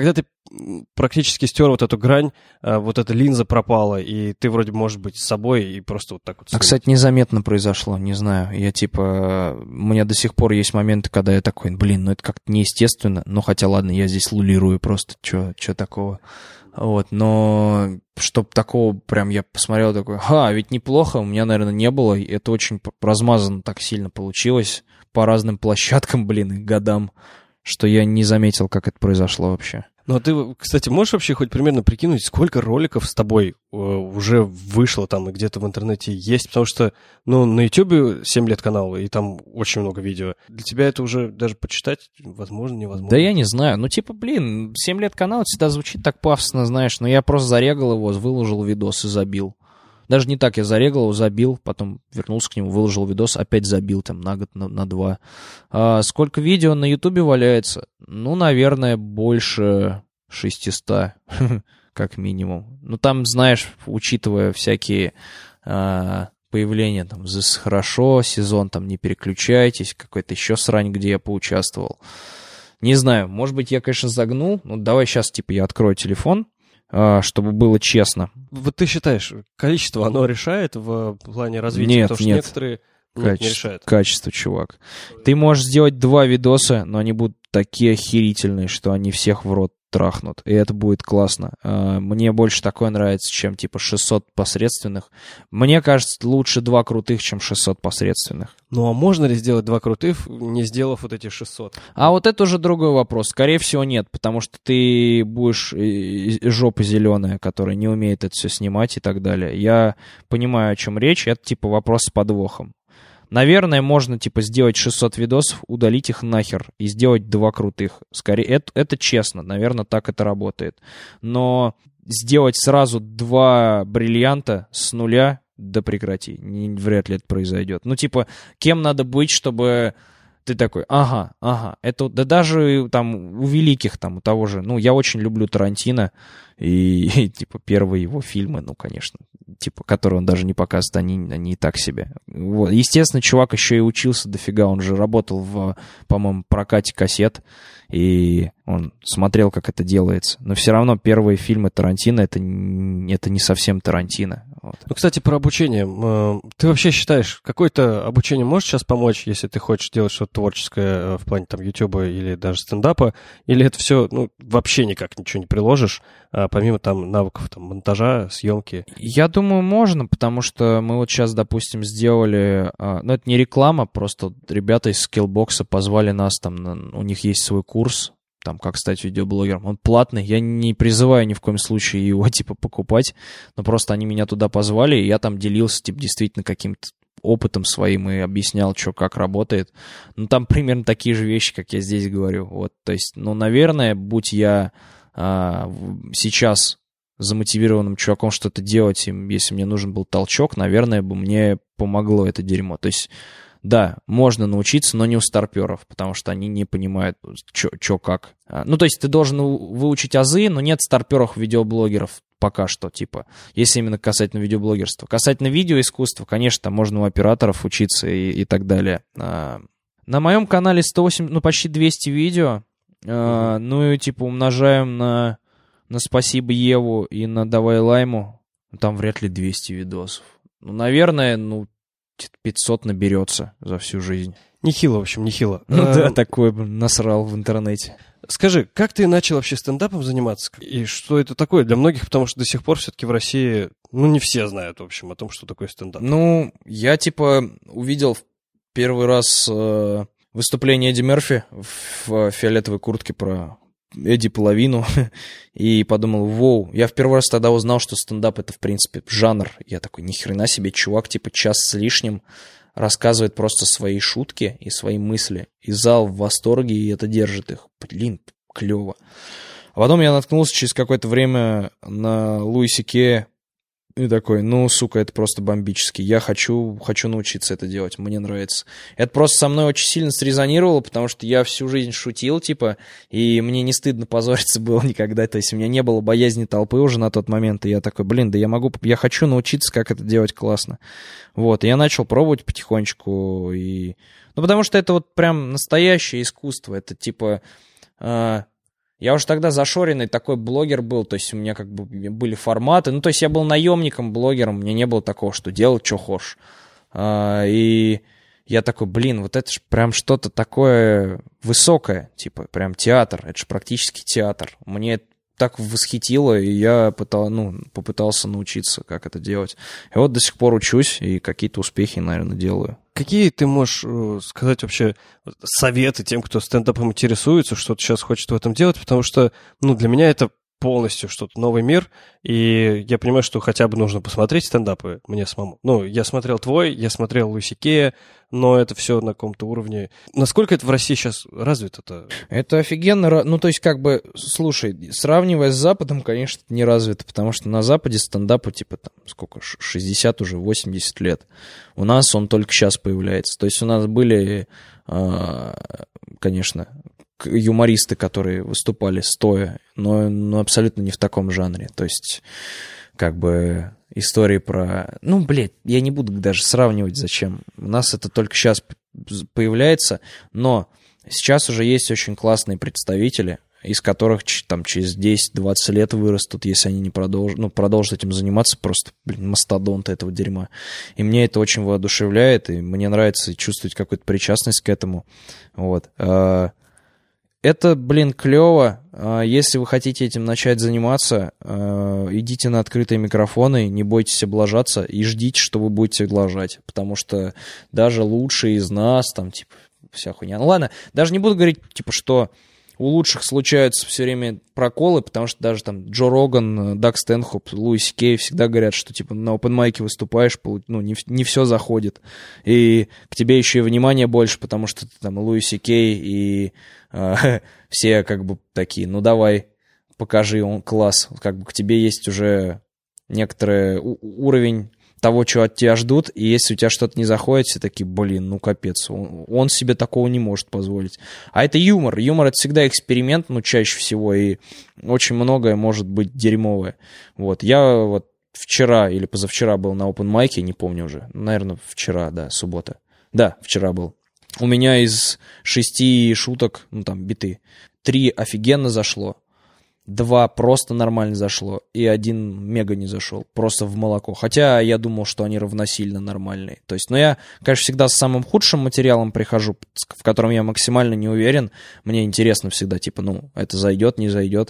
практически стер вот эту грань, вот эта линза пропала, и ты вроде можешь быть с собой и просто вот так вот... А, кстати, незаметно произошло, не знаю. Я типа... У меня до сих пор есть моменты, когда я такой, блин, ну это как-то неестественно. Ну хотя ладно, я здесь лулирую просто, чё, чё такого. Вот, но чтоб такого прям я посмотрел такой, ха, ведь неплохо, у меня, наверное, не было. И это очень размазано так сильно получилось по разным площадкам, блин, и годам, что я не заметил, как это произошло вообще. Ну, а ты, кстати, можешь вообще хоть примерно прикинуть, сколько роликов с тобой э, уже вышло там и где-то в интернете есть? Потому что, ну, на Ютубе семь лет канала, и там очень много видео. Для тебя это уже даже почитать возможно, невозможно? Да я не знаю. Ну, типа, блин, семь лет канала всегда звучит так пафосно, знаешь, но я просто зарегал его, выложил видос и забил. Даже не так, я зарегал его, забил, потом вернулся к нему, выложил видос, опять забил там на год, на, на два. А сколько видео на Ютубе валяется? Ну, наверное, больше шестисот, как минимум. Ну, там, знаешь, учитывая всякие а, появления, там, «This хорошо», сезон, там, «Не переключайтесь», какой-то еще срань, где я поучаствовал. Не знаю, может быть, я, конечно, загнул. Ну, давай сейчас, типа, я открою телефон, чтобы было честно. Вот ты считаешь, количество оно решает в плане развития? Нет, Потому что нет. некоторые нет, Качество, не решают. Качество, чувак. Ты можешь сделать два видоса, но они будут такие охерительные, что они всех в рот трахнут. И это будет классно. Мне больше такое нравится, чем типа шестьсот посредственных. Мне кажется, лучше два крутых, чем шестьсот посредственных. Ну а можно ли сделать два крутых, не сделав вот эти шестьсот? А вот это уже другой вопрос. Скорее всего, нет, потому что ты будешь жопа зеленая, которая не умеет это все снимать и так далее. Я понимаю, о чем речь. Это типа вопрос с подвохом. Наверное, можно, типа, сделать шестьсот видосов, удалить их нахер и сделать два крутых. Скорее, это, это честно, наверное, так это работает. Но сделать сразу два бриллианта с нуля, да прекрати, не, вряд ли это произойдет. Ну, типа, кем надо быть, чтобы ты такой, ага, ага, это, да даже там у великих, там, у того же, ну, я очень люблю Тарантино, и, и типа, первые его фильмы, ну, конечно, типа, которые он даже не показывает, они, они и так себе. Вот. Естественно, чувак еще и учился дофига, он же работал в, по-моему, прокате кассет, и он смотрел, как это делается. Но все равно первые фильмы Тарантино, это, это не совсем Тарантино. Вот. Ну, кстати, про обучение. Ты вообще считаешь, какое-то обучение может сейчас помочь, если ты хочешь делать что-то творческое в плане там Ютуба или даже стендапа, или это все, ну, вообще никак ничего не приложишь, помимо там навыков там монтажа, съемки? Я думаю, можно, потому что мы вот сейчас, допустим, сделали, ну, это не реклама, просто ребята из Skillbox позвали нас, там, у них есть свой курс, там, как стать видеоблогером. Он платный, я не призываю ни в коем случае его, типа, покупать, но просто они меня туда позвали, и я там делился, типа, действительно каким-то опытом своим и объяснял, что как работает. Ну, там примерно такие же вещи, как я здесь говорю. Вот, то есть, ну, наверное, будь я а, сейчас замотивированным чуваком что-то делать, и если мне нужен был толчок, наверное, бы мне помогло это дерьмо. То есть, да, можно научиться, но не у старперов, потому что они не понимают, что как. Ну, то есть ты должен выучить азы, но нет старперов-видеоблогеров пока что, типа, если именно касательно видеоблогерства. Касательно видеоискусства, конечно, там можно у операторов учиться и, и так далее. На моем канале сто восемь, ну, почти двести видео, mm-hmm. ну, и, типа, умножаем на, на «Спасибо Еву» и на «Давай Лайму», там вряд ли двести видосов. Ну, наверное, ну, пятьсот наберется за всю жизнь. Нехило, в общем, нехило. Ну а, да, такой насрал в интернете. Скажи, как ты начал вообще стендапом заниматься? И что это такое для многих? Потому что до сих пор все-таки в России, ну, не все знают, в общем, о том, что такое стендап. Ну, я, типа, увидел в первый раз э, выступление Эдди Мерфи в фиолетовой куртке про Эдди половину, и подумал, воу, я в первый раз тогда узнал, что стендап — это, в принципе, жанр. Я такой, ни хрена себе, чувак, типа, час с лишним рассказывает просто свои шутки и свои мысли, и зал в восторге, и это держит их. Блин, клево. А потом я наткнулся через какое-то время на Луи Си Кея, и такой, ну, сука, это просто бомбически. Я хочу, хочу научиться это делать, мне нравится. Это просто со мной очень сильно срезонировало, потому что я всю жизнь шутил, типа, и мне не стыдно позориться было никогда. То есть у меня не было боязни толпы уже на тот момент, и я такой, блин, да я могу, я хочу научиться, как это делать классно. Вот, и я начал пробовать потихонечку, и... Ну, потому что это вот прям настоящее искусство, это типа... Я уже тогда зашоренный такой блогер был, то есть у меня как бы были форматы, ну, то есть я был наемником, блогером, у меня не было такого, что делать, что хочешь. А, и я такой, блин, вот это же прям что-то такое высокое, типа прям театр, это же практически театр. Мне так восхитило, и я пытал, ну, попытался научиться, как это делать. И вот до сих пор учусь, и какие-то успехи, наверное, делаю. Какие ты можешь э, сказать вообще советы тем, кто стендапом интересуется, что-то сейчас хочет в этом делать? Потому что, ну, для меня это полностью что-то новый мир, и я понимаю, что хотя бы нужно посмотреть стендапы мне самому. Ну, я смотрел твой, я смотрел Луиси Кея, но это все на каком-то уровне. Насколько это в России сейчас развито-то? Это офигенно. Ну, то есть, как бы, слушай, сравнивая с Западом, конечно, не развито, потому что на Западе стендапу, типа, там, сколько, шестьдесят уже, восемьдесят лет. У нас он только сейчас появляется. То есть, у нас были, конечно, юмористы, которые выступали стоя, но, но абсолютно не в таком жанре. То есть, как бы, истории про... Ну, блядь, я не буду даже сравнивать, зачем. У нас это только сейчас появляется, но сейчас уже есть очень классные представители, из которых там через десять-двадцать лет вырастут, если они не продолжат, ну, продолжат этим заниматься, просто, блин, мастодонты этого дерьма. И мне это очень воодушевляет, и мне нравится чувствовать какую-то причастность к этому. Вот. Это, блин, клево. Если вы хотите этим начать заниматься, идите на открытые микрофоны, не бойтесь облажаться и ждите, что вы будете облажать. Потому что даже лучшие из нас, там, типа, вся хуйня. Ну ладно, даже не буду говорить, типа, что у лучших случаются все время проколы, потому что даже там Джо Роган, Даг Стэнхоп, Луиси Кей всегда говорят, что типа на опенмайке выступаешь, ну, не, не все заходит. И к тебе еще и внимание больше, потому что ты там Луиси Кей и э, все как бы такие, ну давай, покажи, он класс. Как бы к тебе есть уже некоторый уровень того, чего от тебя ждут, и если у тебя что-то не заходит, все такие, блин, ну капец, он, он себе такого не может позволить. А это юмор. Юмор — это всегда эксперимент, ну, чаще всего, и очень многое может быть дерьмовое. Вот, я вот вчера или позавчера был на опен-майке, не помню уже, наверное, вчера, да, суббота. Да, вчера был. У меня из шести шуток, ну, там, биты, три офигенно зашло. Два просто нормально зашло, и один мега не зашел, просто в молоко. Хотя я думал, что они равносильно нормальные. То есть, ну я, конечно, всегда с самым худшим материалом прихожу, в котором я максимально не уверен. Мне интересно всегда, типа, ну, это зайдет, не зайдет.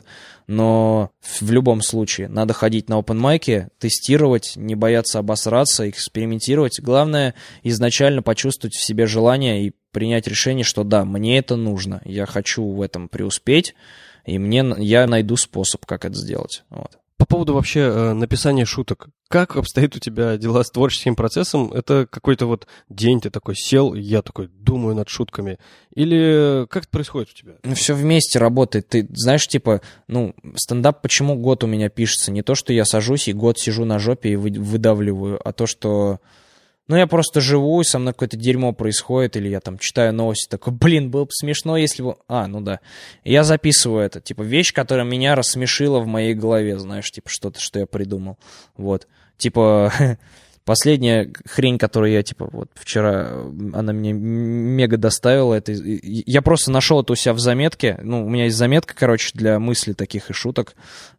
Но в любом случае надо ходить на опен-майки, тестировать, не бояться обосраться, экспериментировать. Главное, изначально почувствовать в себе желание и принять решение, что да, мне это нужно, я хочу в этом преуспеть. И мне, я найду способ, как это сделать. Вот. По поводу вообще э, написания шуток. Как обстоят у тебя дела с творческим процессом? Это какой-то вот день ты такой сел, и я такой думаю над шутками. Или как это происходит у тебя? Ну, все вместе работает. Ты знаешь, типа, ну, стендап почему год у меня пишется? Не то, что я сажусь и год сижу на жопе и вы, выдавливаю, а то, что... Ну, я просто живу, и со мной какое-то дерьмо происходит, или я там читаю новости, такой, блин, было бы смешно, если бы... А, ну да. И я записываю это, типа, вещь, которая меня рассмешила в моей голове, знаешь, типа, что-то, что я придумал. Вот. Типа, последняя хрень, которую я, типа, вот вчера, она мне мега доставила, это... Я просто нашел это у себя в заметке, ну, у меня есть заметка, короче, для мыслей таких и шуток.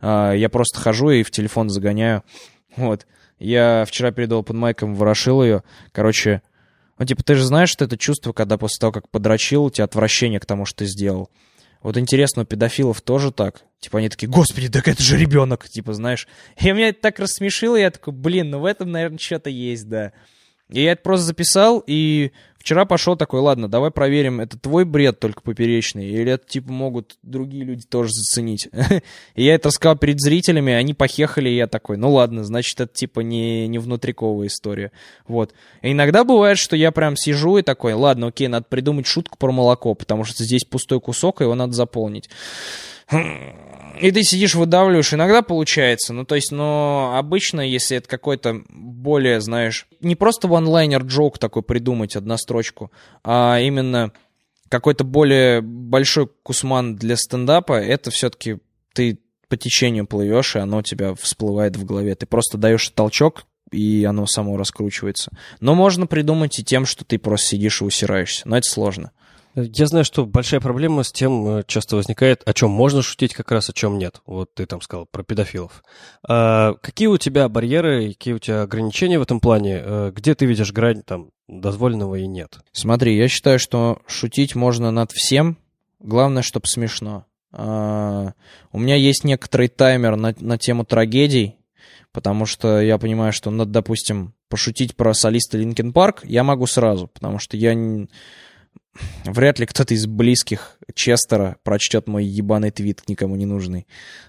Я просто хожу и в телефон загоняю, вот. Я вчера перед опенмайком ворошил ее. Короче, ну, типа, ты же знаешь, что это чувство, когда после того, как подрочил, у тебя отвращение к тому, что ты сделал. Вот интересно, у педофилов тоже так? Типа, они такие, господи, так это же ребенок, типа, знаешь. И меня это так рассмешило, и я такой, блин, ну в этом, наверное, что-то есть, да. И я это просто записал, и вчера пошел такой, ладно, давай проверим, это твой бред только поперечный, или это, типа, могут другие люди тоже заценить. И я это рассказал перед зрителями, они похехали, и я такой, ну ладно, значит, это, типа, не, не внутриковая история. Вот. И иногда бывает, что я прям сижу и такой, ладно, окей, надо придумать шутку про молоко, потому что здесь пустой кусок, и его надо заполнить. И ты сидишь, выдавливаешь, иногда получается, ну, то есть, но обычно, если это какой-то более, знаешь, не просто one-liner-джок такой придумать, однострочку, а именно какой-то более большой кусман для стендапа, это все-таки ты по течению плывешь, и оно у тебя всплывает в голове. Ты просто даешь толчок, и оно само раскручивается. Но можно придумать и тем, что ты просто сидишь и усираешься, но это сложно. Я знаю, что большая проблема с тем часто возникает, о чем можно шутить как раз, о чем нет. Вот ты там сказал про педофилов. А какие у тебя барьеры, какие у тебя ограничения в этом плане? Где ты видишь грань там дозволенного и нет? Смотри, я считаю, что шутить можно над всем, главное, чтобы смешно. А, у меня есть некоторый таймер на, на тему трагедий, потому что я понимаю, что, ну, допустим, пошутить про солиста Linkin Park я могу сразу, потому что я... Не... Вряд ли кто-то из близких Честера прочтет мой ебаный твит, никому не нужный.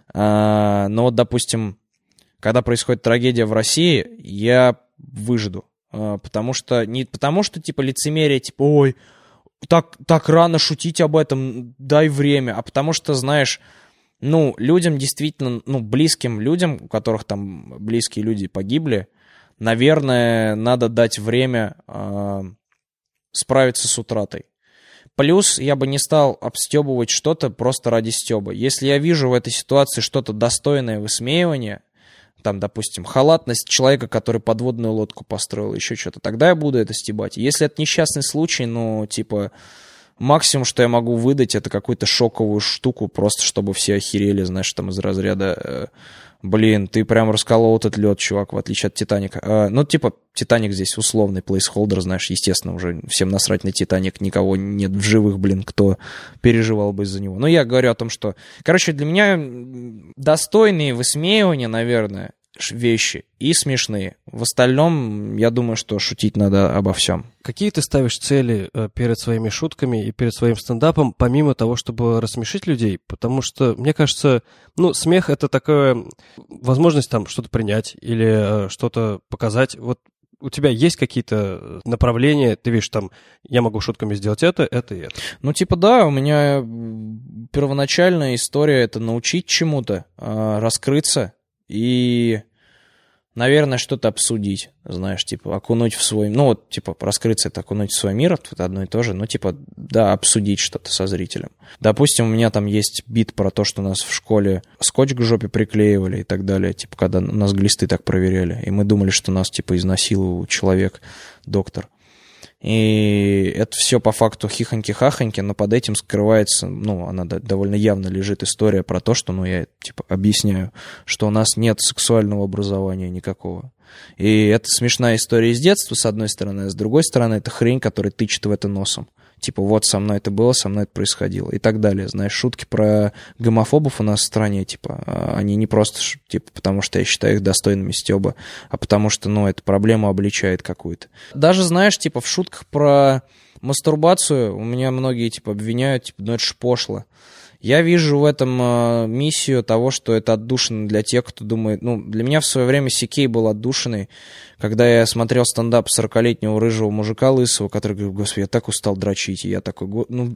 А, но вот, допустим, когда происходит трагедия в России, я выжду. А, потому что, не потому что, типа, лицемерие, типа, ой, так, так рано шутить об этом, дай время. А потому что, знаешь, ну, людям действительно, ну, близким людям, у которых там близкие люди погибли, наверное, надо дать время а, справиться с утратой. Плюс я бы не стал обстебывать что-то просто ради стеба. Если я вижу в этой ситуации что-то достойное высмеивания, там, допустим, халатность человека, который подводную лодку построил, еще что-то, тогда я буду это стебать. Если это несчастный случай, ну, типа, максимум, что я могу выдать, это какую-то шоковую штуку, просто чтобы все охерели, знаешь, там, из разряда... Блин, ты прям расколол этот лед, чувак, в отличие от Титаника. А, ну, типа, Титаник здесь условный плейсхолдер, знаешь, естественно, уже всем насрать на Титаник, никого нет в живых, блин, кто переживал бы из-за него. Но я говорю о том, что... Короче, для меня достойные высмеивания, наверное, вещи и смешные. В остальном, я думаю, что шутить надо обо всем. Какие ты ставишь цели перед своими шутками и перед своим стендапом, помимо того, чтобы рассмешить людей? Потому что, мне кажется, ну, смех — это такая возможность там что-то принять или что-то показать. Вот у тебя есть какие-то направления, ты видишь, там, я могу шутками сделать это, это и это? Ну, типа, да, у меня первоначальная история — это научить чему-то, раскрыться и... Наверное, что-то обсудить, знаешь, типа, окунуть в свой... Ну, вот, типа, раскрыться — это окунуть в свой мир, это одно и то же, ну, типа, да, обсудить что-то со зрителем. Допустим, у меня там есть бит про то, что нас в школе скотч к жопе приклеивали и так далее, типа, когда у нас глисты так проверяли, и мы думали, что нас, типа, изнасиловал человек, доктор. И это все по факту хихоньки-хахоньки, но под этим скрывается, ну, она довольно явно лежит история про то, что, ну, я, типа, объясняю, что у нас нет сексуального образования никакого. И это смешная история из детства, с одной стороны, а с другой стороны, это хрень, которая тычет в это носом. Типа, вот со мной это было, со мной это происходило и так далее. Знаешь, шутки про гомофобов у нас в стране, типа, они не просто, типа, потому что я считаю их достойными стёба, а потому что, ну, эта проблема обличает какую-то. Даже, знаешь, типа, в шутках про мастурбацию у меня многие, типа, обвиняют, типа, ну, это ж пошло. Я вижу в этом э, миссию того, что это отдушина для тех, кто думает... Ну, для меня в свое время Си Кей был отдушиной, когда я смотрел стендап сорокалетнего рыжего мужика лысого, который говорит, господи, я так устал дрочить. И я такой, ну...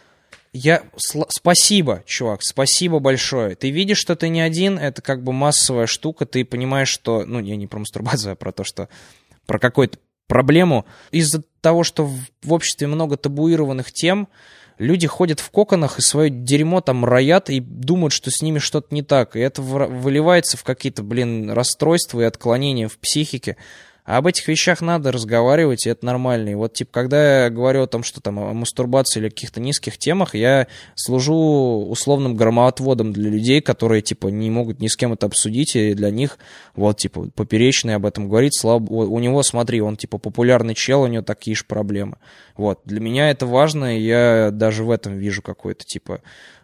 Я... Сл... Спасибо, чувак, спасибо большое. Ты видишь, что ты не один, это как бы массовая штука, ты понимаешь, что... Ну, я не про мастурбацию, а про то, что... Про какую-то проблему. Из-за того, что в, в обществе много табуированных тем... Люди ходят в коконах и свое дерьмо там роят и думают, что с ними что-то не так. И это выливается в какие-то, блин, расстройства и отклонения в психике. А об этих вещах надо разговаривать, и это нормально. И вот, типа, когда я говорю о том, что там о мастурбации или каких-то низких темах, я служу условным громоотводом для людей, которые, типа, не могут ни с кем это обсудить, и для них, вот, типа, поперечный об этом говорит, слабо... у него, смотри, он, типа, популярный чел, у него такие же проблемы. Вот, для меня это важно, и я даже в этом вижу какую-то, типа,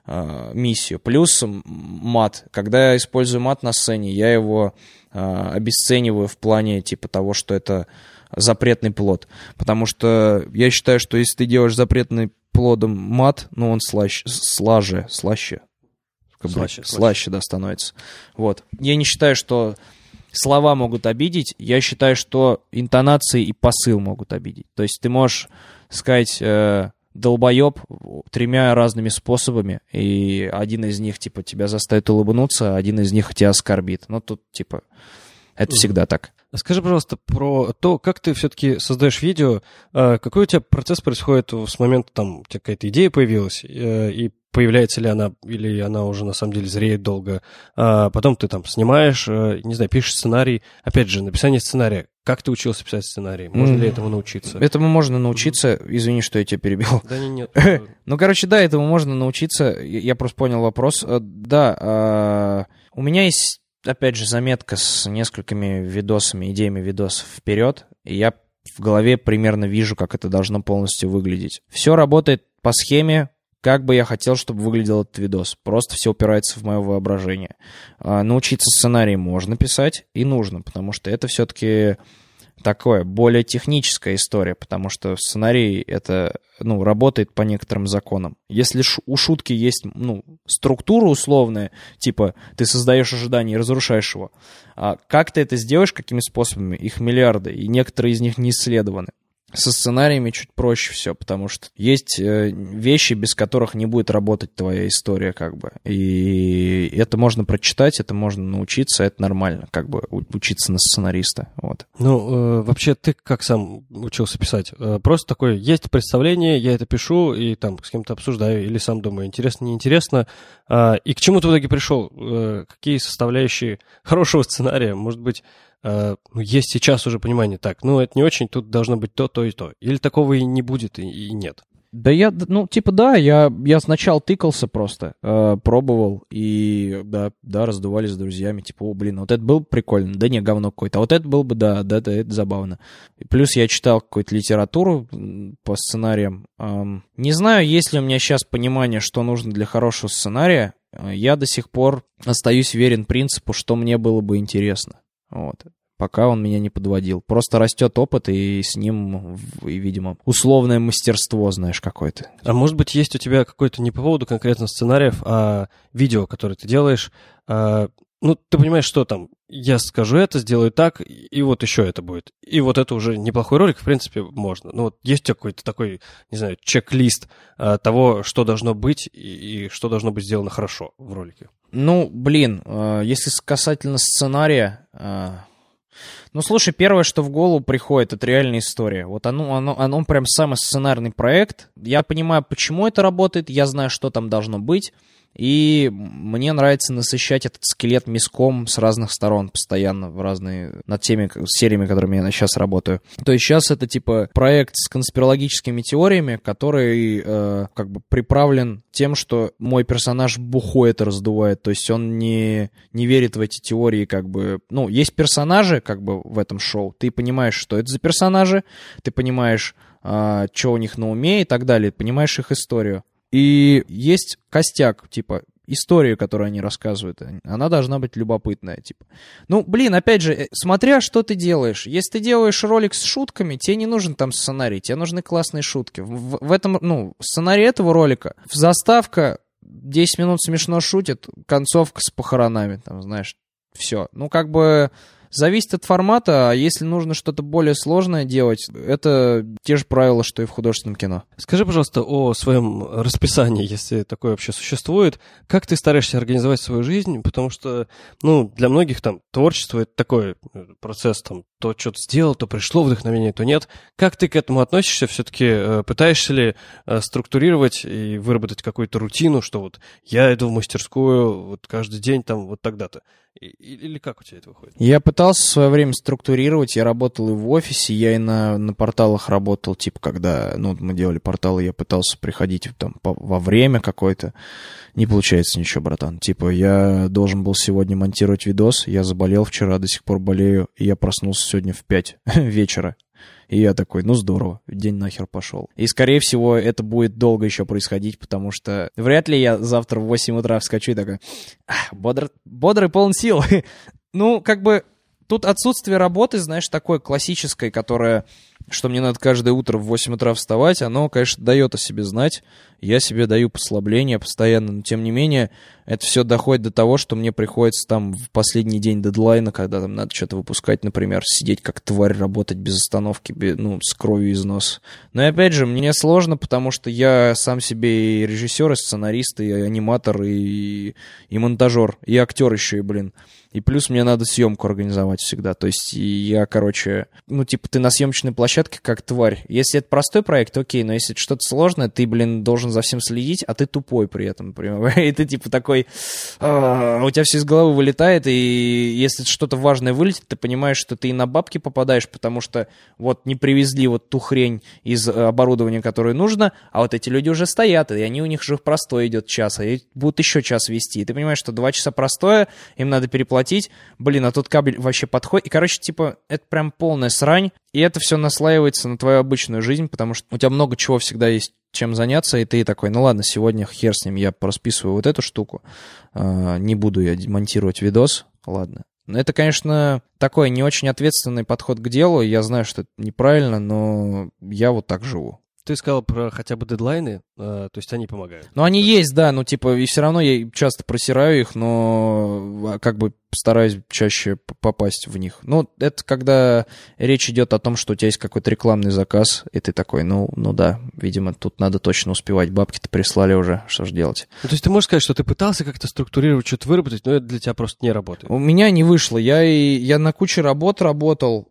миссию. Плюс мат. Когда я использую мат на сцене, я его обесцениваю в плане типа того, что это запретный плод. Потому что я считаю, что если ты делаешь запретный плодом мат, ну он слаще, слаже, слаще, как бы, слаще, слаще, слаще, да, становится. Вот. Я не считаю, что слова могут обидеть, я считаю, что интонации и посыл могут обидеть. То есть ты можешь сказать... Э, долбоеб тремя разными способами, и один из них, типа, тебя заставит улыбнуться, а один из них тебя оскорбит. Ну, тут, типа, это всегда так. Скажи, пожалуйста, про то, как ты все-таки создаешь видео, какой у тебя процесс происходит с момента, там, у тебя какая-то идея появилась, и появляется ли она, или она уже, на самом деле, зреет долго, а потом ты там снимаешь, не знаю, пишешь сценарий, опять же, написание сценария. Как ты учился писать сценарий? Можно mm. ли этому научиться? Этому можно научиться. Mm. Извини, что я тебя перебил. Да не, нет. Ну, короче, да, этому можно научиться. Я просто понял вопрос. Да, у меня есть, опять же, заметка с несколькими видосами, идеями видосов вперед, и я в голове примерно вижу, как это должно полностью выглядеть. Все работает по схеме, как бы я хотел, чтобы выглядел этот видос. Просто все упирается в мое воображение. А, научиться сценарию можно писать и нужно, потому что это все-таки такое более техническая история, потому что сценарий это, ну, работает по некоторым законам. Если ш- у шутки есть, ну, структура условная, типа ты создаешь ожидание и разрушаешь его, а как ты это сделаешь, какими способами? Их миллиарды, и некоторые из них не исследованы. Со сценариями чуть проще все, потому что есть э, вещи, без которых не будет работать твоя история, как бы. И это можно прочитать, это можно научиться, это нормально, как бы, учиться на сценариста, вот. Ну, э, вообще, ты как сам учился писать? Э, просто такое, есть представление, я это пишу, и там с кем-то обсуждаю, или сам думаю, интересно, неинтересно. Э, и к чему ты в итоге пришел? Э, какие составляющие хорошего сценария, может быть, Uh, ну, есть сейчас уже понимание, так, ну, это не очень, тут должно быть то, то и то. Или такого и не будет, и, и нет. Да я, ну, типа, да, я, я сначала тыкался просто, э, пробовал, и, да, да, раздувались с друзьями, типа, о, блин, вот это было бы прикольно, да не, говно какое-то, а вот это было бы, да, да, да, это забавно. И плюс я читал какую-то литературу по сценариям. Эм, не знаю, есть ли у меня сейчас понимание, что нужно для хорошего сценария, я до сих пор остаюсь верен принципу, что мне было бы интересно. Вот. Пока он меня не подводил. Просто растет опыт, и с ним, и, видимо, условное мастерство, знаешь, какое-то. А может быть, есть у тебя какой-то не по поводу конкретно сценариев, а видео, которое ты делаешь. А, ну, ты понимаешь, что там, я скажу это, сделаю так, и вот еще это будет. И вот это уже неплохой ролик, в принципе, можно. Ну, вот есть у тебя какой-то такой, не знаю, чек-лист а, того, что должно быть, и, и что должно быть сделано хорошо в ролике. Ну, блин, если касательно сценария, ну, слушай, первое, что в голову приходит, это реальная история. Вот оно, оно, оно прям самый сценарный проект. Я понимаю, почему это работает, я знаю, что там должно быть. И мне нравится насыщать этот скелет мяском с разных сторон постоянно, в разные, над теми сериями, которыми я сейчас работаю. То есть сейчас это типа проект с конспирологическими теориями, который э, как бы приправлен тем, что мой персонаж бухой это раздувает. То есть он не, не верит в эти теории, как бы... Ну, есть персонажи как бы в этом шоу, ты понимаешь, что это за персонажи, ты понимаешь, э, что у них на уме и так далее, понимаешь их историю. И есть костяк, типа, историю, которую они рассказывают. Она должна быть любопытная, типа. Ну, блин, опять же, смотря что ты делаешь. Если ты делаешь ролик с шутками, тебе не нужен там сценарий, тебе нужны классные шутки. В, в этом, ну, сценарий этого ролика, заставка, десять минут смешно шутит, концовка с похоронами, там, знаешь, все. Ну, как бы... Зависит от формата, а если нужно что-то более сложное делать, это те же правила, что и в художественном кино. Скажи, пожалуйста, о своем расписании, если такое вообще существует. Как ты стараешься организовать свою жизнь? Потому что, ну, для многих там творчество — это такой процесс, там, то что-то сделал, то пришло вдохновение, то нет. Как ты к этому относишься? Все-таки пытаешься ли структурировать и выработать какую-то рутину, что вот я иду в мастерскую вот каждый день там вот тогда-то? Или как у тебя это выходит? Я пытался в свое время структурировать, я работал и в офисе, я и на, на порталах работал, типа, когда, ну, мы делали порталы, я пытался приходить там по, во время какое-то. Не получается ничего, братан. Типа, я должен был сегодня монтировать видос, я заболел вчера, до сих пор болею, и я проснулся сегодня в пять вечера. И я такой, ну здорово, день нахер пошел. И, скорее всего, это будет долго еще происходить, потому что вряд ли я завтра в восемь утра вскочу и такой, бодр, бодрый, полон сил. Ну, как бы, тут отсутствие работы, знаешь, такой классической, которая, что мне надо каждое утро в восемь утра вставать, оно, конечно, дает о себе знать. Я себе даю послабление постоянно, но, тем не менее, это все доходит до того, что мне приходится там в последний день дедлайна, когда там надо что-то выпускать, например, сидеть как тварь, работать без остановки, без, ну, с кровью из носа. Но и опять же, мне сложно, потому что я сам себе и режиссер, и сценарист, и аниматор, и, и монтажер, и актер еще, и, блин. И плюс мне надо съемку организовать всегда. То есть я, короче, ну, типа, ты на съемочной площадке как тварь. Если это простой проект, окей, но если это что-то сложное, ты, блин, должен за всем следить, а ты тупой при этом. И ты, типа, такой такой, а, у тебя все из головы вылетает, и если что-то важное вылетит, ты понимаешь, что ты и на бабки попадаешь, потому что вот не привезли вот ту хрень из оборудования, которое нужно, а вот эти люди уже стоят, и они у них же простой идет час, и будут еще час вести. И ты понимаешь, что два часа простое, им надо переплатить, блин, а тот кабель вообще подходит. И, короче, типа, это прям полная срань, и это все наслаивается на твою обычную жизнь, потому что у тебя много чего всегда есть чем заняться, и ты такой, ну ладно, сегодня хер с ним, я просписываю вот эту штуку, э, не буду я монтировать видос, ладно. Но это, конечно, такой не очень ответственный подход к делу, я знаю, что это неправильно, но я вот так живу. Ты сказал про хотя бы дедлайны, э, то есть они помогают. Ну, они есть, да, ну, типа, и все равно я часто просираю их, но как бы стараюсь чаще попасть в них. Ну, это когда речь идет о том, что у тебя есть какой-то рекламный заказ, и ты такой, ну, ну да, видимо, тут надо точно успевать, бабки-то прислали уже, что же делать. Ну, то есть ты можешь сказать, что ты пытался как-то структурировать, что-то выработать, но это для тебя просто не работает. У меня не вышло, я, и, я на куче работ работал,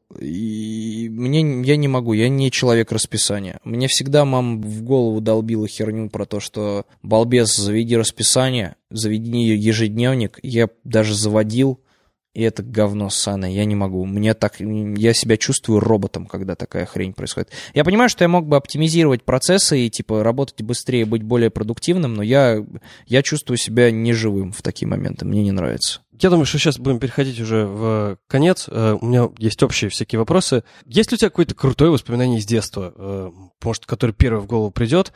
и мне, я не могу, я не человек расписания. Мне всегда мама в голову долбила херню про то, что балбес, заведи расписание, заведи ежедневник, я даже заводил, и это говно ссаное, я не могу. Мне так, я себя чувствую роботом, когда такая хрень происходит. Я понимаю, что я мог бы оптимизировать процессы и типа работать быстрее, быть более продуктивным, но я, я чувствую себя неживым в такие моменты, мне не нравится. Я думаю, что сейчас будем переходить уже в конец. У меня есть общие всякие вопросы. Есть ли у тебя какое-то крутое воспоминание из детства, может, которое первое в голову придет?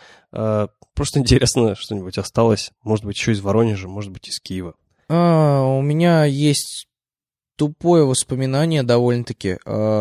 Просто интересно, что-нибудь осталось, может быть, еще из Воронежа, может быть, из Киева. А, у меня есть тупое воспоминание довольно-таки,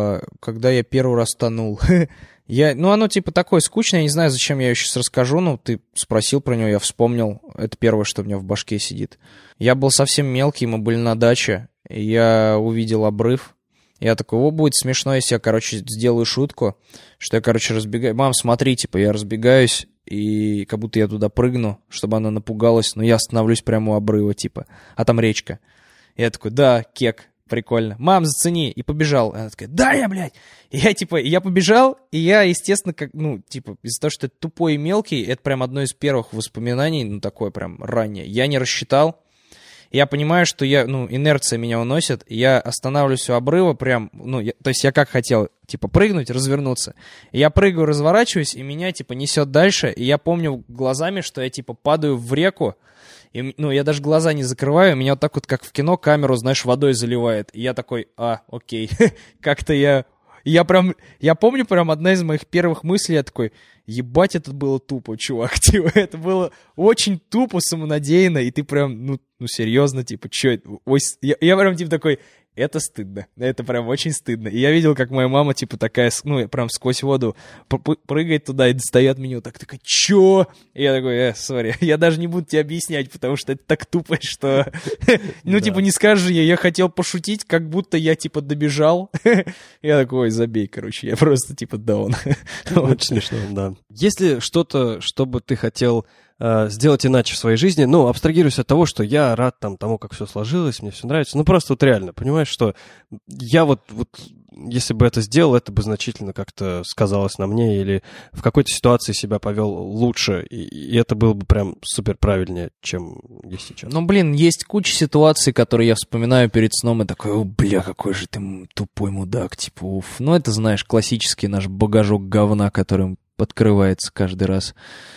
когда я первый раз тонул. Я, ну, оно типа такое скучное, я не знаю, зачем я ее сейчас расскажу, но ты спросил про него, я вспомнил. Это первое, что у меня в башке сидит. Я был совсем мелкий, мы были на даче, и я увидел обрыв. Я такой, о, будет смешно, если я, короче, сделаю шутку, что я, короче, разбегаюсь. Мам, смотри, типа, я разбегаюсь, и как будто я туда прыгну, чтобы она напугалась, но я остановлюсь прямо у обрыва, типа, а там речка. И я такой, да, кек. Прикольно. Мам, зацени. И побежал. Она такая, да, я, блядь. И я, типа, я побежал, и я, естественно, как, ну, типа, из-за того, что это тупой и мелкий, это прям одно из первых воспоминаний, ну, такое прям раннее. Я не рассчитал. Я понимаю, что я, ну, инерция меня уносит, и я останавливаюсь у обрыва прям, ну, я, то есть я как хотел, типа, прыгнуть, развернуться. И я прыгаю, разворачиваюсь, и меня, типа, несет дальше, и я помню глазами, что я, типа, падаю в реку. И, ну, я даже глаза не закрываю, меня вот так вот, как в кино, камеру, знаешь, водой заливает. И я такой, а, окей, как-то я... Я прям, я помню прям одна из моих первых мыслей, я такой, ебать, это было тупо, чувак, типа, это было очень тупо, самонадеянно, и ты прям, ну, ну серьезно, типа, чё это? Ой, я, я прям, типа, такой, это стыдно, это прям очень стыдно. И я видел, как моя мама, типа, такая, ну, прям сквозь воду прыгает туда и достает меня вот так, такая, чё? И я такой, э, сори, я даже не буду тебе объяснять, потому что это так тупо, что, ну, типа, не скажешь я, я хотел пошутить, как будто я, типа, добежал. Я такой, ой, забей, короче, я просто, типа, даун. Очень смешно, да. Есть ли что-то, что бы ты хотел сделать иначе в своей жизни? Ну, абстрагируюсь от того, что я рад там тому, как все сложилось, мне все нравится. Ну, просто вот реально, понимаешь, что я вот, вот если бы это сделал, это бы значительно как-то сказалось на мне или в какой-то ситуации себя повел лучше, и, и это было бы прям супер правильнее, чем есть сейчас. Ну, блин, есть куча ситуаций, которые я вспоминаю перед сном и такой, о, бля, какой же ты тупой мудак, типа, уф. Ну, это, знаешь, классический наш багажок говна, которым открывается каждый раз.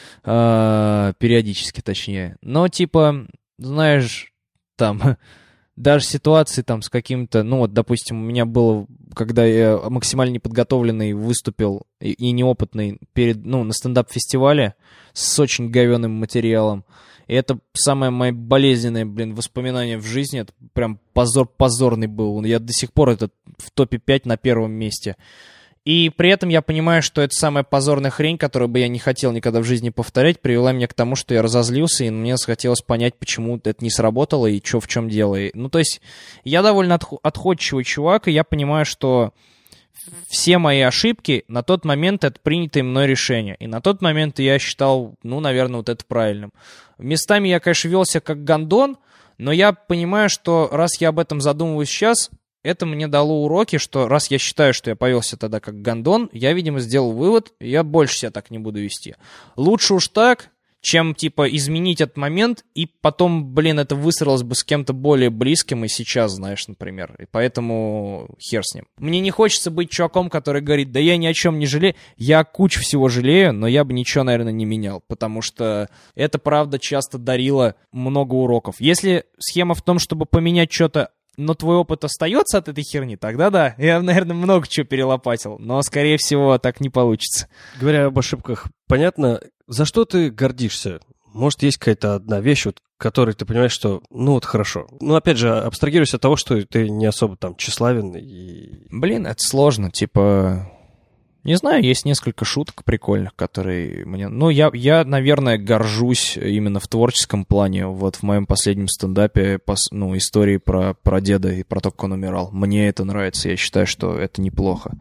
А, периодически, точнее. Но, типа, знаешь, там, даже ситуации там с каким-то, ну, вот, допустим, у меня было, когда я максимально неподготовленный выступил и, и неопытный перед, ну, на стендап-фестивале с очень говёным материалом. И это самое мое болезненное, блин, воспоминание в жизни. Это прям позор позорный был. Я до сих пор это в топе пять на первом месте. И при этом я понимаю, что это самая позорная хрень, которую бы я не хотел никогда в жизни повторять, привела меня к тому, что я разозлился, и мне захотелось понять, почему это не сработало, и что в чем дело. И, ну, то есть, я довольно отх- отходчивый чувак, и я понимаю, что все мои ошибки на тот момент — это принятые мной решения. И на тот момент я считал, ну, наверное, вот это правильным. Местами я, конечно, велся как гондон, но я понимаю, что раз я об этом задумываюсь сейчас, это мне дало уроки, что раз я считаю, что я повелся тогда как гондон, я, видимо, сделал вывод, я больше себя так не буду вести. Лучше уж так, чем, типа, изменить этот момент, и потом, блин, это высралось бы с кем-то более близким, и сейчас, знаешь, например. И поэтому хер с ним. Мне не хочется быть чуваком, который говорит, да я ни о чем не жалею. Я кучу всего жалею, но я бы ничего, наверное, не менял, потому что это, правда, часто дарило много уроков. Если схема в том, чтобы поменять что-то, но твой опыт остается от этой херни, тогда да. Я, наверное, много чего перелопатил, но, скорее всего, так не получится. Говоря об ошибках, понятно, за что ты гордишься? Может, есть какая-то одна вещь, вот, которой ты понимаешь, что, ну, вот хорошо. Ну, опять же, абстрагируйся от того, что ты не особо там тщеславен и... Блин, это сложно, типа... Не знаю, есть несколько шуток прикольных, которые мне... Ну, я, я, наверное, горжусь именно в творческом плане. Вот в моем последнем стендапе, пос... ну, истории про, про деда и про то, как он умирал. Мне это нравится, я считаю, что это неплохо.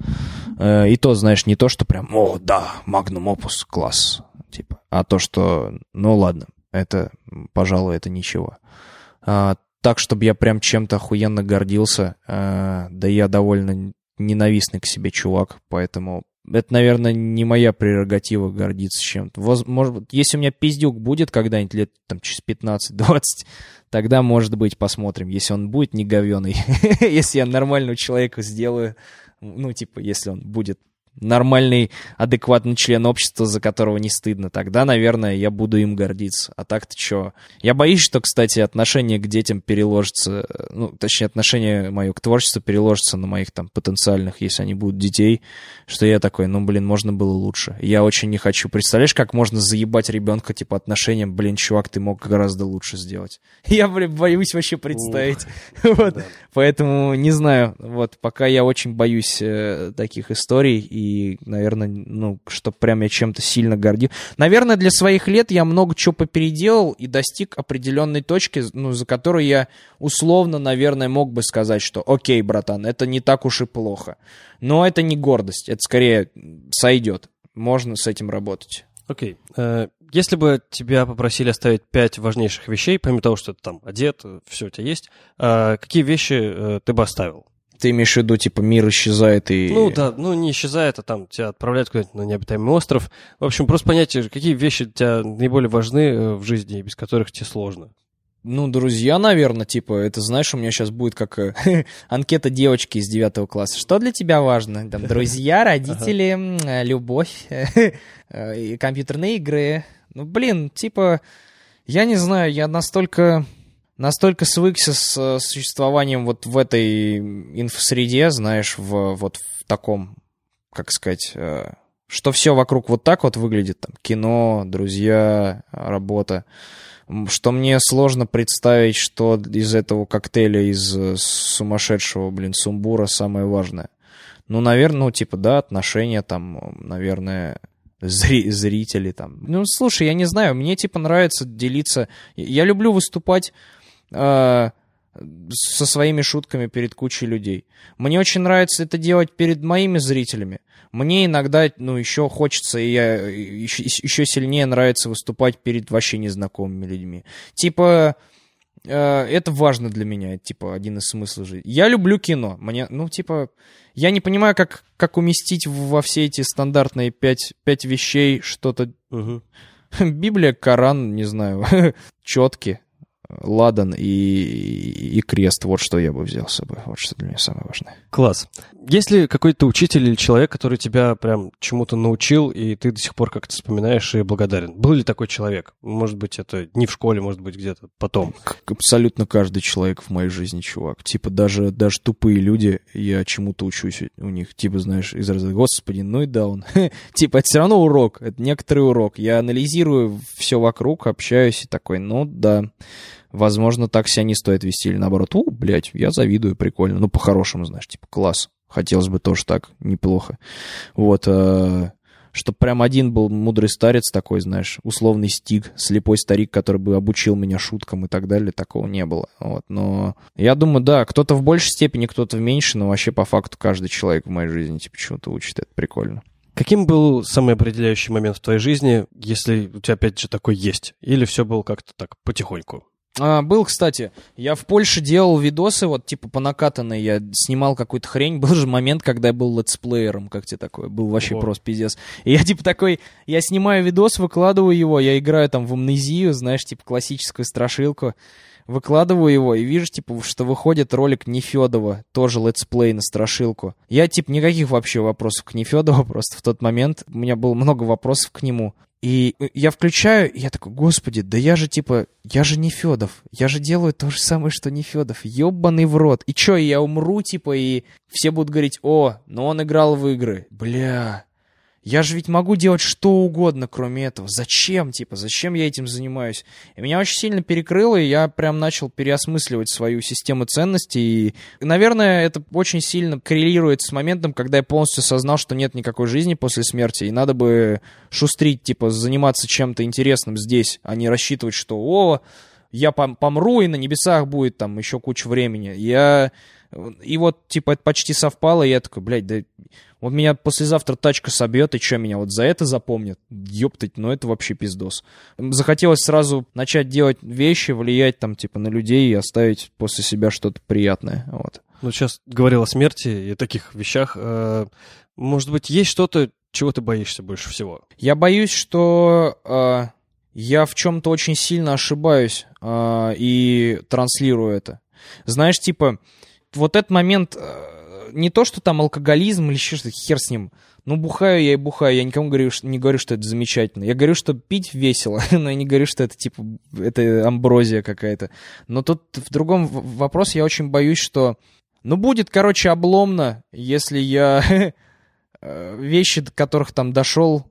И то, знаешь, не то, что прям, о, да, магнум опус, класс, типа. А то, что, ну, ладно, это, пожалуй, это ничего. А, так, чтобы я прям чем-то охуенно гордился, а, да я довольно ненавистный к себе чувак, поэтому... Это, наверное, не моя прерогатива гордиться чем-то. Воз, может быть, если у меня пиздюк будет когда-нибудь лет там, через пятнадцать-двадцать, тогда, может быть, посмотрим. Если он будет не говёный, если я нормального человека сделаю, ну, типа, если он будет нормальный, адекватный член общества, за которого не стыдно, тогда, наверное, я буду им гордиться. А так-то чё? Я боюсь, что, кстати, отношение к детям переложится, ну, точнее, отношение мое к творчеству переложится на моих там потенциальных, если они будут детей, что я такой, ну, блин, можно было лучше. Я очень не хочу. Представляешь, как можно заебать ребенка, типа, отношением, блин, чувак, ты мог гораздо лучше сделать. Я, блин, боюсь вообще представить. Вот. Поэтому, не знаю, вот, пока я очень боюсь э, таких историй, и, наверное, ну, что прям я чем-то сильно гордил. Наверное, для своих лет я много чего попеределал и достиг определенной точки, ну, за которую я условно, наверное, мог бы сказать, что окей, братан, это не так уж и плохо. Но это не гордость, это скорее сойдет. Можно с этим работать. Окей. Okay. Если бы тебя попросили оставить пять важнейших вещей, помимо того, что ты там одет, все у тебя есть, какие вещи ты бы оставил? Ты имеешь в виду, типа, мир исчезает и... Ну да, ну не исчезает, а там тебя отправляют куда-нибудь на необитаемый остров. В общем, просто понять, какие вещи для тебя наиболее важны в жизни, и без которых тебе сложно. Ну, друзья, наверное, типа, это, знаешь, у меня сейчас будет как э, анкета девочки из девятого класса. Что для тебя важно? Там, друзья, родители, ага. любовь, э, компьютерные игры. Ну, блин, типа, я не знаю, я настолько... Настолько свыкся с существованием вот в этой инфосреде, знаешь, в, вот в таком, как сказать, что все вокруг вот так вот выглядит, там, кино, друзья, работа, что мне сложно представить, что из этого коктейля, из сумасшедшего, блин, сумбура самое важное. Ну, наверное, ну, типа, да, отношения, там, наверное... Зри- зрители там. Ну, слушай, я не знаю, мне, типа, нравится делиться. Я люблю выступать э, со своими шутками перед кучей людей. Мне очень нравится это делать перед моими зрителями. Мне иногда, ну, еще хочется, и я еще, еще сильнее нравится выступать перед вообще незнакомыми людьми. Типа, э, это важно для меня, это, типа, один из смыслов жизни. Я люблю кино. Мне, ну, типа... Я не понимаю, как, как уместить во все эти стандартные пять, пять вещей что-то... Угу. Библия, Коран, не знаю, четки, ладан и, и крест. Вот что я бы взял с собой. Вот что для меня самое важное. Класс. Есть ли какой-то учитель или человек, который тебя прям чему-то научил, и ты до сих пор как-то вспоминаешь и благодарен? Был ли такой человек? Может быть, это не в школе, может быть, где-то потом. Как абсолютно каждый человек в моей жизни, чувак. Типа даже, даже тупые люди, я чему-то учусь у них. Типа, знаешь, из разряда, господи, ну и да он. Типа, это все равно урок, это некоторый урок. Я анализирую все вокруг, общаюсь и такой, ну да... Возможно, так себя не стоит вести. Или наоборот, у, блядь, я завидую, прикольно. Ну, по-хорошему, знаешь, типа, класс. Хотелось бы тоже так, неплохо. Вот, э, чтобы прям один был мудрый старец такой, знаешь, условный стиг, слепой старик, который бы обучил меня шуткам и так далее, такого не было. Вот, но я думаю, да, кто-то в большей степени, кто-то в меньшей, но вообще по факту каждый человек в моей жизни типа чему-то учит, это прикольно. Каким был самый определяющий момент в твоей жизни, если у тебя опять же такой есть? Или все было как-то так потихоньку? А, был, кстати. Я в Польше делал видосы, вот, типа, по накатанной. Я снимал какую-то хрень. Был же момент, когда я был летсплеером, как тебе такое. Был вообще О. просто пиздец. И я, типа, такой, я снимаю видос, выкладываю его, я играю там в амнезию, знаешь, типа, классическую страшилку. Выкладываю его и вижу, типа, что выходит ролик Нефёдова, тоже летсплей на страшилку. Я, типа, никаких вообще вопросов к Нефёдову, просто в тот момент у меня было много вопросов к нему. И я включаю, и я такой, господи, да я же, типа, я же Нефёдов, я же делаю то же самое, что Нефёдов, ёбаный в рот. И чё, я умру, типа, и все будут говорить, о, но он играл в игры. Бля... Я же ведь могу делать что угодно, кроме этого. Зачем, типа, зачем я этим занимаюсь? И меня очень сильно перекрыло, и я прям начал переосмысливать свою систему ценностей. И, наверное, это очень сильно коррелирует с моментом, когда я полностью осознал, что нет никакой жизни после смерти, и надо бы шустрить, типа, заниматься чем-то интересным здесь, а не рассчитывать, что, о, я помру, и на небесах будет там еще куча времени. Я... И вот, типа, это почти совпало, и я такой, блядь, да... Вот меня послезавтра тачка собьет, и что, меня вот за это запомнят? Ёптать, ну это вообще пиздос. Захотелось сразу начать делать вещи, влиять там, типа, на людей и оставить после себя что-то приятное, вот. Ну, сейчас говорил о смерти и о таких вещах. Может быть, есть что-то, чего ты боишься больше всего? Я боюсь, что э, я в чем-то очень сильно ошибаюсь э, и транслирую это. Знаешь, типа, вот этот момент... Э, не то, что там алкоголизм или еще что-то, хер с ним. Ну, бухаю я и бухаю. Я никому говорю, что, не говорю, что это замечательно. Я говорю, что пить весело, но я не говорю, что это, типа, это амброзия какая-то. Но тут в другом вопросе я очень боюсь, что... Ну, будет, короче, обломно, если я вещи, до которых там дошел,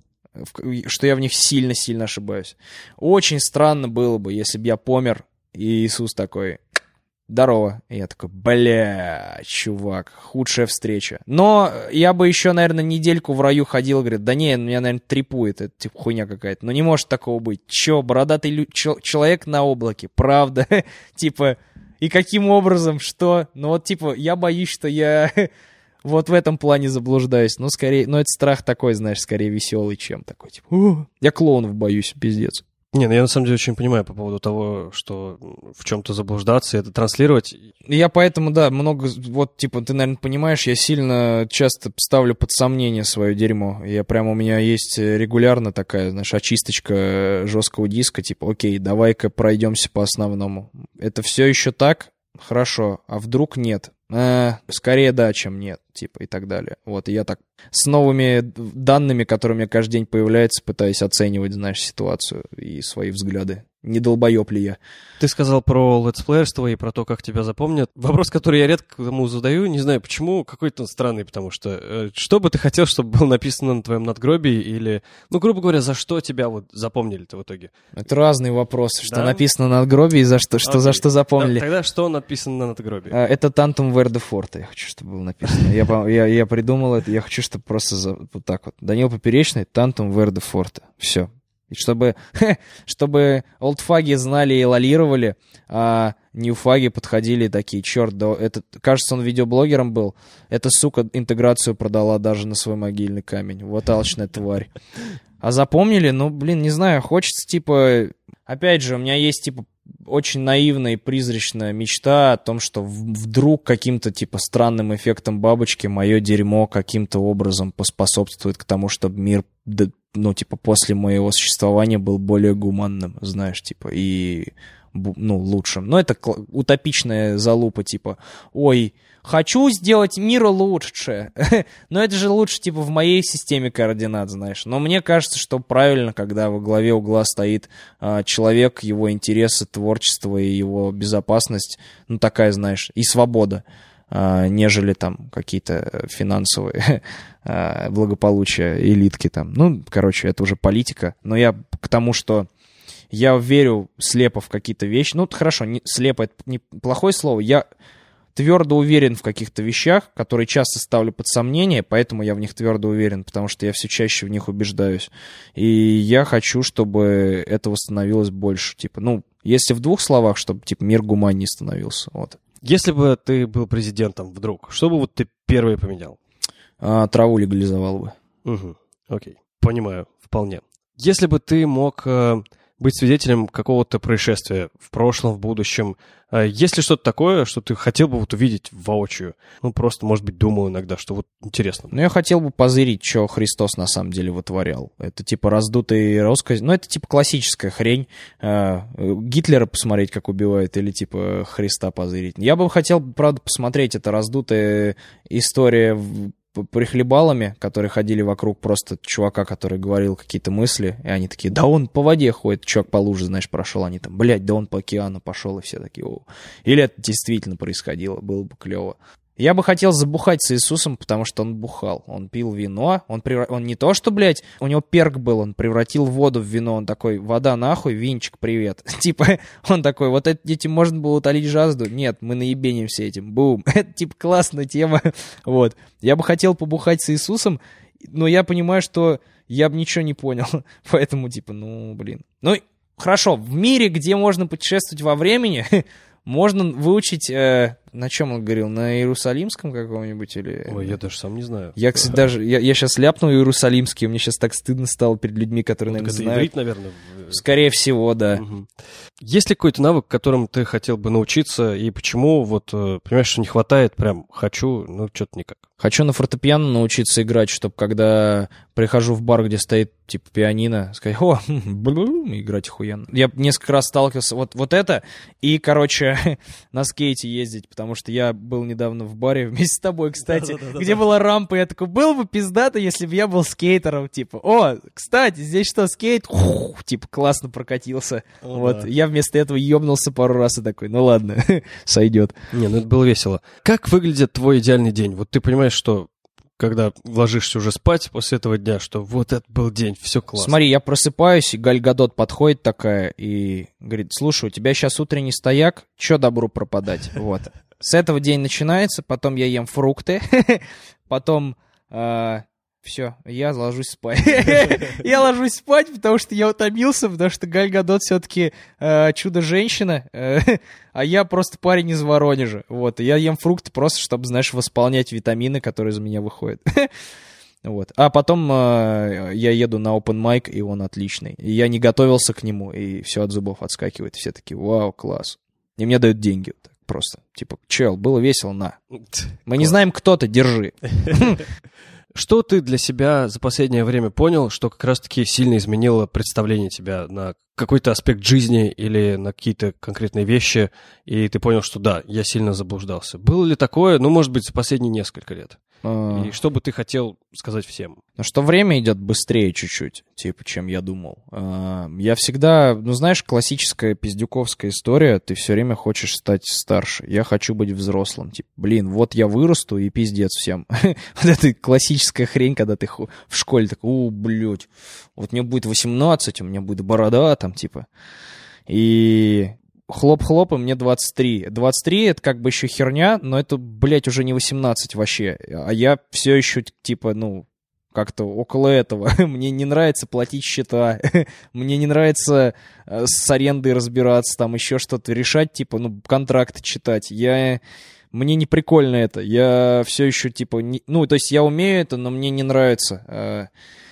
что я в них сильно-сильно ошибаюсь. Очень странно было бы, если бы я помер, и Иисус такой... Здорово. И я такой, бля, чувак, худшая встреча. Но я бы еще, наверное, недельку в раю ходил, говорит, да не, меня, наверное, трипует, это типа хуйня какая-то. Но не может такого быть. Че, бородатый лю- чел- человек на облаке, правда? Типа, и каким образом, что? Ну вот, типа, я боюсь, что я вот в этом плане заблуждаюсь. Ну, скорее, ну это страх такой, знаешь, скорее веселый, чем такой, типа, я клоунов боюсь, пиздец. Не, ну я на самом деле очень понимаю по поводу того, что в чем-то заблуждаться, это транслировать. Я поэтому, да, много, вот, типа, ты, наверное, понимаешь, я сильно часто ставлю под сомнение свое дерьмо. Я прям, у меня есть регулярно такая, знаешь, очисточка жесткого диска, типа, окей, давай-ка пройдемся по основному. Это все еще так? Хорошо. А вдруг нет? Э, скорее да, чем нет, типа, и так далее. Вот, и я так с новыми данными, которые у меня каждый день появляются, пытаюсь оценивать, знаешь, ситуацию и свои взгляды. Не долбоеб ли я? Ты сказал про летсплеерство и про то, как тебя запомнят. Вопрос, который я редко кому задаю, не знаю почему, какой-то странный, потому что э, что бы ты хотел, чтобы было написано на твоем надгробии или, ну, грубо говоря, за что тебя вот запомнили-то в итоге? Это разные вопросы, что да? написано на надгробии и за что, что, за что запомнили. Да, тогда что написано на надгробии? А, это Tantum Verde Forte, я хочу, чтобы было написано. Я, я, я придумал это, я хочу, чтобы просто за, вот так вот. Данил Поперечный, Tantum Verde Forte. Все. И чтобы, чтобы олдфаги знали и лолировали, а ньюфаги подходили такие, черт, да, это, кажется, он видеоблогером был, эта сука интеграцию продала даже на свой могильный камень. Вот алчная тварь. А запомнили? Ну, блин, не знаю, хочется, типа... Опять же, у меня есть, типа, очень наивная и призрачная мечта о том, что вдруг каким-то, типа, странным эффектом бабочки мое дерьмо каким-то образом поспособствует к тому, чтобы мир... ну, типа, после моего существования был более гуманным, знаешь, типа, и, ну, лучшим. Но это утопичная залупа, типа, ой, хочу сделать мир лучше. Но это же лучше, типа, в моей системе координат, знаешь. Но мне кажется, что правильно, когда во главе угла стоит а, человек, его интересы, творчество и его безопасность, ну, такая, знаешь, и свобода, а, нежели там какие-то финансовые благополучия, элитки там. Ну, короче, это уже политика. Но я к тому, что я верю слепо в какие-то вещи. Ну, хорошо, не, слепо — это неплохое слово. Я твердо уверен в каких-то вещах, которые часто ставлю под сомнение, поэтому я в них твердо уверен, потому что я все чаще в них убеждаюсь. И я хочу, чтобы этого становилось больше. Типа, ну, если в двух словах, чтобы, типа, мир гуманнее становился. Вот. Если бы ты был президентом вдруг, что бы вот ты первое поменял? А, траву легализовал бы. Угу, окей, понимаю, вполне. Если бы ты мог э, быть свидетелем какого-то происшествия в прошлом, в будущем. Есть ли что-то такое, что ты хотел бы вот увидеть воочию? Ну, просто, может быть, думал иногда, что вот интересно. Ну, я хотел бы позырить, что Христос на самом деле вытворял. Это типа раздутый россказь. Ну, это типа классическая хрень. Гитлера посмотреть, как убивает, или типа Христа позырить. Я бы хотел, правда, посмотреть, это раздутая история прихлебалами, которые ходили вокруг просто чувака, который говорил какие-то мысли, и они такие, да он по воде ходит, чувак по луже, знаешь, прошел, они там, блядь, да он по океану пошел, и все такие, о. Или это действительно происходило, было бы клево. Я бы хотел забухать с Иисусом, потому что он бухал. Он пил вино, он, превра... он не то, что, блядь, у него перк был, он превратил воду в вино, он такой, вода нахуй, винчик, привет. Типа, он такой, вот этим можно было утолить жажду? Нет, мы наебенимся этим, бум. Это, типа, классная тема, вот. Я бы хотел побухать с Иисусом, но я понимаю, что я бы ничего не понял, поэтому, типа, ну, блин. Ну, хорошо, в мире, где можно путешествовать во времени... Можно выучить, э, на чем он говорил, на иерусалимском каком-нибудь или... Ой, я даже сам не знаю. Я, кстати, даже, я, я сейчас ляпнул иерусалимский, мне сейчас так стыдно стало перед людьми, которые, вот наверное, это знают. Иврит, наверное? Скорее всего, да. Угу. Есть ли какой-то навык, которым ты хотел бы научиться, и почему, вот, понимаешь, что не хватает, прям хочу, ну, что-то никак? Хочу на фортепиано научиться играть, чтобы когда прихожу в бар, где стоит, типа, пианино, сказать, о, играть охуенно. Я несколько раз сталкивался, вот, вот это, и, короче, на скейте ездить, потому что я был недавно в баре вместе с тобой, кстати, где была рампа, я такой, был бы пиздато, если бы я был скейтером, типа, о, кстати, здесь что, скейт? Типа, классно прокатился. О, вот, да. Я вместо этого ёбнулся пару раз и такой, ну ладно, сойдет. Не, ну это было весело. Как выглядит твой идеальный день? Вот ты понимаешь, что когда ложишься уже спать после этого дня, что вот это был день, все классно. Смотри, я просыпаюсь, и Галь Гадот подходит такая и говорит, слушай, у тебя сейчас утренний стояк, чё добру пропадать? Вот. С этого день начинается, потом я ем фрукты, потом... Все, я ложусь спать. Я ложусь спать, потому что я утомился, потому что Галь Гадот все-таки э, чудо-женщина, э, а я просто парень из Воронежа. Вот, и я ем фрукты просто, чтобы, знаешь, восполнять витамины, которые из меня выходят. Вот. А потом э, я еду на open mic, и он отличный. И я не готовился к нему, и все от зубов отскакивает. Все такие, вау, класс. И мне дают деньги. Вот так, просто, типа, чел, было весело, на. Мы не знаем, кто ты, держи. Что ты для себя за последнее время понял, что как раз-таки сильно изменило представление тебя на какой-то аспект жизни или на какие-то конкретные вещи, и ты понял, что да, я сильно заблуждался? Было ли такое, ну, может быть, за последние несколько лет? А... И что бы ты хотел сказать всем? Ну, что время идет быстрее чуть-чуть, типа, чем я думал. А, я всегда, ну, знаешь, классическая пиздюковская история, ты все время хочешь стать старше. Я хочу быть взрослым. Типа, блин, вот я вырасту и пиздец всем. Вот это классическая хрень, когда ты в школе такой, у, блядь, вот мне будет восемнадцать, у меня будет борода там, типа. И... Хлоп-хлоп, и мне двадцать три. двадцать три — это как бы еще херня, но это, блядь, уже не восемнадцать вообще. А я все еще, типа, ну, как-то около этого. Мне не нравится платить счета, мне не нравится э, с арендой разбираться, там еще что-то решать, типа, ну, контракты читать. Я... Мне не прикольно это. Я все еще, типа, не... ну, то есть я умею это, но мне не нравится. Э,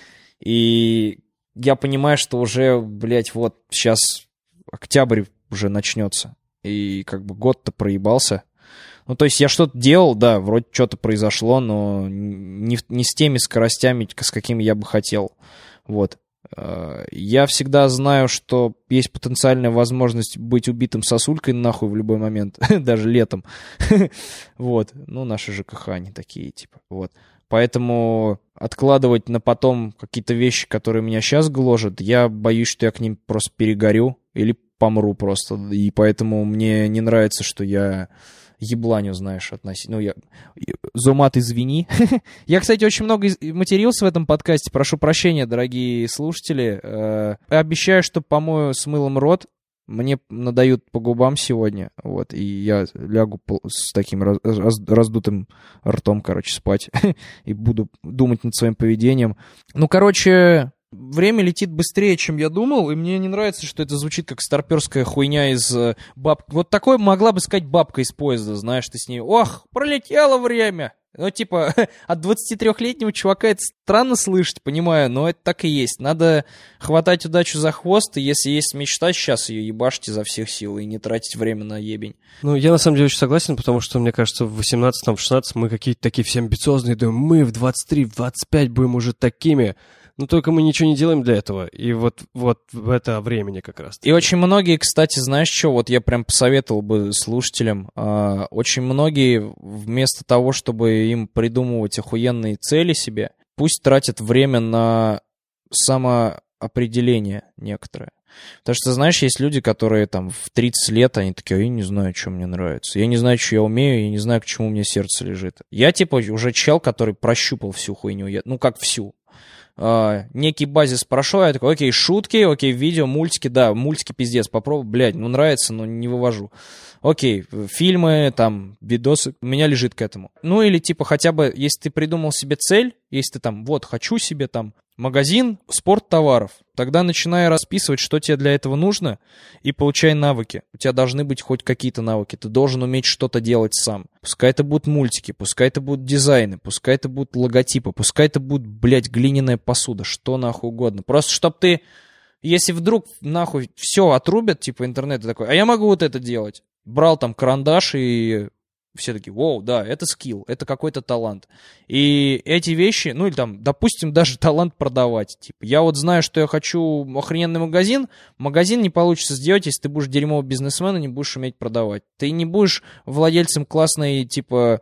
и я понимаю, что уже, блядь, вот сейчас октябрь уже начнется. И как бы год-то проебался. Ну, то есть я что-то делал, да, вроде что-то произошло, но не, не с теми скоростями, с какими я бы хотел. Вот. Я всегда знаю, что есть потенциальная возможность быть убитым сосулькой нахуй в любой момент, даже летом. Вот. Ну, наши ЖКХ, они такие, типа, вот. Поэтому откладывать на потом какие-то вещи, которые меня сейчас гложат, я боюсь, что я к ним просто перегорю или помру просто. И поэтому мне не нравится, что я ебланю, знаешь, относить. Ну, я... Зумат, извини. Я, кстати, очень много матерился в этом подкасте. Прошу прощения, дорогие слушатели. Обещаю, что помою с мылом рот. Мне надают по губам сегодня, вот, и я лягу с таким раз, раз, раздутым ртом, короче, спать, и буду думать над своим поведением. Ну, короче, время летит быстрее, чем я думал, и мне не нравится, что это звучит как старперская хуйня из баб... Вот такое могла бы сказать бабка из поезда, знаешь, ты с ней, ох, пролетело время. Ну, типа, от двадцатитрёхлетнего чувака это странно слышать, понимаю, но это так и есть. Надо хватать удачу за хвост, и если есть мечта, сейчас ее ебашить изо всех сил и не тратить время на ебень. Ну, я на самом деле очень согласен, потому что, мне кажется, в восемнадцатом, в шестнадцатом мы какие-то такие все амбициозные, думаем, мы в двадцать три, в двадцать пять будем уже такими. Но только мы ничего не делаем для этого. И вот, вот в это времени как раз. И очень многие, кстати, знаешь что, вот я прям посоветовал бы слушателям, э, очень многие вместо того, чтобы им придумывать охуенные цели себе, пусть тратят время на самоопределение некоторое. Потому что, знаешь, есть люди, которые там в тридцать лет, они такие, я не знаю, что мне нравится, я не знаю, что я умею, я не знаю, к чему у меня сердце лежит. Я типа уже чел, который прощупал всю хуйню, я, ну как всю. Uh, некий базис прошел, я такой, окей, шутки, окей, видео, мультики, да, мультики пиздец, попробуй, блядь, ну нравится, но не вывожу. Окей, фильмы, там, видосы, у меня лежит к этому. Ну или типа хотя бы, если ты придумал себе цель, если ты там, вот, хочу себе там магазин спорттоваров, тогда начинай расписывать, что тебе для этого нужно, и получай навыки. У тебя должны быть хоть какие-то навыки, ты должен уметь что-то делать сам. Пускай это будут мультики, пускай это будут дизайны, пускай это будут логотипы, пускай это будет, блядь, глиняная посуда, что нахуй угодно. Просто чтоб ты, если вдруг нахуй все отрубят, типа интернет, такой, а я могу вот это делать. Брал там карандаш и... Все такие, воу, да, это скилл, это какой-то талант. И эти вещи, ну или там, допустим, даже талант продавать. Типа, я вот знаю, что я хочу охрененный магазин, магазин не получится сделать, если ты будешь дерьмовый бизнесмен и не будешь уметь продавать. Ты не будешь владельцем классной, типа,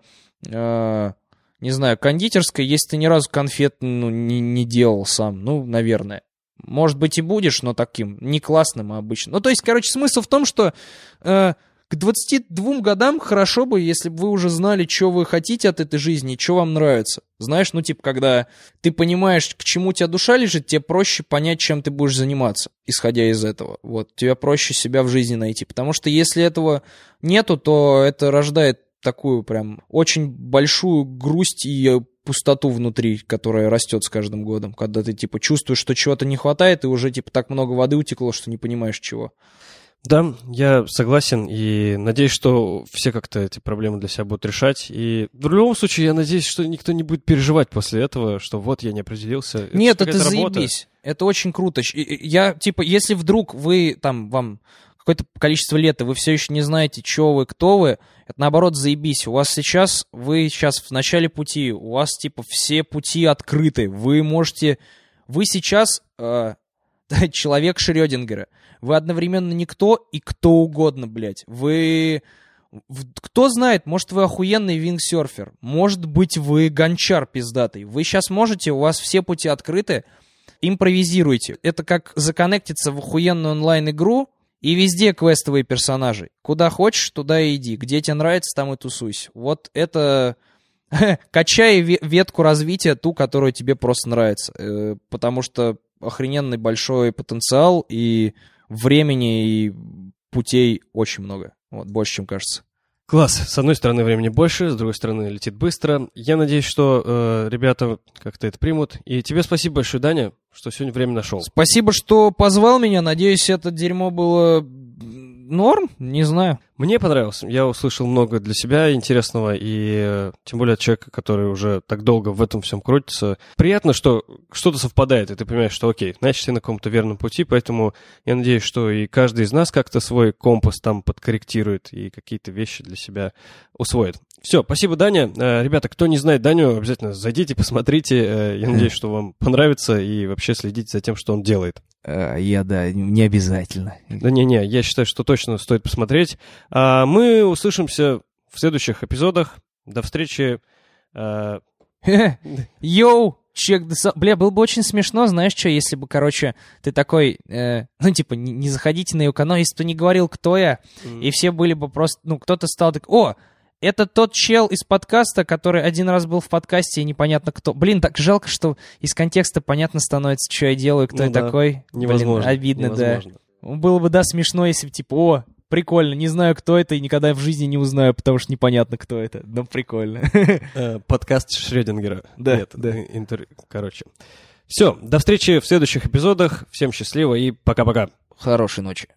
э, не знаю, кондитерской, если ты ни разу конфет ну, не, не делал сам, ну, наверное. Может быть и будешь, но таким, не классным, а обычным. Ну, то есть, короче, смысл в том, что... Э, К двадцати двум годам хорошо бы, если бы вы уже знали, что вы хотите от этой жизни, что вам нравится. Знаешь, ну типа, когда ты понимаешь, к чему у тебя душа лежит, тебе проще понять, чем ты будешь заниматься, исходя из этого. Вот, тебе проще себя в жизни найти. Потому что если этого нету, то это рождает такую прям очень большую грусть и пустоту внутри, которая растет с каждым годом. Когда ты типа чувствуешь, что чего-то не хватает, и уже типа так много воды утекло, что не понимаешь чего. Да, я согласен и надеюсь, что все как-то эти проблемы для себя будут решать. И в любом случае, я надеюсь, что никто не будет переживать после этого, что вот я не определился. Нет, это, это заебись. Это очень круто. Я, типа, если вдруг вы, там, вам какое-то количество лет, и вы все еще не знаете, что вы, кто вы, это наоборот заебись. У вас сейчас, вы сейчас в начале пути, у вас, типа, все пути открыты. Вы можете, вы сейчас э, человек Шрёдингера. Вы одновременно никто и кто угодно, блядь. Вы... Кто знает, может, вы охуенный вингсерфер. Может быть, вы гончар пиздатый. Вы сейчас можете, у вас все пути открыты. Импровизируйте. Это как законнектиться в охуенную онлайн-игру, и везде квестовые персонажи. Куда хочешь, туда и иди. Где тебе нравится, там и тусуйся. Вот это... Качай ветку развития, ту, которая тебе просто нравится. Потому что охрененный большой потенциал, и времени, и путей очень много. Вот, больше, чем кажется. Класс. С одной стороны, времени больше, с другой стороны, летит быстро. Я надеюсь, что э, ребята как-то это примут. И тебе спасибо большое, Даня, что сегодня время нашел. Спасибо, что позвал меня. Надеюсь, это дерьмо было норм? Не знаю. Мне понравилось. Я услышал много для себя интересного, и тем более от человека, который уже так долго в этом всем крутится. Приятно, что что-то совпадает, и ты понимаешь, что окей, значит, ты на каком-то верном пути, поэтому я надеюсь, что и каждый из нас как-то свой компас там подкорректирует и какие-то вещи для себя усвоит. Все, спасибо, Даня. Ребята, кто не знает Даню, обязательно зайдите, посмотрите. Я надеюсь, что вам понравится, и вообще следите за тем, что он делает. Я, да, не обязательно. Да не-не, я считаю, что точно стоит посмотреть. А мы услышимся в следующих эпизодах. До встречи. Йоу! Чек, бля, было бы очень смешно, знаешь что, если бы, короче, ты такой, э, ну, типа, не, не заходите на ее канал, если ты не говорил, кто я, mm-hmm. и все были бы просто, ну, кто-то стал так, о, это тот чел из подкаста, который один раз был в подкасте, и непонятно кто. Блин, так жалко, что из контекста понятно становится, что я делаю, кто ну, я да. такой. Невозможно. Блин, обидно, невозможно. Да. Было бы, да, смешно, если бы, типа, о, прикольно, не знаю, кто это, и никогда в жизни не узнаю, потому что непонятно, кто это. Но прикольно. Подкаст Шрёдингера. Да, Нет, да. Интер... Короче. Все, до встречи в следующих эпизодах. Всем счастливо и пока-пока. Хорошей ночи.